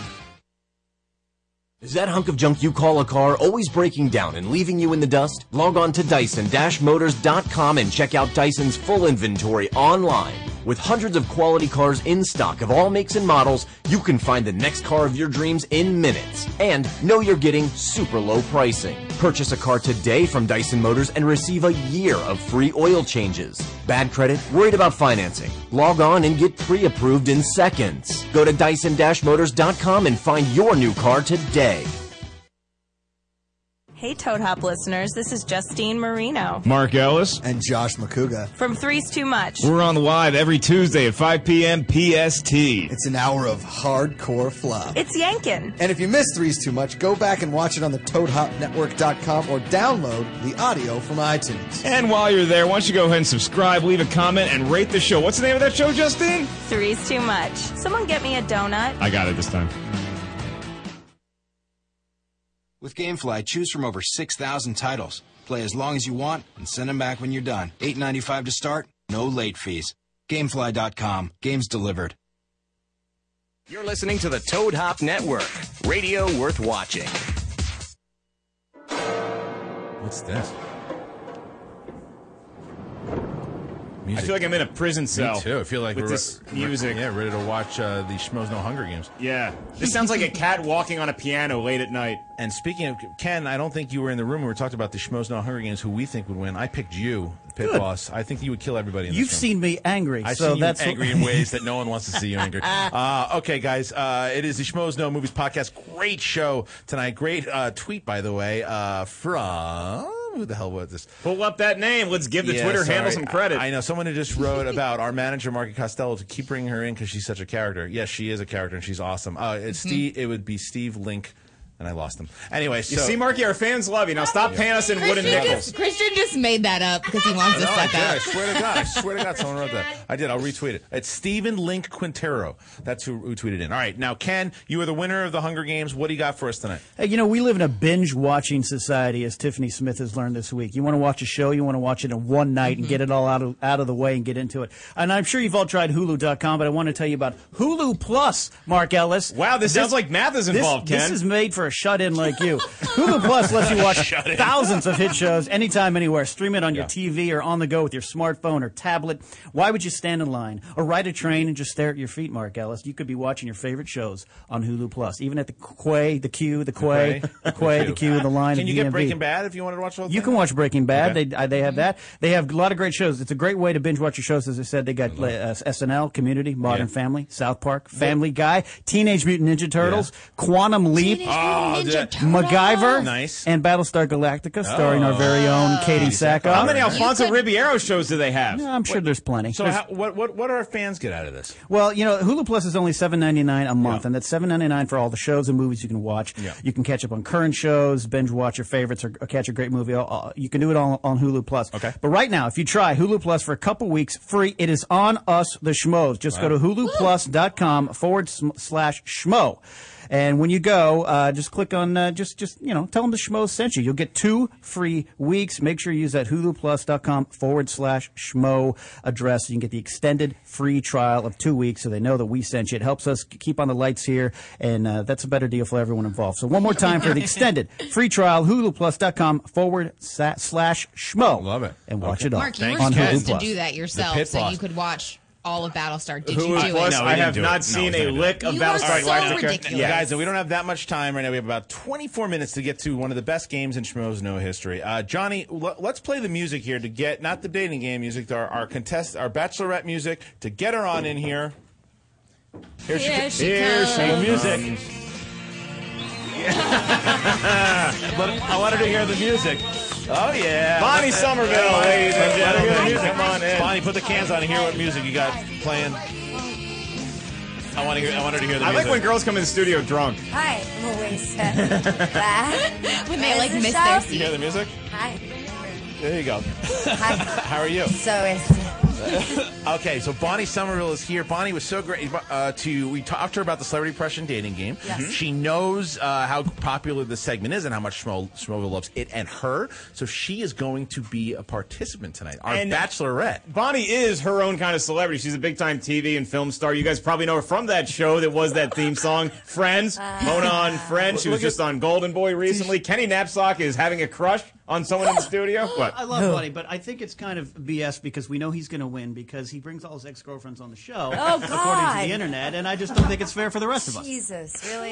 Is that hunk of junk you call a car always breaking down and leaving you in the dust? Log on to Dyson-Motors.com and check out Dyson's full inventory online. With hundreds of quality cars in stock of all makes and models, you can find the next car of your dreams in minutes. And know you're getting super low pricing. Purchase a car today from Dyson Motors and receive a year of free oil changes. Bad credit? Worried about financing? Log on and get pre-approved in seconds. Go to Dyson-Motors.com and find your new car today.
Hey, Toad Hop listeners, this is Justine Marino.
Mark Ellis.
And Josh McCouga.
From Three's Too Much.
We're on the live every Tuesday at 5 p.m. PST.
It's an hour of hardcore fluff.
It's yankin'.
And if you missed Three's Too Much, go back and watch it on the ToadHopNetwork.com or download the audio from iTunes.
And while you're there, why don't you go ahead and subscribe, leave a comment, and rate the show. What's the name of that show, Justine?
Three's Too Much. Someone get me a donut.
I got it this time.
With GameFly, choose from over 6,000 titles. Play as long as you want and send them back when you're done. $8.95 to start, no late fees. Gamefly.com. Games delivered.
You're listening to the Toad Hop Network. Radio worth watching.
What's this?
Music. I feel like I'm in a prison cell.
Me too. I feel like
with this music.
Yeah, ready to watch the Schmoes No Hunger Games.
Yeah. This sounds like a cat walking on a piano late at night.
And speaking of Ken, I don't think you were in the room when we talked about the Schmoes No Hunger Games, who we think would win. I picked you, Pit Boss. I think you would kill everybody in this
You've
room.
seen me angry.
I've
so
seen
that's
you angry in ways that no one wants to see you angry. Okay, guys, it is the Schmoes No Movies podcast. Great show tonight. Great tweet, by the way, from... Who the hell was this?
Pull up that name. Let's give the Twitter handle some credit.
I know. Someone who just wrote about our manager, Marky Costello, to keep bringing her in because she's such a character. Yes, she is a character, and she's awesome. It's Steve. It would be Steve Link. And I lost him. Anyway, so...
You see, Marky, our fans love you. Now stop paying us in wooden nickels.
Christian just made that up because he wants to suck up.
I swear to God. I swear to God someone wrote that. I did. I'll retweet it. It's Stephen Link Quintero. That's who tweeted in. All right. Now, Ken, you are the winner of the Hunger Games. What do you got for us tonight?
Hey, we live in a binge-watching society, as Tiffany Smith has learned this week. You want to watch a show, you want to watch it in one night and get it all out of the way and get into it. And I'm sure you've all tried Hulu.com, but I want to tell you about Hulu Plus, Mark Ellis.
Wow, this sounds like math is involved, Ken.
This is made for a shut-in like you. Hulu Plus lets you watch thousands of hit shows anytime, anywhere. Stream it on your TV or on the go with your smartphone or tablet. Why would you stand in line or ride a train and just stare at your feet, Mark Ellis? You could be watching your favorite shows on Hulu Plus, even at the Quay, the Q, the Quay, the Q, the line.
Can you
the
get
DMV.
Breaking Bad if you wanted to watch the whole thing?
You can watch Breaking Bad.
Okay.
They have that. They have a lot of great shows. It's a great way to binge watch your shows. As I said, they got SNL, Community, Modern Family, South Park, Family Guy, Teenage Mutant Ninja Turtles, Quantum Leap, MacGyver.
Nice.
And Battlestar Galactica, starring our very own Katie Sackhoff.
How many Alfonso Ribeiro shows do they have?
Yeah, I'm sure there's plenty.
So what do our fans get out of this?
Well, Hulu Plus is only $7.99 a month, and that's $7.99 for all the shows and movies you can watch. Yeah. You can catch up on current shows, binge watch your favorites, or catch a great movie. You can do it all on Hulu Plus.
Okay.
But right now, if you try Hulu Plus for a couple weeks free, it is on us, the Schmoes. Just go to huluplus.com/schmo. And when you go, just click on, tell them the Schmo sent you. You'll get 2 free weeks. Make sure you use that huluplus.com/schmo address. So you can get the extended free trial of 2 weeks so they know that we sent you. It helps us keep on the lights here, and that's a better deal for everyone involved. So one more time for the extended free trial, huluplus.com/schmo.
Love it.
And watch it all.
Mark, you were
on
supposed
Hulu
to do that yourself so you could watch all of Battlestar. Did you do
Plus,
it?
I have not seen a lick of Battlestar Galactica.
Yeah, guys, and we don't have that much time right now. We have about 24 minutes to get to one of the best games in Schmoes No history. Johnny, let's play the music here to get, not the dating game music, our Bachelorette music to get her on in here.
Here she comes.
The music. I wanted to hear the music. Oh, yeah.
Bonnie Somerville, ladies and gentlemen. Come on in.
Bonnie, put the cans on and hear what music you got playing. I wanted to hear the music.
I like when girls come in the studio drunk.
Hi, I'm always
when they miss their seat.
You hear the music?
Hi.
There you go. How are you?
So
Okay, so Bonnie Somerville is here. Bonnie was so great. We talked to her about the Celebrity Impression dating game.
Yes.
She knows how popular the segment is and how much Schmoville loves it and her. So she is going to be a participant tonight. Our Bachelorette.
Bonnie is her own kind of celebrity. She's a big-time TV and film star. You guys probably know her from that show that was that theme song, Friends. Mona on Friends. She was just on Golden Boy recently. Kenny Knapsack is having a crush on someone in the studio. What?
I love Bonnie, but I think it's kind of BS because we know he's going to win because he brings all his ex-girlfriends on the show, according to the internet, and I just don't think it's fair for the rest of us.
Jesus, really?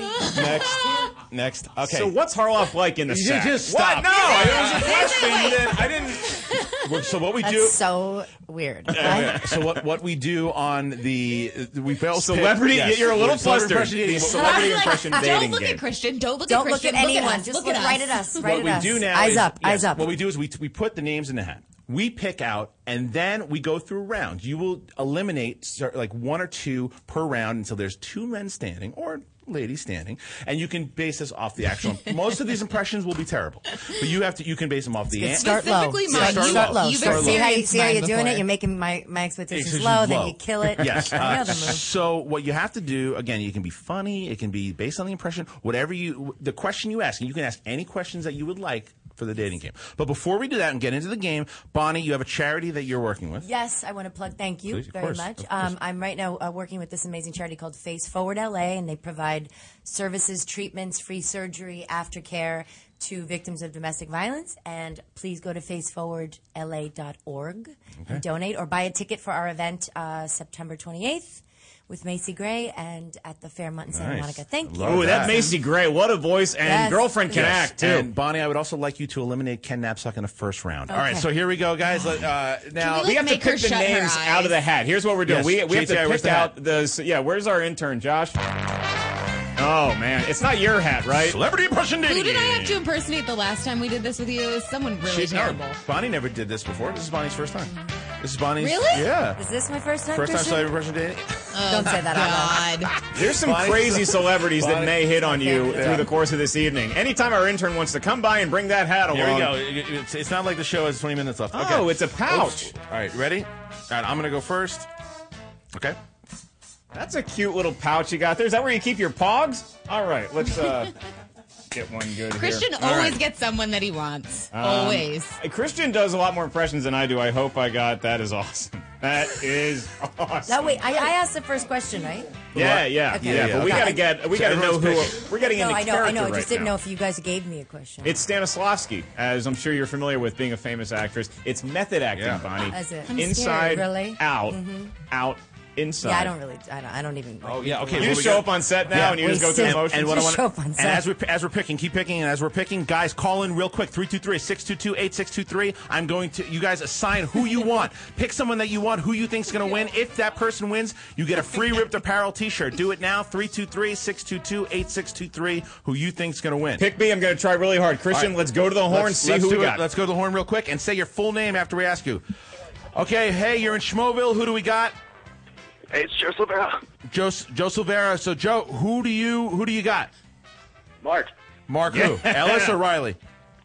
Next. Okay.
So what's Harloff like in the
You
sack?
just stop.
What? No, it was a question. I didn't.
So what we
That's
do?
so weird.
So what we do on we both
Celebrity.
Yes.
You're a little
Celebrity
flustered.
impression dating.
The celebrity impression
Don't
dating
look
game.
at Christian. Don't look
Don't
at
look
Christian.
at anyone.
Look at us.
Just
look at
right at us. Right
What
at us.
we do now
Eyes
is,
up.
yes,
Eyes up.
What we do is we put the names in the hat. We pick out, and then we go through rounds. You will eliminate like one or two per round until there's two men standing or ladies standing, and you can base this off the actual. Most of these impressions will be terrible, but you can base them off the.
Start low. Start low. See how you're doing
before.
it. You're making my expectations
It's
low.
low.
Then you kill it.
Yes.
I know the move.
So what you have to do again, you can be funny. It can be based on the impression. Whatever the question you ask, and you can ask any questions that you would like for the dating game. But before we do that and get into the game, Bonnie, you have a charity that you're working with.
Yes, I want to plug. Thank you
Please,
very much. I'm right now working with this amazing charity called Face Forward LA, and they provide services, treatments, free surgery, aftercare to victims of domestic violence. And please go to faceforwardla.org and donate or buy a ticket for our event September 28th. With Macy Gray and at the Fairmont in Santa Monica. Thank you.
Oh, that Macy Gray, what a voice, and girlfriend can act too.
And Bonnie, I would also like you to eliminate Ken Knapsack in the first round. All right, so here we go, guys. Now
we have to pick the names out of the hat. Here's what we're doing.
Yes,
We have to
JTI, where's
pick
the
out the. Yeah, where's our intern, Josh? Oh man, it's not your hat, right?
Celebrity impression dating.
Who did I have to impersonate the last time we did this with you? It was someone really terrible.
Bonnie never did this before. This is Bonnie's first time. This is Bonnie's.
Really?
Yeah.
Is this my first time?
First time
Christian?
celebrity impression dating.
Don't say that out loud.
There's some crazy celebrities that may hit on you through the course of this evening. Anytime our intern wants to come by and bring that hat along.
Here we go. It's not like the show has 20 minutes left.
Oh, it's a pouch.
Oops. All right, ready? All right, I'm going to go first. Okay.
That's a cute little pouch you got there. Is that where you keep your pogs? All right, let's get one good
Christian
here.
always gets someone that he wants. Always.
Christian does a lot more impressions than I do. I hope I got that. Is awesome. That is awesome.
No, wait. I asked the first question, right?
Yeah. But we gotta know who we're getting into character
I know. I
right
just didn't
now.
know if you guys gave me a question.
It's Stanislavski, as I'm sure you're familiar with, being a famous actress. It's method acting, Bonnie.
Is it? I'm
Inside,
scared, really?
out, out, inside.
Yeah, I don't even.
Oh yeah, okay.
You just show up on set now and you just go through the motions.
And what I want,
show up on set.
and as we're picking, keep picking, and as we're picking, guys, call in real quick 323-622-8623. I'm going to you guys assign who you want. Pick someone that you want, who you think's going to win. If that person wins, you get a free Ripped Apparel T-shirt. Do it now 323-622-8623. Who you think's going to win?
Pick me. I'm going to try really hard. Christian, let's go to the horn. See who we got.
Let's go to the horn real quick and say your full name after we ask you. Okay, hey, you're in Schmoville. Who do we got?
Hey, it's Joe Silvera.
Joe Silvera. So, Joe, who do you got?
Mark.
Mark who? Ellis or Riley?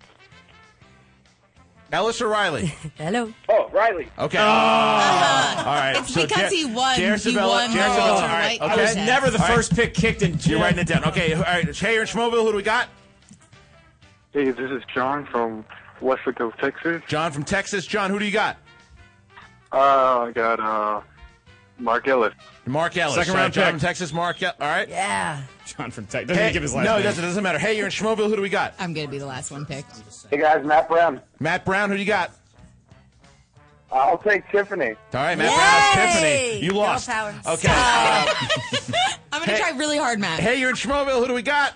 Ellis or Riley?
Hello.
Oh, Riley.
Okay. All right.
It's because he won. He
Jared
won.
Sabella. All right.
I was never the first pick kicked in gym.
You're writing it down. Okay. All right. Hey, you're in Schmoville. Who do we got?
Hey, this is John from Westlaco, Texas.
John from Texas. John, who do you got?
I got Mark Ellis.
Mark Ellis.
Second round
John
pick.
from Texas. Mark. All right.
Yeah.
John from Texas. Doesn't give his last
no,
name.
it doesn't matter. Hey, you're in Schmoville. Who do we got?
I'm going to be the last one picked.
Hey, guys, Matt Brown.
Matt Brown. Who do you got?
I'll take Tiffany.
All right, Matt Brown. Tiffany. You lost.
Girl power.
Okay.
I'm going to try really hard, Matt.
Hey, you're in Schmoville. Who do we got?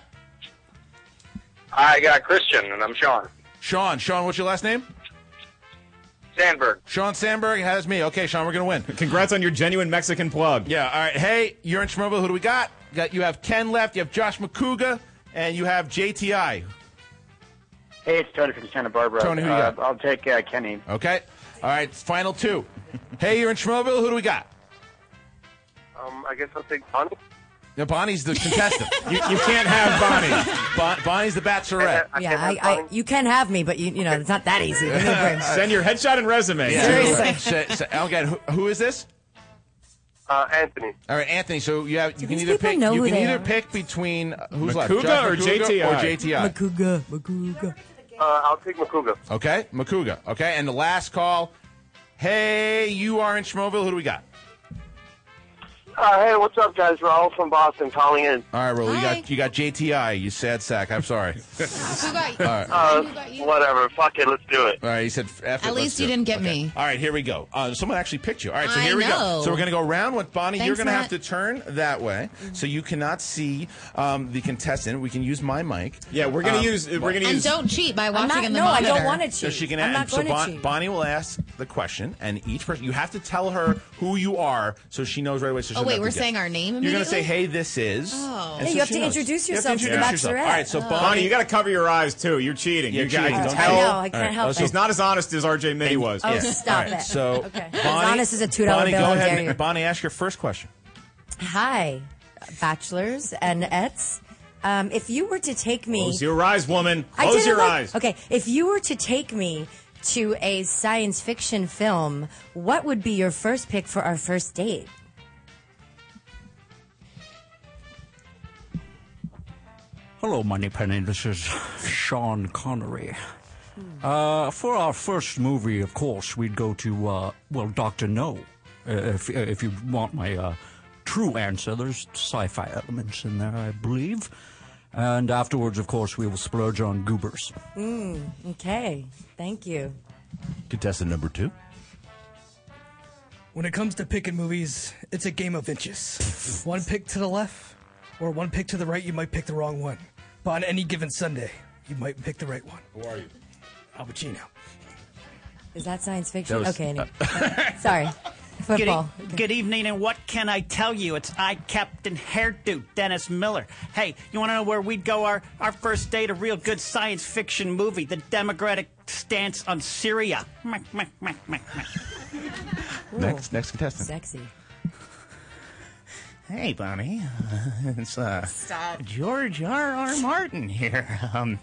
I got Christian, and I'm Sean.
Sean, what's your last name?
Sandberg.
Sean Sandberg has me. Okay, Sean, we're going to win.
Congrats on your genuine Mexican plug.
Yeah, all right. Hey, you're in Schmoville. Who do we got? You have Ken left, you have Josh McCouga, and you have JTI.
Hey, it's Tony from Santa Barbara.
Tony, who you got?
I'll take Kenny.
Okay. All right, final two. Hey, you're in Schmoville. Who do we got?
I guess I'll take Bonnie.
No, Bonnie's the contestant.
You can't have Bonnie.
Bonnie's the bachelorette.
Yeah, you can have me, but you know it's not that easy.
Send your headshot and resume.
Seriously.
Okay, who is this?
Anthony.
All right, Anthony. So you can
these
either
people
pick.
know
You
who
can
they
either
are?
pick between who's left,
Makuga
Jeff
or JTI?
or JTI.
Makuga.
I'll take Makuga.
Okay, Makuga. Okay, and the last call. Hey, you are in Schmoville. Who do we got?
Hey, what's up, guys? Raul from Boston calling in.
All right, Raul. You got JTI. You sad sack. I'm sorry.
Who got you?
All right.
Who got you?
Whatever. Fuck it. Let's do it.
All right, he said.
At least you didn't get me.
All right, here we go. Someone actually picked you. All right, so
I
here we go.
know.
So we're going to go around with Bonnie.
Thanks,
You're going to have
Matt.
to turn that way, so you cannot see the contestant. We can use my mic.
Yeah, we're going to use.
And don't cheat by watching in the
no,
monitor.
I don't want to cheat.
So she can.
I'm not
so
going to cheat.
Bonnie will ask the question, and each person you have to tell her who you are, so she knows right away. So she
Oh
doesn't
wait,
have to
we're
guess.
saying our name
You're
immediately?
going to say, "Hey, this is."
Oh.
and
Yeah,
so
you have
she
to
knows.
introduce
You have to
yourself to the
introduce yourself.
Bachelorette.
All right, so
Bonnie, you got to cover your eyes too. You're cheating.
You're
You got
cheating.
to
Don't
tell.
I know, I can't help it.
She's not as honest as RJ Mitty was.
Oh,
Yeah.
stop
All right,
it.
So,
Okay.
Bonnie,
As honest as a $2
Bonnie,
bill,
go
how
ahead.
dare you.
Bonnie, ask your first question.
Hi, bachelors and ettes. If you were to take me...
Close your eyes, woman.
I
Close
didn't
your
look.
eyes.
Okay, if you were to take me to a science fiction film, what would be your first pick for our first date?
Hello, Moneypenny. This is Sean Connery. For our first movie, of course, we'd go to, Dr. No. If you want my true answer, there's sci-fi elements in there, I believe. And afterwards, of course, we will splurge on goobers.
Okay, thank you.
Contestant number 2.
When it comes to picking movies, it's a game of inches. One pick to the left or one pick to the right, you might pick the wrong one. But on any given Sunday, you might pick the right one.
Who are you?
Al Pacino.
Is that science fiction?
That was-
Okay, anyway. Sorry. Football.
Good evening, and what can I tell you? It's I, Captain Hairdo, Dennis Miller. Hey, you want to know where we'd go our first date? A real good science fiction movie, The Democratic Stance on Syria.
Next contestant.
Sexy.
Hey, Bonnie. It's
Stop.
George R.R. Martin here.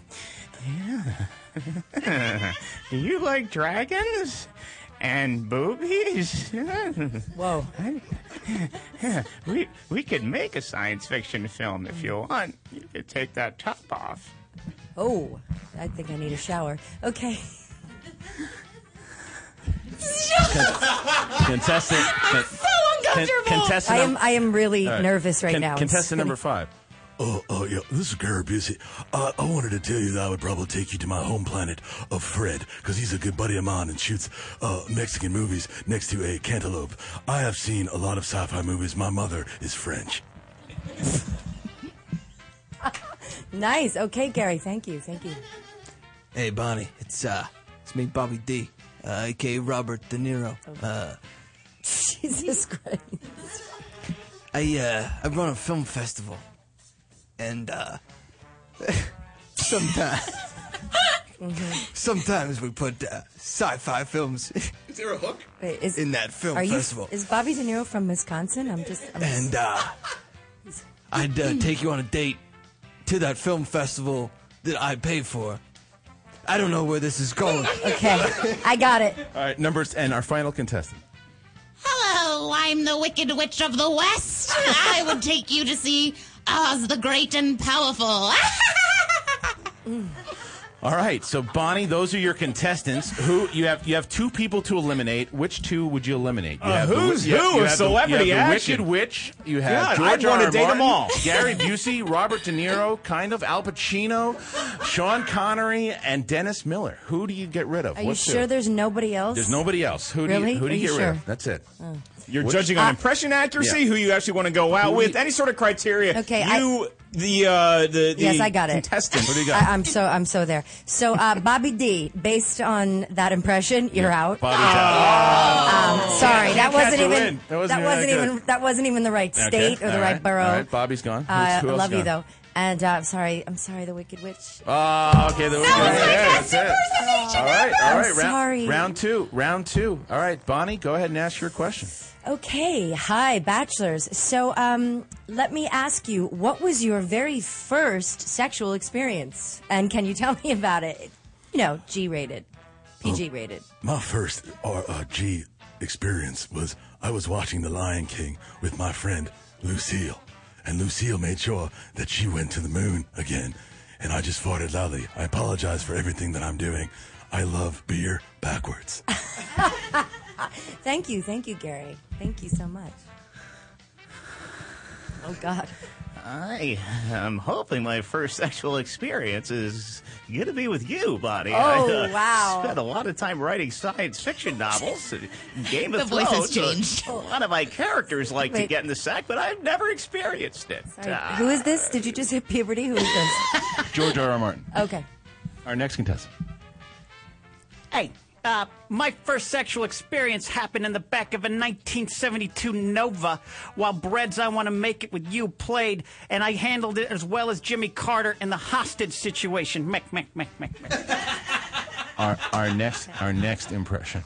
Yeah. Do you like dragons and boobies?
Whoa.
Yeah, we could make a science fiction film if you want. You could take that top off.
Oh, I think I need a shower. Okay.
Contestant. Contestant.
I am really
All right.
nervous right now.
Contestant number 5.
Oh, yeah, this is Gary Busey. I wanted to tell you that I would probably take you to my home planet of Fred, because he's a good buddy of mine and shoots Mexican movies next to a cantaloupe. I have seen a lot of sci-fi movies. My mother is French.
Nice. Okay, Gary. Thank you. Thank you.
Hey, Bonnie. It's me, Bobby D, a.k.a. Robert De Niro.
Jesus Christ.
I run a film festival, and sometimes we put sci-fi films.
Is there a hook?
Wait,
in that film
are
festival?
Is Bobby De Niro from Wisconsin?
And I'd take you on a date to that film festival that I paid for. I don't know where this is going.
Okay, I got it.
All right, numbers and our final contestant.
Hello, I'm the Wicked Witch of the West. I would take you to see Oz the Great and Powerful.
All right, so Bonnie, those are your contestants. Who you have 2 people to eliminate. Which 2 would you eliminate? You have
who's
you
who of
have
celebrity
you have the
action?
Wicked Witch. You have
God, I'd
George
wanna
R. R.
date 'em
Martin,
all.
Gary Busey, Robert De Niro, kind of Al Pacino, Sean Connery, and Dennis Miller. Who do you get rid of?
Are you
What's
sure there's nobody else?
There's nobody else. Who
Really?
do
Are
you
you
get rid
sure?
of? That's it.
Oh.
You're
Which-
judging on impression accuracy,
Yeah.
who you actually want to go out with, any sort of criteria.
Okay,
the
Yes, I got it.
contestant.
What do you got?
I'm so there. So Bobby D, based on that impression, you're out.
Bobby's out.
Sorry, that
Can't
wasn't
catch a
even
win. That wasn't even
that wasn't even the right
Okay,
state or the
all
right borough.
All right, Bobby's gone.
I
Who else
love you
gone?
though. And I'm sorry, the Wicked Witch.
Oh, okay. The Wicked Witch. That's it. All right.
I'm sorry.
Round two. All right, Bonnie, go ahead and ask your question.
Okay. Hi, bachelors. So, let me ask you, what was your very first sexual experience? And can you tell me about it? G-rated, PG-rated.
My first G experience was I was watching The Lion King with my friend Lucille. And Lucille made sure that she went to the moon again. And I just farted loudly. I apologize for everything that I'm doing. I love beer backwards.
Thank you, Gary. Thank you so much. Oh, God.
I am hoping my first sexual experience is going to be with you, Bonnie.
Oh, wow.
I spent a lot of time writing science fiction novels. Game of
The voice
Thrones.
has changed.
A lot of my characters like to get in the sack, but I've never experienced it.
Who is this? Did you just hit puberty? Who is this?
George R. R. Martin.
Okay.
Our next contestant.
Hey, my first sexual experience happened in the back of a 1972 Nova while Bread's I Want to Make It With You played, and I handled it as well as Jimmy Carter in the hostage situation. Mech.
Our next impression.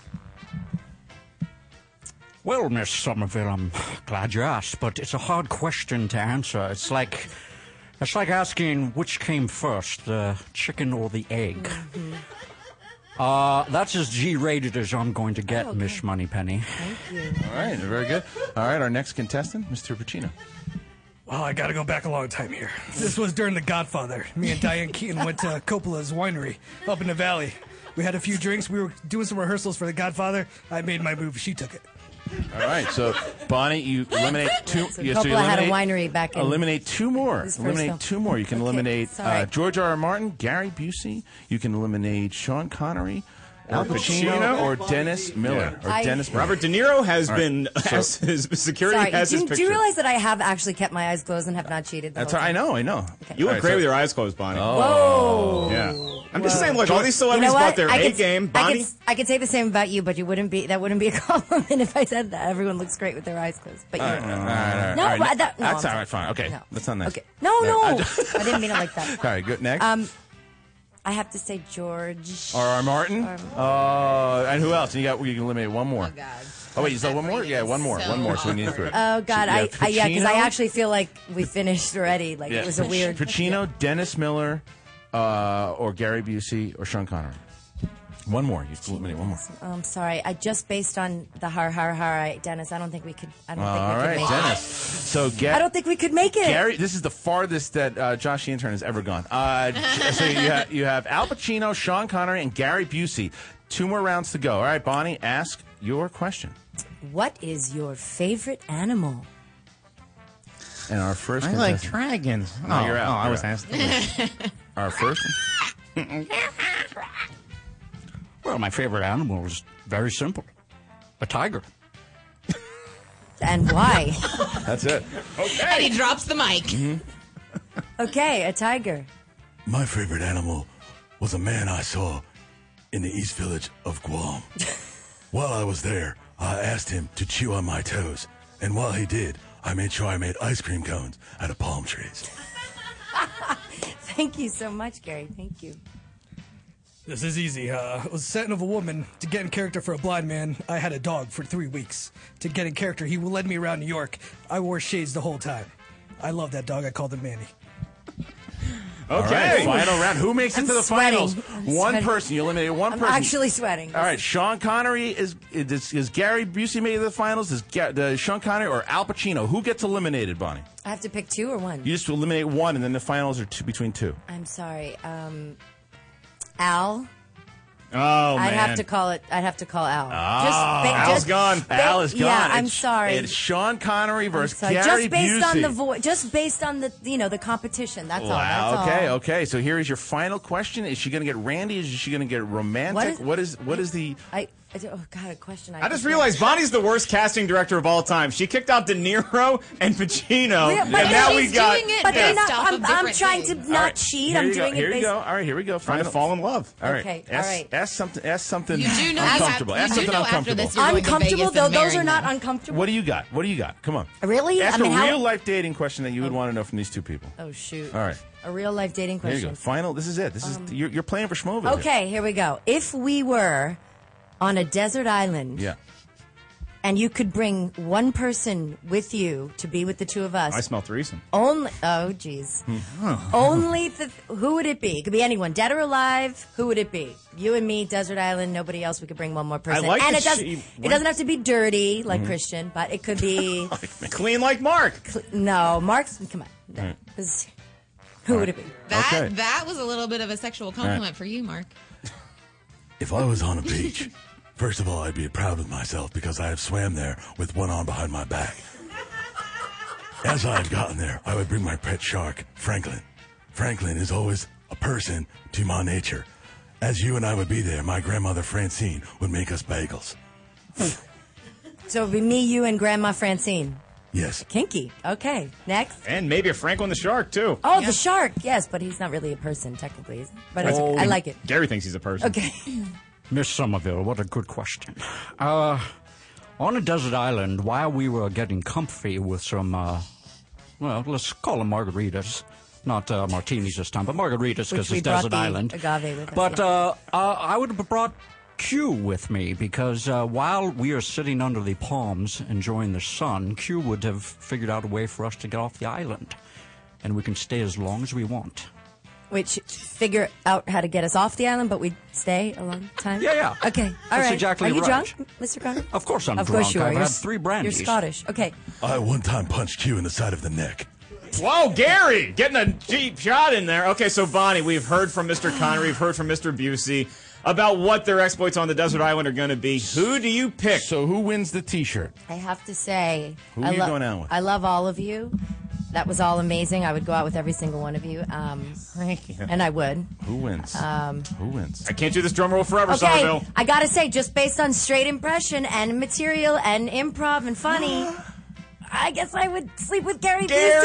Well, Miss Somerville, I'm glad you asked, but it's a hard question to answer. It's like asking which came first, the chicken or the egg.
Mm-hmm.
That's as G-rated as I'm going to get, Miss Moneypenny.
Thank you.
All right, very good. All right, our next contestant, Mr. Pacino.
Well, I got to go back a long time here. This was during The Godfather. Me and Diane Keaton went to Coppola's winery up in the valley. We had a few drinks. We were doing some rehearsals for The Godfather. I made my move. She took it.
All right, so Bonnie, you eliminate two.
So Coppola had a winery back in.
Eliminate two more.
his first
Eliminate
film.
two more. You can eliminate
sorry.
George R. R. Martin, Gary Busey. You can eliminate Sean Connery, Al Pacino, or Dennis Miller.
Yeah.
Dennis Miller.
Robert De Niro has
All right,
been has his security
Sorry,
has his picture.
do you realize that I have actually kept my eyes closed and have not cheated?
That's right. I know.
You look
All right,
great
so-
with your eyes closed, Bonnie.
Whoa.
Yeah. I'm just
Whoa.
saying, look, all these
You know
celebrities
what?
got their
I
A
could-
game. Bonnie.
I could say the same about you, but that wouldn't be a compliment if I said that. Everyone looks great with their eyes closed. But
All
you
right, all right.
No,
All right.
but that- no,
That's
I'm
all right. Fine. Okay.
No.
That's not nice.
Okay. No. I didn't mean it like that.
All right. Good. Next.
I have to say George.
R. Martin. And who else? You can eliminate one more.
Oh God.
Oh wait, you still have one more? Yeah, one more. So we need three.
Oh God,
So you have
because I
Pacino.
actually feel like we finished already. Like it was a weird.
Pacino, Dennis Miller, or Gary Busey, or Sean Connery. One more. You have to eliminate one more.
Oh, I'm sorry. I just based on the har, Dennis. I don't think we could. I don't think
All
we could
right,
make
Dennis. So
I don't think we could make it.
Gary, this is the farthest that Josh the Intern has ever gone. So you have Al Pacino, Sean Connery, and Gary Busey. 2 more rounds to go. All right, Bonnie, ask your question.
What is your favorite animal?
And our first
I like
contestant-
dragons.
No, you're out.
Oh, I
You're
was
out.
asking.
Our first
Well, my favorite animal is very simple. A tiger.
And why?
That's it.
And he drops the mic.
Okay, a tiger.
My favorite animal was a man I saw in the East Village of Guam. While I was there, I asked him to chew on my toes. And while he did, I made sure I made ice cream cones out of palm trees.
Thank you so much, Gary. Thank you.
This is easy. I was setting of a woman. To get in character for a blind man, I had a dog for 3 weeks. To get in character, he led me around New York. I wore shades the whole time. I love that dog. I called him Manny.
All right, final round. Who makes it to the
sweating.
finals?
I'm
One
sweating.
person. You eliminated one
I'm
person.
actually sweating.
All right, Sean Connery is Gary Busey made it to the finals? Is Sean Connery or Al Pacino? Who gets eliminated, Bonnie?
I have to pick 2 or 1.
You just eliminate one, and then the finals are between 2.
I'm sorry. Al.
Oh
I'd have to call Al.
Al's gone. Al is gone.
Yeah, I'm
It's-
sorry.
It's Sean Connery versus
Sorry,
Gary
just based
Busey.
on the just based on the the competition. That's all.
Wow.
That's
Okay.
all.
Okay. So here is your final question: Is she going to get randy? Is she going to get romantic? What is the?
Oh, God, a question.
I just realized Bonnie's the worst casting director of all time. She kicked out De Niro and Pacino,
Yeah,
and
but
now we
she's
got.
doing it But they're not- I'm trying to not cheat.
Here
I'm
you go.
doing it
Here you
based-
go. All right, here we go.
Trying to fall in love.
All right.
Okay,
Ask,
all right.
Ask something.
You do know
uncomfortable.
you
Ask
do
something
know after
uncomfortable.
this you're going to
Uncomfortable?
Vegas and
Those are
marrying
not
them.
uncomfortable.
What do you got? What do you got? Come on.
Really?
Ask
I mean,
a
how-
real life dating question that you would want to know from these two people.
Oh, shoot.
All right.
A real life dating
There you
question.
go. Final. This is it. This is you're playing for Schmoville.
Okay, here we go. If we were on a desert island
Yeah.
and you could bring one person with you to be with the two of us.
I smell threesome.
Only, oh, geez. Only, who would it be? It could be anyone, dead or alive. Who would it be? You and me, desert island, nobody else. We could bring one more person.
like
and
that
it doesn't have to be dirty like Christian, but it could be
clean like Mark.
No, Mark's, come on. No. Who would it be?
That was a little bit of a sexual compliment for you, Mark.
If I was on a beach, first of all, I'd be proud of myself because I have swam there with one arm behind my back. As I have gotten there, I would bring my pet shark, Franklin. Franklin is always a person to my nature. As you and I would be there, my grandmother Francine would make us bagels.
So it would be me, you, and Grandma Francine.
Yes.
Kinky. Okay, next.
And maybe a Franklin the shark, too.
Oh, the shark. Yes, but he's not really a person, technically. Is he? But it's, I like it.
Gary thinks he's a person.
Okay.
Miss Somerville, what a good question. On a desert island, while we were getting comfy with some, well, let's call them margaritas. Not martinis this time, but margaritas because it's desert island.
Agave with us,
But
yeah.
I would have brought Q with me because while we are sitting under the palms enjoying the sun, Q would have figured out a way for us to get off the island. And we can stay as long as we want.
Which figure out how to get us off the island, but we'd stay a long time?
Yeah, yeah.
Okay, all
That's
right.
exactly
Are you
right.
drunk, Mr. Connor?
Of course I'm
Of
drunk.
course you are.
I've
You're
had 3 brandies.
You're Scottish. Okay.
I one time punched Q in the side of the neck.
Whoa, Gary, getting a deep shot in there. Okay, so Bonnie, we've heard from Mr. Connery, we've heard from Mr. Busey about what their exploits on the desert island are going to be. Who do you pick?
So who wins the T-shirt?
I have to say,
Who are you going out with?
I love all of you. That was all amazing. I would go out with every single one of you. And I would.
Who wins? Who wins?
I can't do this drum roll forever,
Okay,
Somerville.
I gotta say, just based on straight impression and material and improv and funny, I guess I would sleep with Gary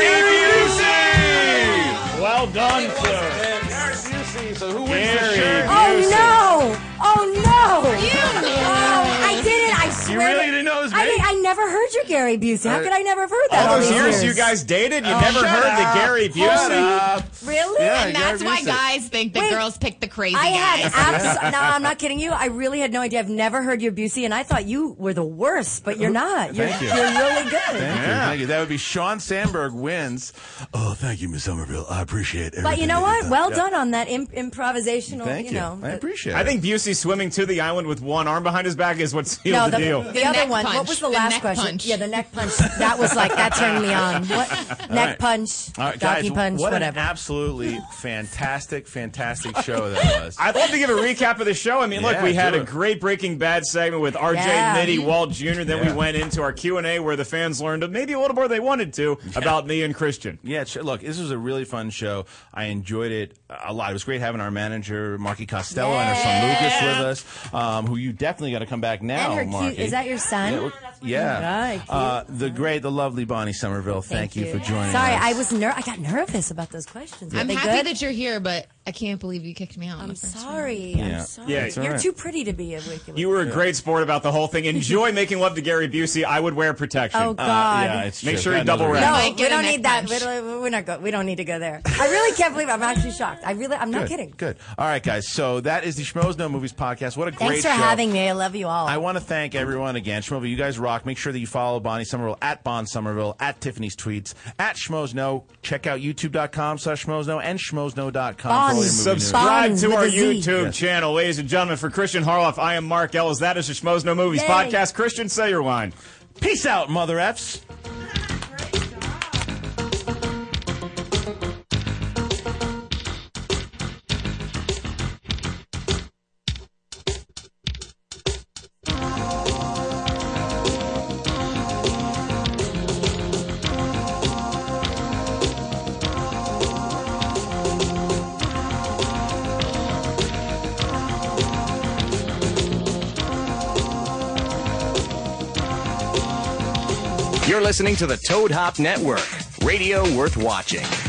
Busey! Well done, sir.
Gary Busey. So who wins
Gary
the shirt?
Oh no! Oh no!
You knew.
Oh, I didn't. I swear.
really didn't know it was me?
I never heard you, Gary Busey. How could I never have heard that?
All those
these
years you guys dated, you never
shut
heard the
up.
Gary
Shut
Busey?
up.
Really?
Yeah,
And that's
Gary
why
Busey.
guys think that
Wait.
girls pick the crazy
I
guys.
had no, I'm not kidding you. I really had no idea. I've never heard your Busey, and I thought you were the worst, but you're not. You're,
Thank you.
you're really good.
Thank you. That would be Sean Sandberg wins.
Oh, thank you, Miss Somerville. I appreciate it.
But you know what? Well done on that improvisational.
Thank you.
know,
I appreciate it.
I think Busey swimming to the island with one arm behind his back is what sealed
No,
the deal.
the other
neck
one. What
punch.
was the
The
last
neck
question?
punch.
Yeah, the neck punch. That was like that turned me on. What neck
right.
punch,
All right,
donkey
guys,
punch,
what
whatever.
an absolutely fantastic show that was.
I'd love to give a recap of the show. I mean, look,
Yeah,
we had
do
a
it.
great Breaking Bad segment with RJ,
Yeah.
Mitty, Walt Jr. Then we
Yeah.
went into our Q&A where the fans learned maybe a little more than they wanted to about me and Christian.
Yeah, look, this was a really fun show. I enjoyed it a lot. It was great having our manager, Marky Costello, and her son Lucas with us, who you definitely got to come back now,
And her
Marky.
cute. Is that your son?
Yeah.
Right,
The great, the lovely Bonnie Somerville. Thank you for joining
Sorry,
us.
I got nervous about those questions. Were
I'm
they
happy
good?
that you're here, but I can't believe you kicked me out.
I'm sorry.
Yeah.
I'm sorry.
Yeah, it's all
You're
right.
too pretty to be a wicked.
You were a great sport about the whole thing. Enjoy making love to Gary Busey. I would wear protection.
Oh God.
Yeah, it's
Make
true.
sure you
God knows
double
we're-
wrap.
No,
Might
we
get a
don't
neck
need that.
punch.
We don't need to go there. I really can't believe I'm actually shocked. I'm not
Good,
kidding.
Good. All right, guys. So that is the Schmoes Know Movies podcast. What a great
Thanks for
show.
having me. I love you all.
I want to thank everyone again. Schmoeville, you guys rock. Make sure that you follow Bonnie Somerville at Bon Somerville, at Tiffany's Tweets, at Schmoes Know. Check out youtube.com/Schmoes Know and schmoesknow.com for all your movie news.
Subscribe to
with
our
a Z.
YouTube
Yes.
channel. Ladies and gentlemen, for Christian Harloff, I am Mark Ellis. That is the Schmoes No Movies
Yay.
podcast. Christian, say your line.
Peace out, Mother F's.
You're listening to the Toad Hop Network, radio worth watching.